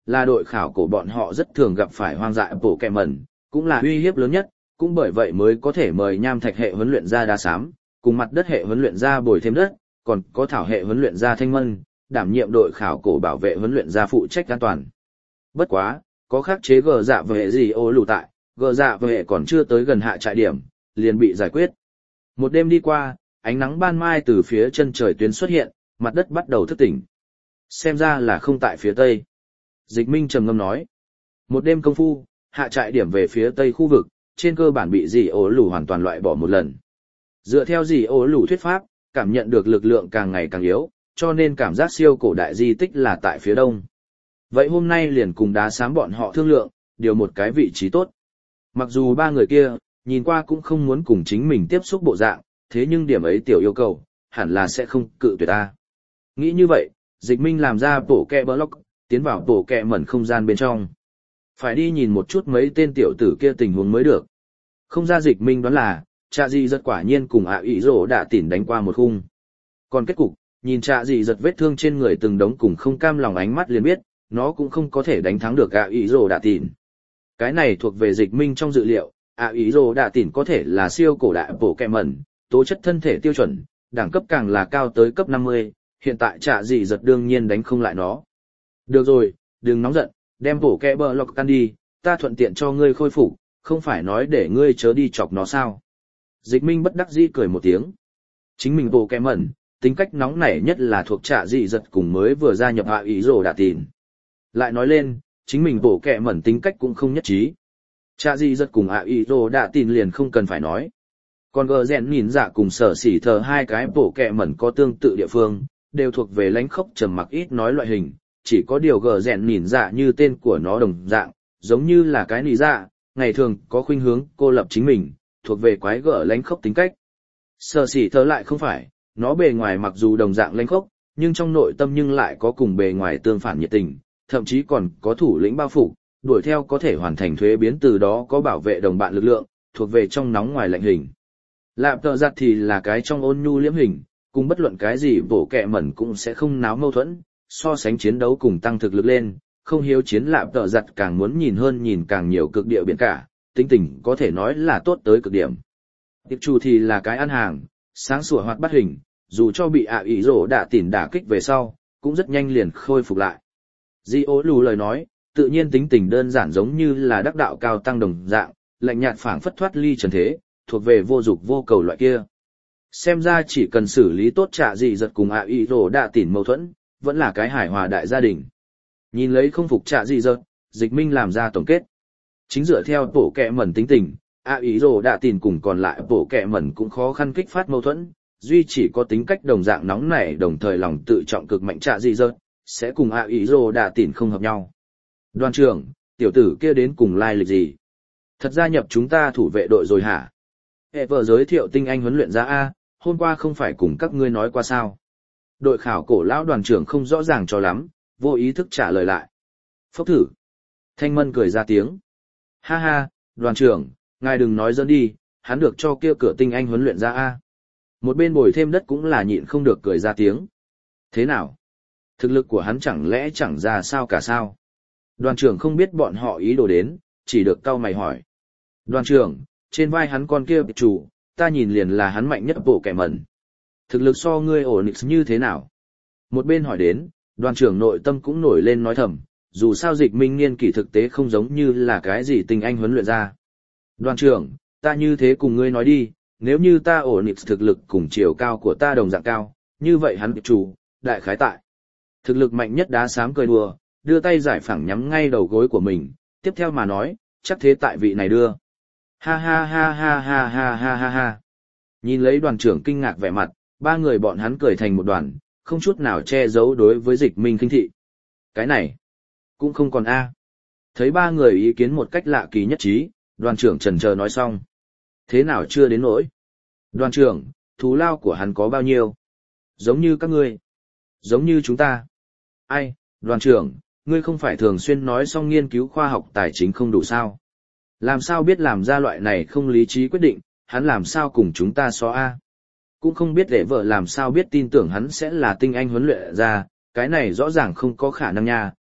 là đội khảo cổ bọn họ rất thường gặp phải hoang dại bộ kẹ mẩn, cũng là uy hiếp lớn nhất, cũng bởi vậy mới có thể mời nham thạch hệ huấn luyện gia đá xám, cùng mặt đất hệ huấn luyện gia bồi thêm đất, còn có thảo hệ huấn luyện gia thanh mân, đảm nhiệm đội khảo cổ bảo vệ huấn luyện gia phụ trách an toàn. Bất quá, có khắc chế gờ dạ và hệ gì ô lù tại, gờ dạ và hệ còn chưa tới gần hạ trại điểm, liền bị giải quyết. Một đêm đi qua, ánh nắng ban mai từ phía chân trời tuyến xuất hiện, mặt đất bắt đầu thức tỉnh. Xem ra là không tại phía tây. Dịch Minh trầm ngâm nói. Một đêm công phu, hạ trại điểm về phía tây khu vực, trên cơ bản bị dì ổ lù hoàn toàn loại bỏ một lần. Dựa theo dì ổ lù thuyết pháp, cảm nhận được lực lượng càng ngày càng yếu, cho nên cảm giác siêu cổ đại di tích là tại phía đông. Vậy hôm nay liền cùng đá xám bọn họ thương lượng, điều một cái vị trí tốt. Mặc dù ba người kia, nhìn qua cũng không muốn cùng chính mình tiếp xúc bộ dạng, thế nhưng điểm ấy tiểu yêu cầu, hẳn là sẽ không cự tuyệt ta. Nghĩ như vậy, Dịch Minh làm ra bộ kẹ block, tiến vào bộ kẹ mẩn không gian bên trong. Phải đi nhìn một chút mấy tên tiểu tử kia tình huống mới được. Không ra Dịch Minh đoán là, Trạ Dị Giật quả nhiên cùng ạ ý rổ đã tỉn đánh qua một khung. Còn kết cục, nhìn Trạ Dị Giật vết thương trên người từng đống cùng không cam lòng ánh mắt liền biết, nó cũng không có thể đánh thắng được ạ ý rổ đã tỉn. Cái này thuộc về Dịch Minh trong dự liệu, ạ ý rổ đã tỉn có thể là siêu cổ đại bộ kẹ mẩn, tố chất thân thể tiêu chuẩn, đẳng cấp càng là cao tới cấp 50, hiện tại Trạ Dị Giật đương nhiên đánh không lại nó. Được rồi, đừng nóng giận, đem bộ kẹ bờ lọc tan đi, ta thuận tiện cho ngươi khôi phục, không phải nói để ngươi chớ đi chọc nó sao. Dịch Minh bất đắc dĩ cười một tiếng. Chính mình bộ kẹ mẩn, tính cách nóng nảy nhất là thuộc Trạ Dị Giật cùng mới vừa gia nhập ạ ý rổ đã tỉn. Lại nói lên, chính mình bộ kẹ mẩn tính cách cũng không nhất trí. Trạ Dị Giật cùng ạ ý rổ đã tỉn liền không cần phải nói. Còn gờ rèn nhìn dạ cùng sở xỉ thờ hai cái bộ kẹ mẩn có tương tự địa phương, đều thuộc về lãnh khốc trầm mặc ít nói loại hình, chỉ có điều gờ rèn nhìn dạ như tên của nó đồng dạng, giống như là cái nỉ dạ, ngày thường có khuynh hướng cô lập chính mình, thuộc về quái gở lãnh khốc tính cách. Sở xỉ thờ lại không phải, nó bề ngoài mặc dù đồng dạng lãnh khốc, nhưng trong nội tâm nhưng lại có cùng bề ngoài tương phản nhiệt tình, thậm chí còn có thủ lĩnh bao phủ, đuổi theo có thể hoàn thành thuế biến, từ đó có bảo vệ đồng bạn lực lượng, thuộc về trong nóng ngoài lạnh hình. Lạp tợ giặt thì là cái trong ôn nhu liễm hình, cùng bất luận cái gì bổ kẹ mẩn cũng sẽ không náo mâu thuẫn, so sánh chiến đấu cùng tăng thực lực lên, không hiếu chiến lạp tợ giặt càng muốn nhìn hơn nhìn càng nhiều cực địa biển cả, tính tình có thể nói là tốt tới cực điểm. Tiệp chủ thì là cái ăn hàng, sáng sủa hoạt bát hình, dù cho bị ạ ý rổ đả tỉn đả kích về sau, cũng rất nhanh liền khôi phục lại. Di ố lù lời nói, tự nhiên tính tình đơn giản giống như là đắc đạo cao tăng đồng dạng, lạnh nhạt phảng phất thoát ly trần thế, thuộc về vô dục vô cầu loại kia. Xem ra chỉ cần xử lý tốt Trạ Dị Giật cùng ạ ý rổ đả tỉn mâu thuẫn, vẫn là cái hài hòa đại gia đình. Nhìn lấy không phục Trạ Dị Giật, Dịch Minh làm ra tổng kết. Chính dựa theo bộ kẹ mẩn tính tình, ạ ý rổ đả tỉn cùng còn lại bộ kẹ mẩn cũng khó khăn kích phát mâu thuẫn, duy chỉ có tính cách đồng dạng nóng nảy đồng thời lòng tự trọng cực mạnh Trạ Dị Giật, sẽ cùng ạ ý rổ đả tỉn không hợp nhau. Đoàn trưởng, tiểu tử kia đến cùng lai lịch gì? Thật gia nhập chúng ta thủ vệ đội rồi hả? Hệ vợ giới thiệu tinh anh huấn luyện ra A, hôm qua không phải cùng các ngươi nói qua sao? Đội khảo cổ lão đoàn trưởng không rõ ràng cho lắm, vô ý thức trả lời lại. Phốc thử. Thanh Mân cười ra tiếng. Ha ha, đoàn trưởng, ngài đừng nói dẫn đi, hắn được cho kia cửa tinh anh huấn luyện ra A. Một bên bồi thêm đất cũng là nhịn không được cười ra tiếng. Thế nào? Thực lực của hắn chẳng lẽ chẳng ra sao cả sao? Đoàn trưởng không biết bọn họ ý đồ đến, chỉ được cau mày hỏi. Đoàn trưởng, trên vai hắn con kia chủ, ta nhìn liền là hắn mạnh nhất bộ kẻ mẩn. Thực lực so ngươi ổn định như thế nào? Một bên hỏi đến, đoàn trưởng nội tâm cũng nổi lên nói thầm, dù sao Dịch Minh niên kỷ thực tế không giống như là cái gì tinh anh huấn luyện ra. Đoàn trưởng, ta như thế cùng ngươi nói đi, nếu như ta ổn định thực lực cùng chiều cao của ta đồng dạng cao, như vậy hắn chủ, đại khái tại. Thực lực mạnh nhất đá xám cười đùa, đưa tay giải phẳng nhắm ngay đầu gối của mình, tiếp theo mà nói, chắc thế tại vị này đưa. Ha ha ha ha ha ha ha ha ha. Nhìn lấy đoàn trưởng kinh ngạc vẻ mặt, ba người bọn hắn cười thành một đoàn, không chút nào che giấu đối với Dịch Minh khinh thị. Cái này, cũng không còn A. Thấy ba người ý kiến một cách lạ kỳ nhất trí, đoàn trưởng chần chờ nói xong. Thế nào chưa đến nỗi? Đoàn trưởng, thù lao của hắn có bao nhiêu? Giống như các ngươi. Giống như chúng ta. Ai, đoàn trưởng, ngươi không phải thường xuyên nói xong nghiên cứu khoa học tài chính không đủ sao? Làm sao biết làm ra loại này không lý trí quyết định, hắn làm sao cùng chúng ta so A? Cũng không biết để vợ làm sao biết tin tưởng hắn sẽ là tinh anh huấn luyện ra, cái này rõ ràng không có khả năng nha,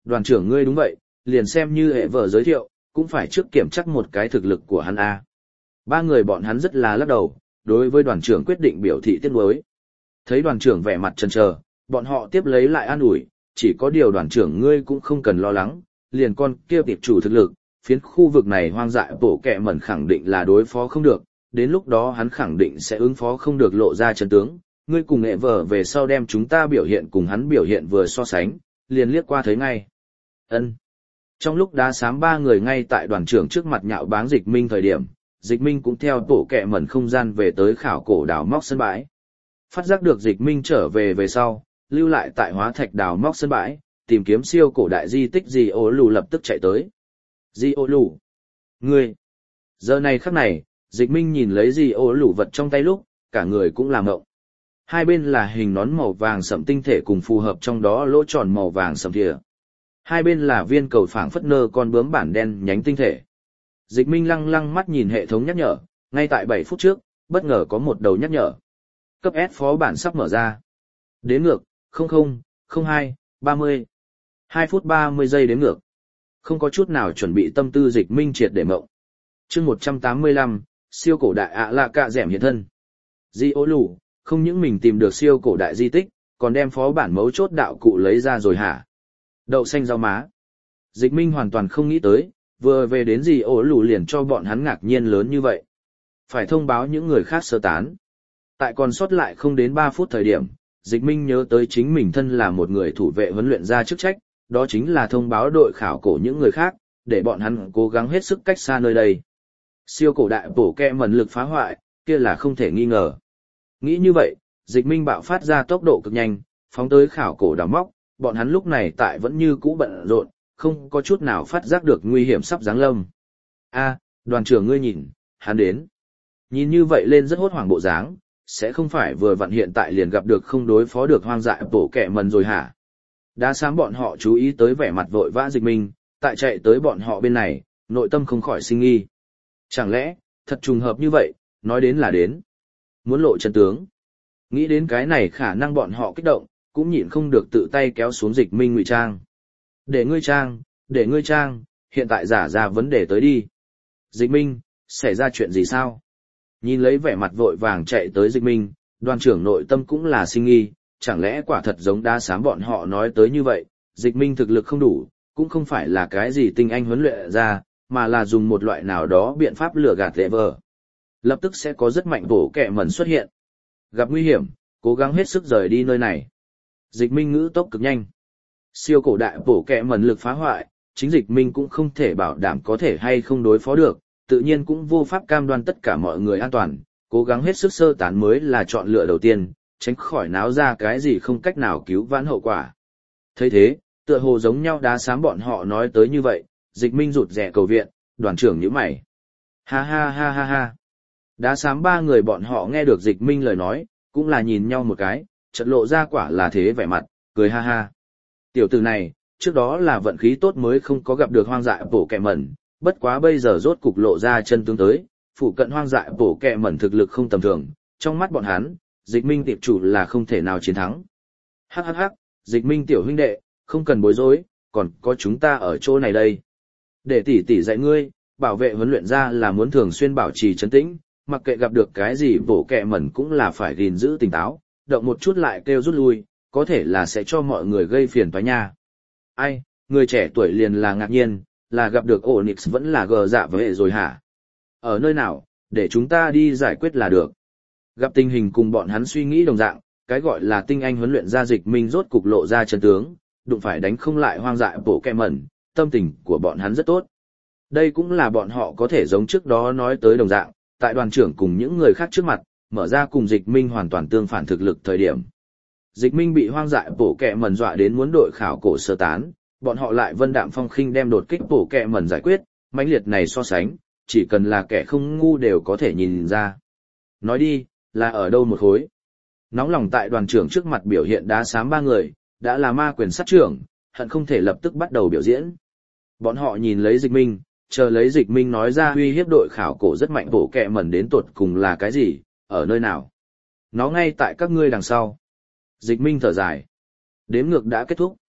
đoàn trưởng ngươi đúng vậy, liền xem như hệ vợ giới thiệu, cũng phải trước kiểm chắc một cái thực lực của hắn a. Ba người bọn hắn rất là lắc đầu, đối với đoàn trưởng quyết định biểu thị tiếc nuối. Thấy đoàn trưởng vẻ mặt chần chờ, bọn họ tiếp lấy lại an ủi, chỉ có điều đoàn trưởng ngươi cũng không cần lo lắng, liền con kia tiệp chủ thực lực, phiến khu vực này hoang dại bộ kẹ mẩn khẳng định là đối phó không được, đến lúc đó hắn khẳng định sẽ ứng phó không được lộ ra chân tướng, ngươi cùng nghệ vợ về sau đem chúng ta biểu hiện cùng hắn biểu hiện vừa so sánh, liền liếc qua thấy ngay. Ân. Trong lúc đá xám ba người ngay tại đoàn trưởng trước mặt nhạo báng Dịch Minh thời điểm, Dịch Minh cũng theo tổ kẹ mẩn không gian về tới khảo cổ đào móc sân bãi. Phát giác được Dịch Minh trở về sau, lưu lại tại hóa thạch đào móc sân bãi, tìm kiếm siêu cổ đại di tích Di Ô Lù lập tức chạy tới. Di Ô Lù, ngươi! Giờ này khắc này, Dịch Minh nhìn lấy Di Ô Lù vật trong tay lúc, cả người cũng làm ngộng. Hai bên là hình nón màu vàng sẫm tinh thể cùng phù hợp trong đó lỗ tròn màu vàng sẫm thìa. Hai bên là viên cầu phảng phất nơ con bướm bản đen nhánh tinh thể. Dịch Minh lăng lăng mắt nhìn hệ thống nhắc nhở, ngay tại 7 phút trước, bất ngờ có một đầu nhắc nhở. Cấp S phó bản sắp mở ra. Đếm ngược, 00, 02, 30. 2 phút 30 giây đếm ngược. Không có chút nào chuẩn bị tâm tư Dịch Minh triệt để mộng. Chương 185, siêu cổ đại ạ lạ cạ dẻm hiện thân. Di Ô Lù, không những mình tìm được siêu cổ đại di tích, còn đem phó bản mấu chốt đạo cụ lấy ra rồi hả? Đậu xanh rau má. Dịch Minh hoàn toàn không nghĩ tới, vừa về đến Di Ô Lù liền cho bọn hắn ngạc nhiên lớn như vậy. Phải thông báo những người khác sơ tán. Tại còn sót lại không đến 3 phút thời điểm, Dịch Minh nhớ tới chính mình thân là một người thủ vệ huấn luyện ra chức trách, đó chính là thông báo đội khảo cổ những người khác, để bọn hắn cố gắng hết sức cách xa nơi đây. Siêu cổ đại bổ kẹ mẩn lực phá hoại, kia là không thể nghi ngờ. Nghĩ như vậy, Dịch Minh bạo phát ra tốc độ cực nhanh, phóng tới khảo cổ đào móc, bọn hắn lúc này tại vẫn như cũ bận rộn, không có chút nào phát giác được nguy hiểm sắp giáng lâm. A, đoàn trưởng ngươi nhìn, hắn đến. Nhìn như vậy lên rất hốt hoảng bộ dáng, sẽ không phải vừa vặn hiện tại liền gặp được không đối phó được hoang dại bổ kẹ mần rồi hả? Đã sớm bọn họ chú ý tới vẻ mặt vội vã Dịch Minh, tại chạy tới bọn họ bên này, nội tâm không khỏi sinh nghi. Chẳng lẽ, thật trùng hợp như vậy, nói đến là đến. Muốn lộ chân tướng. Nghĩ đến cái này khả năng bọn họ kích động, cũng nhịn không được tự tay kéo xuống Dịch Minh ngụy trang. Để ngươi trang, hiện tại giả ra vấn đề tới đi. Dịch Minh, xảy ra chuyện gì sao? Nhìn lấy vẻ mặt vội vàng chạy tới Dịch Minh, đoàn trưởng nội tâm cũng là sinh nghi, chẳng lẽ quả thật giống đa sám bọn họ nói tới như vậy, Dịch Minh thực lực không đủ, cũng không phải là cái gì tinh anh huấn luyện ra, mà là dùng một loại nào đó biện pháp lừa gạt lệ vờ. Lập tức sẽ có rất mạnh bổ kẹ mẩn xuất hiện. Gặp nguy hiểm, cố gắng hết sức rời đi nơi này. Dịch Minh ngữ tốc cực nhanh. Siêu cổ đại bổ kẹ mẩn lực phá hoại, chính Dịch Minh cũng không thể bảo đảm có thể hay không đối phó được, tự nhiên cũng vô pháp cam đoan tất cả mọi người an toàn, cố gắng hết sức sơ tán mới là chọn lựa đầu tiên, tránh khỏi náo ra cái gì không cách nào cứu vãn hậu quả. Thấy thế, tựa hồ giống nhau đá sám bọn họ nói tới như vậy, Dịch Minh rụt rè cầu viện, đoàn trưởng nhíu mày. Ha ha ha ha ha. Đá sám ba người bọn họ nghe được Dịch Minh lời nói, cũng là nhìn nhau một cái, chợt lộ ra quả là thế vẻ mặt, cười ha ha. Tiểu tử này, trước đó là vận khí tốt mới không có gặp được hoang dại bổ kẹ mẩn, bất quá bây giờ rốt cục lộ ra chân tướng tới, phụ cận hoang dại bổ kẹ mẩn thực lực không tầm thường, trong mắt bọn hắn, Dịch Minh tiệp chủ là không thể nào chiến thắng. Hắc hắc hắc, Dịch Minh tiểu huynh đệ, không cần bối rối, còn có chúng ta ở chỗ này đây. Để tỷ tỷ dạy ngươi, bảo vệ huấn luyện ra là muốn thường xuyên bảo trì trấn tĩnh, mặc kệ gặp được cái gì bổ kẹ mẩn cũng là phải gìn giữ tỉnh táo, động một chút lại kêu rút lui, có thể là sẽ cho mọi người gây phiền toái nha. Ai, người trẻ tuổi liền là ngạc nhiên, là gặp được Onyx vẫn là gờ dạ với hệ rồi hả? Ở nơi nào, để chúng ta đi giải quyết là được. Gặp tình hình cùng bọn hắn suy nghĩ đồng dạng, cái gọi là tinh anh huấn luyện ra Dịch Minh rốt cục lộ ra chân tướng, đụng phải đánh không lại hoang dại bổ kẹ mẩn, tâm tình của bọn hắn rất tốt. Đây cũng là bọn họ có thể giống trước đó nói tới đồng dạng, tại đoàn trưởng cùng những người khác trước mặt, mở ra cùng Dịch Minh hoàn toàn tương phản thực lực thời điểm. Dịch Minh bị hoang dại bổ kẹ mẩn dọa đến muốn đội khảo cổ sơ tán, bọn họ lại vân đạm phong khinh đem đột kích bổ kẹ mẩn giải quyết, mãnh liệt này so sánh, chỉ cần là kẻ không ngu đều có thể nhìn ra. Nói đi, là ở đâu một khối? Nóng lòng tại đoàn trưởng trước mặt biểu hiện đá xám ba người, đã là ma quyền sát trưởng, hận không thể lập tức bắt đầu biểu diễn. Bọn họ nhìn lấy Dịch Minh, chờ lấy Dịch Minh nói ra uy hiếp đội khảo cổ rất mạnh bổ kẹ mẩn đến tột cùng là cái gì, ở nơi nào. Nó ngay tại các ngươi đằng sau. Dịch Minh thở dài. Đếm ngược đã kết thúc.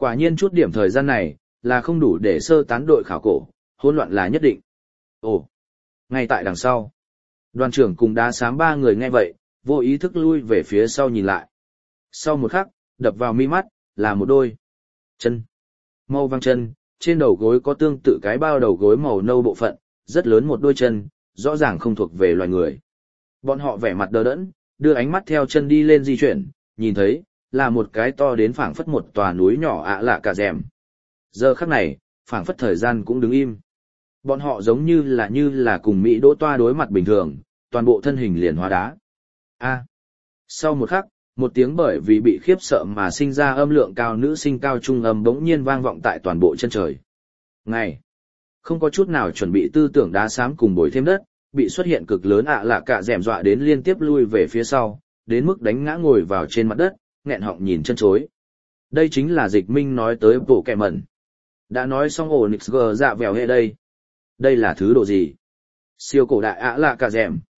Quả nhiên chút điểm thời gian này, là không đủ để sơ tán đội khảo cổ, hỗn loạn là nhất định. Ồ, ngay tại đằng sau. Đoàn trưởng cùng đá xám ba người nghe vậy, vô ý thức lui về phía sau nhìn lại. Sau một khắc, đập vào mi mắt, là một đôi chân. Màu vàng chân, trên đầu gối có tương tự cái bao đầu gối màu nâu bộ phận, rất lớn một đôi chân, rõ ràng không thuộc về loài người. Bọn họ vẻ mặt đờ đẫn, đưa ánh mắt theo chân đi lên di chuyển, nhìn thấy, là một cái to đến phảng phất một tòa núi nhỏ ạ lạ cả rèm. Giờ khắc này, phảng phất thời gian cũng đứng im. Bọn họ giống như là cùng Mỹ Đỗ Toa đối mặt bình thường, toàn bộ thân hình liền hóa đá. Sau một khắc, một tiếng bởi vì bị khiếp sợ mà sinh ra âm lượng cao nữ sinh cao trung âm bỗng nhiên vang vọng tại toàn bộ chân trời. Ngày, không có chút nào chuẩn bị tư tưởng đá xám cùng bồi thêm đất, bị xuất hiện cực lớn ạ lạ cả rèm dọa đến liên tiếp lui về phía sau, đến mức đánh ngã ngồi vào trên mặt đất, nghẹn họng nhìn chân chối. Đây chính là Dịch Minh nói tới bộ kẻ mẩn. Đã nói xong Onyx G dạ vèo hệ đây. Đây là thứ đồ gì? Siêu cổ đại ạ lạ cả rèm.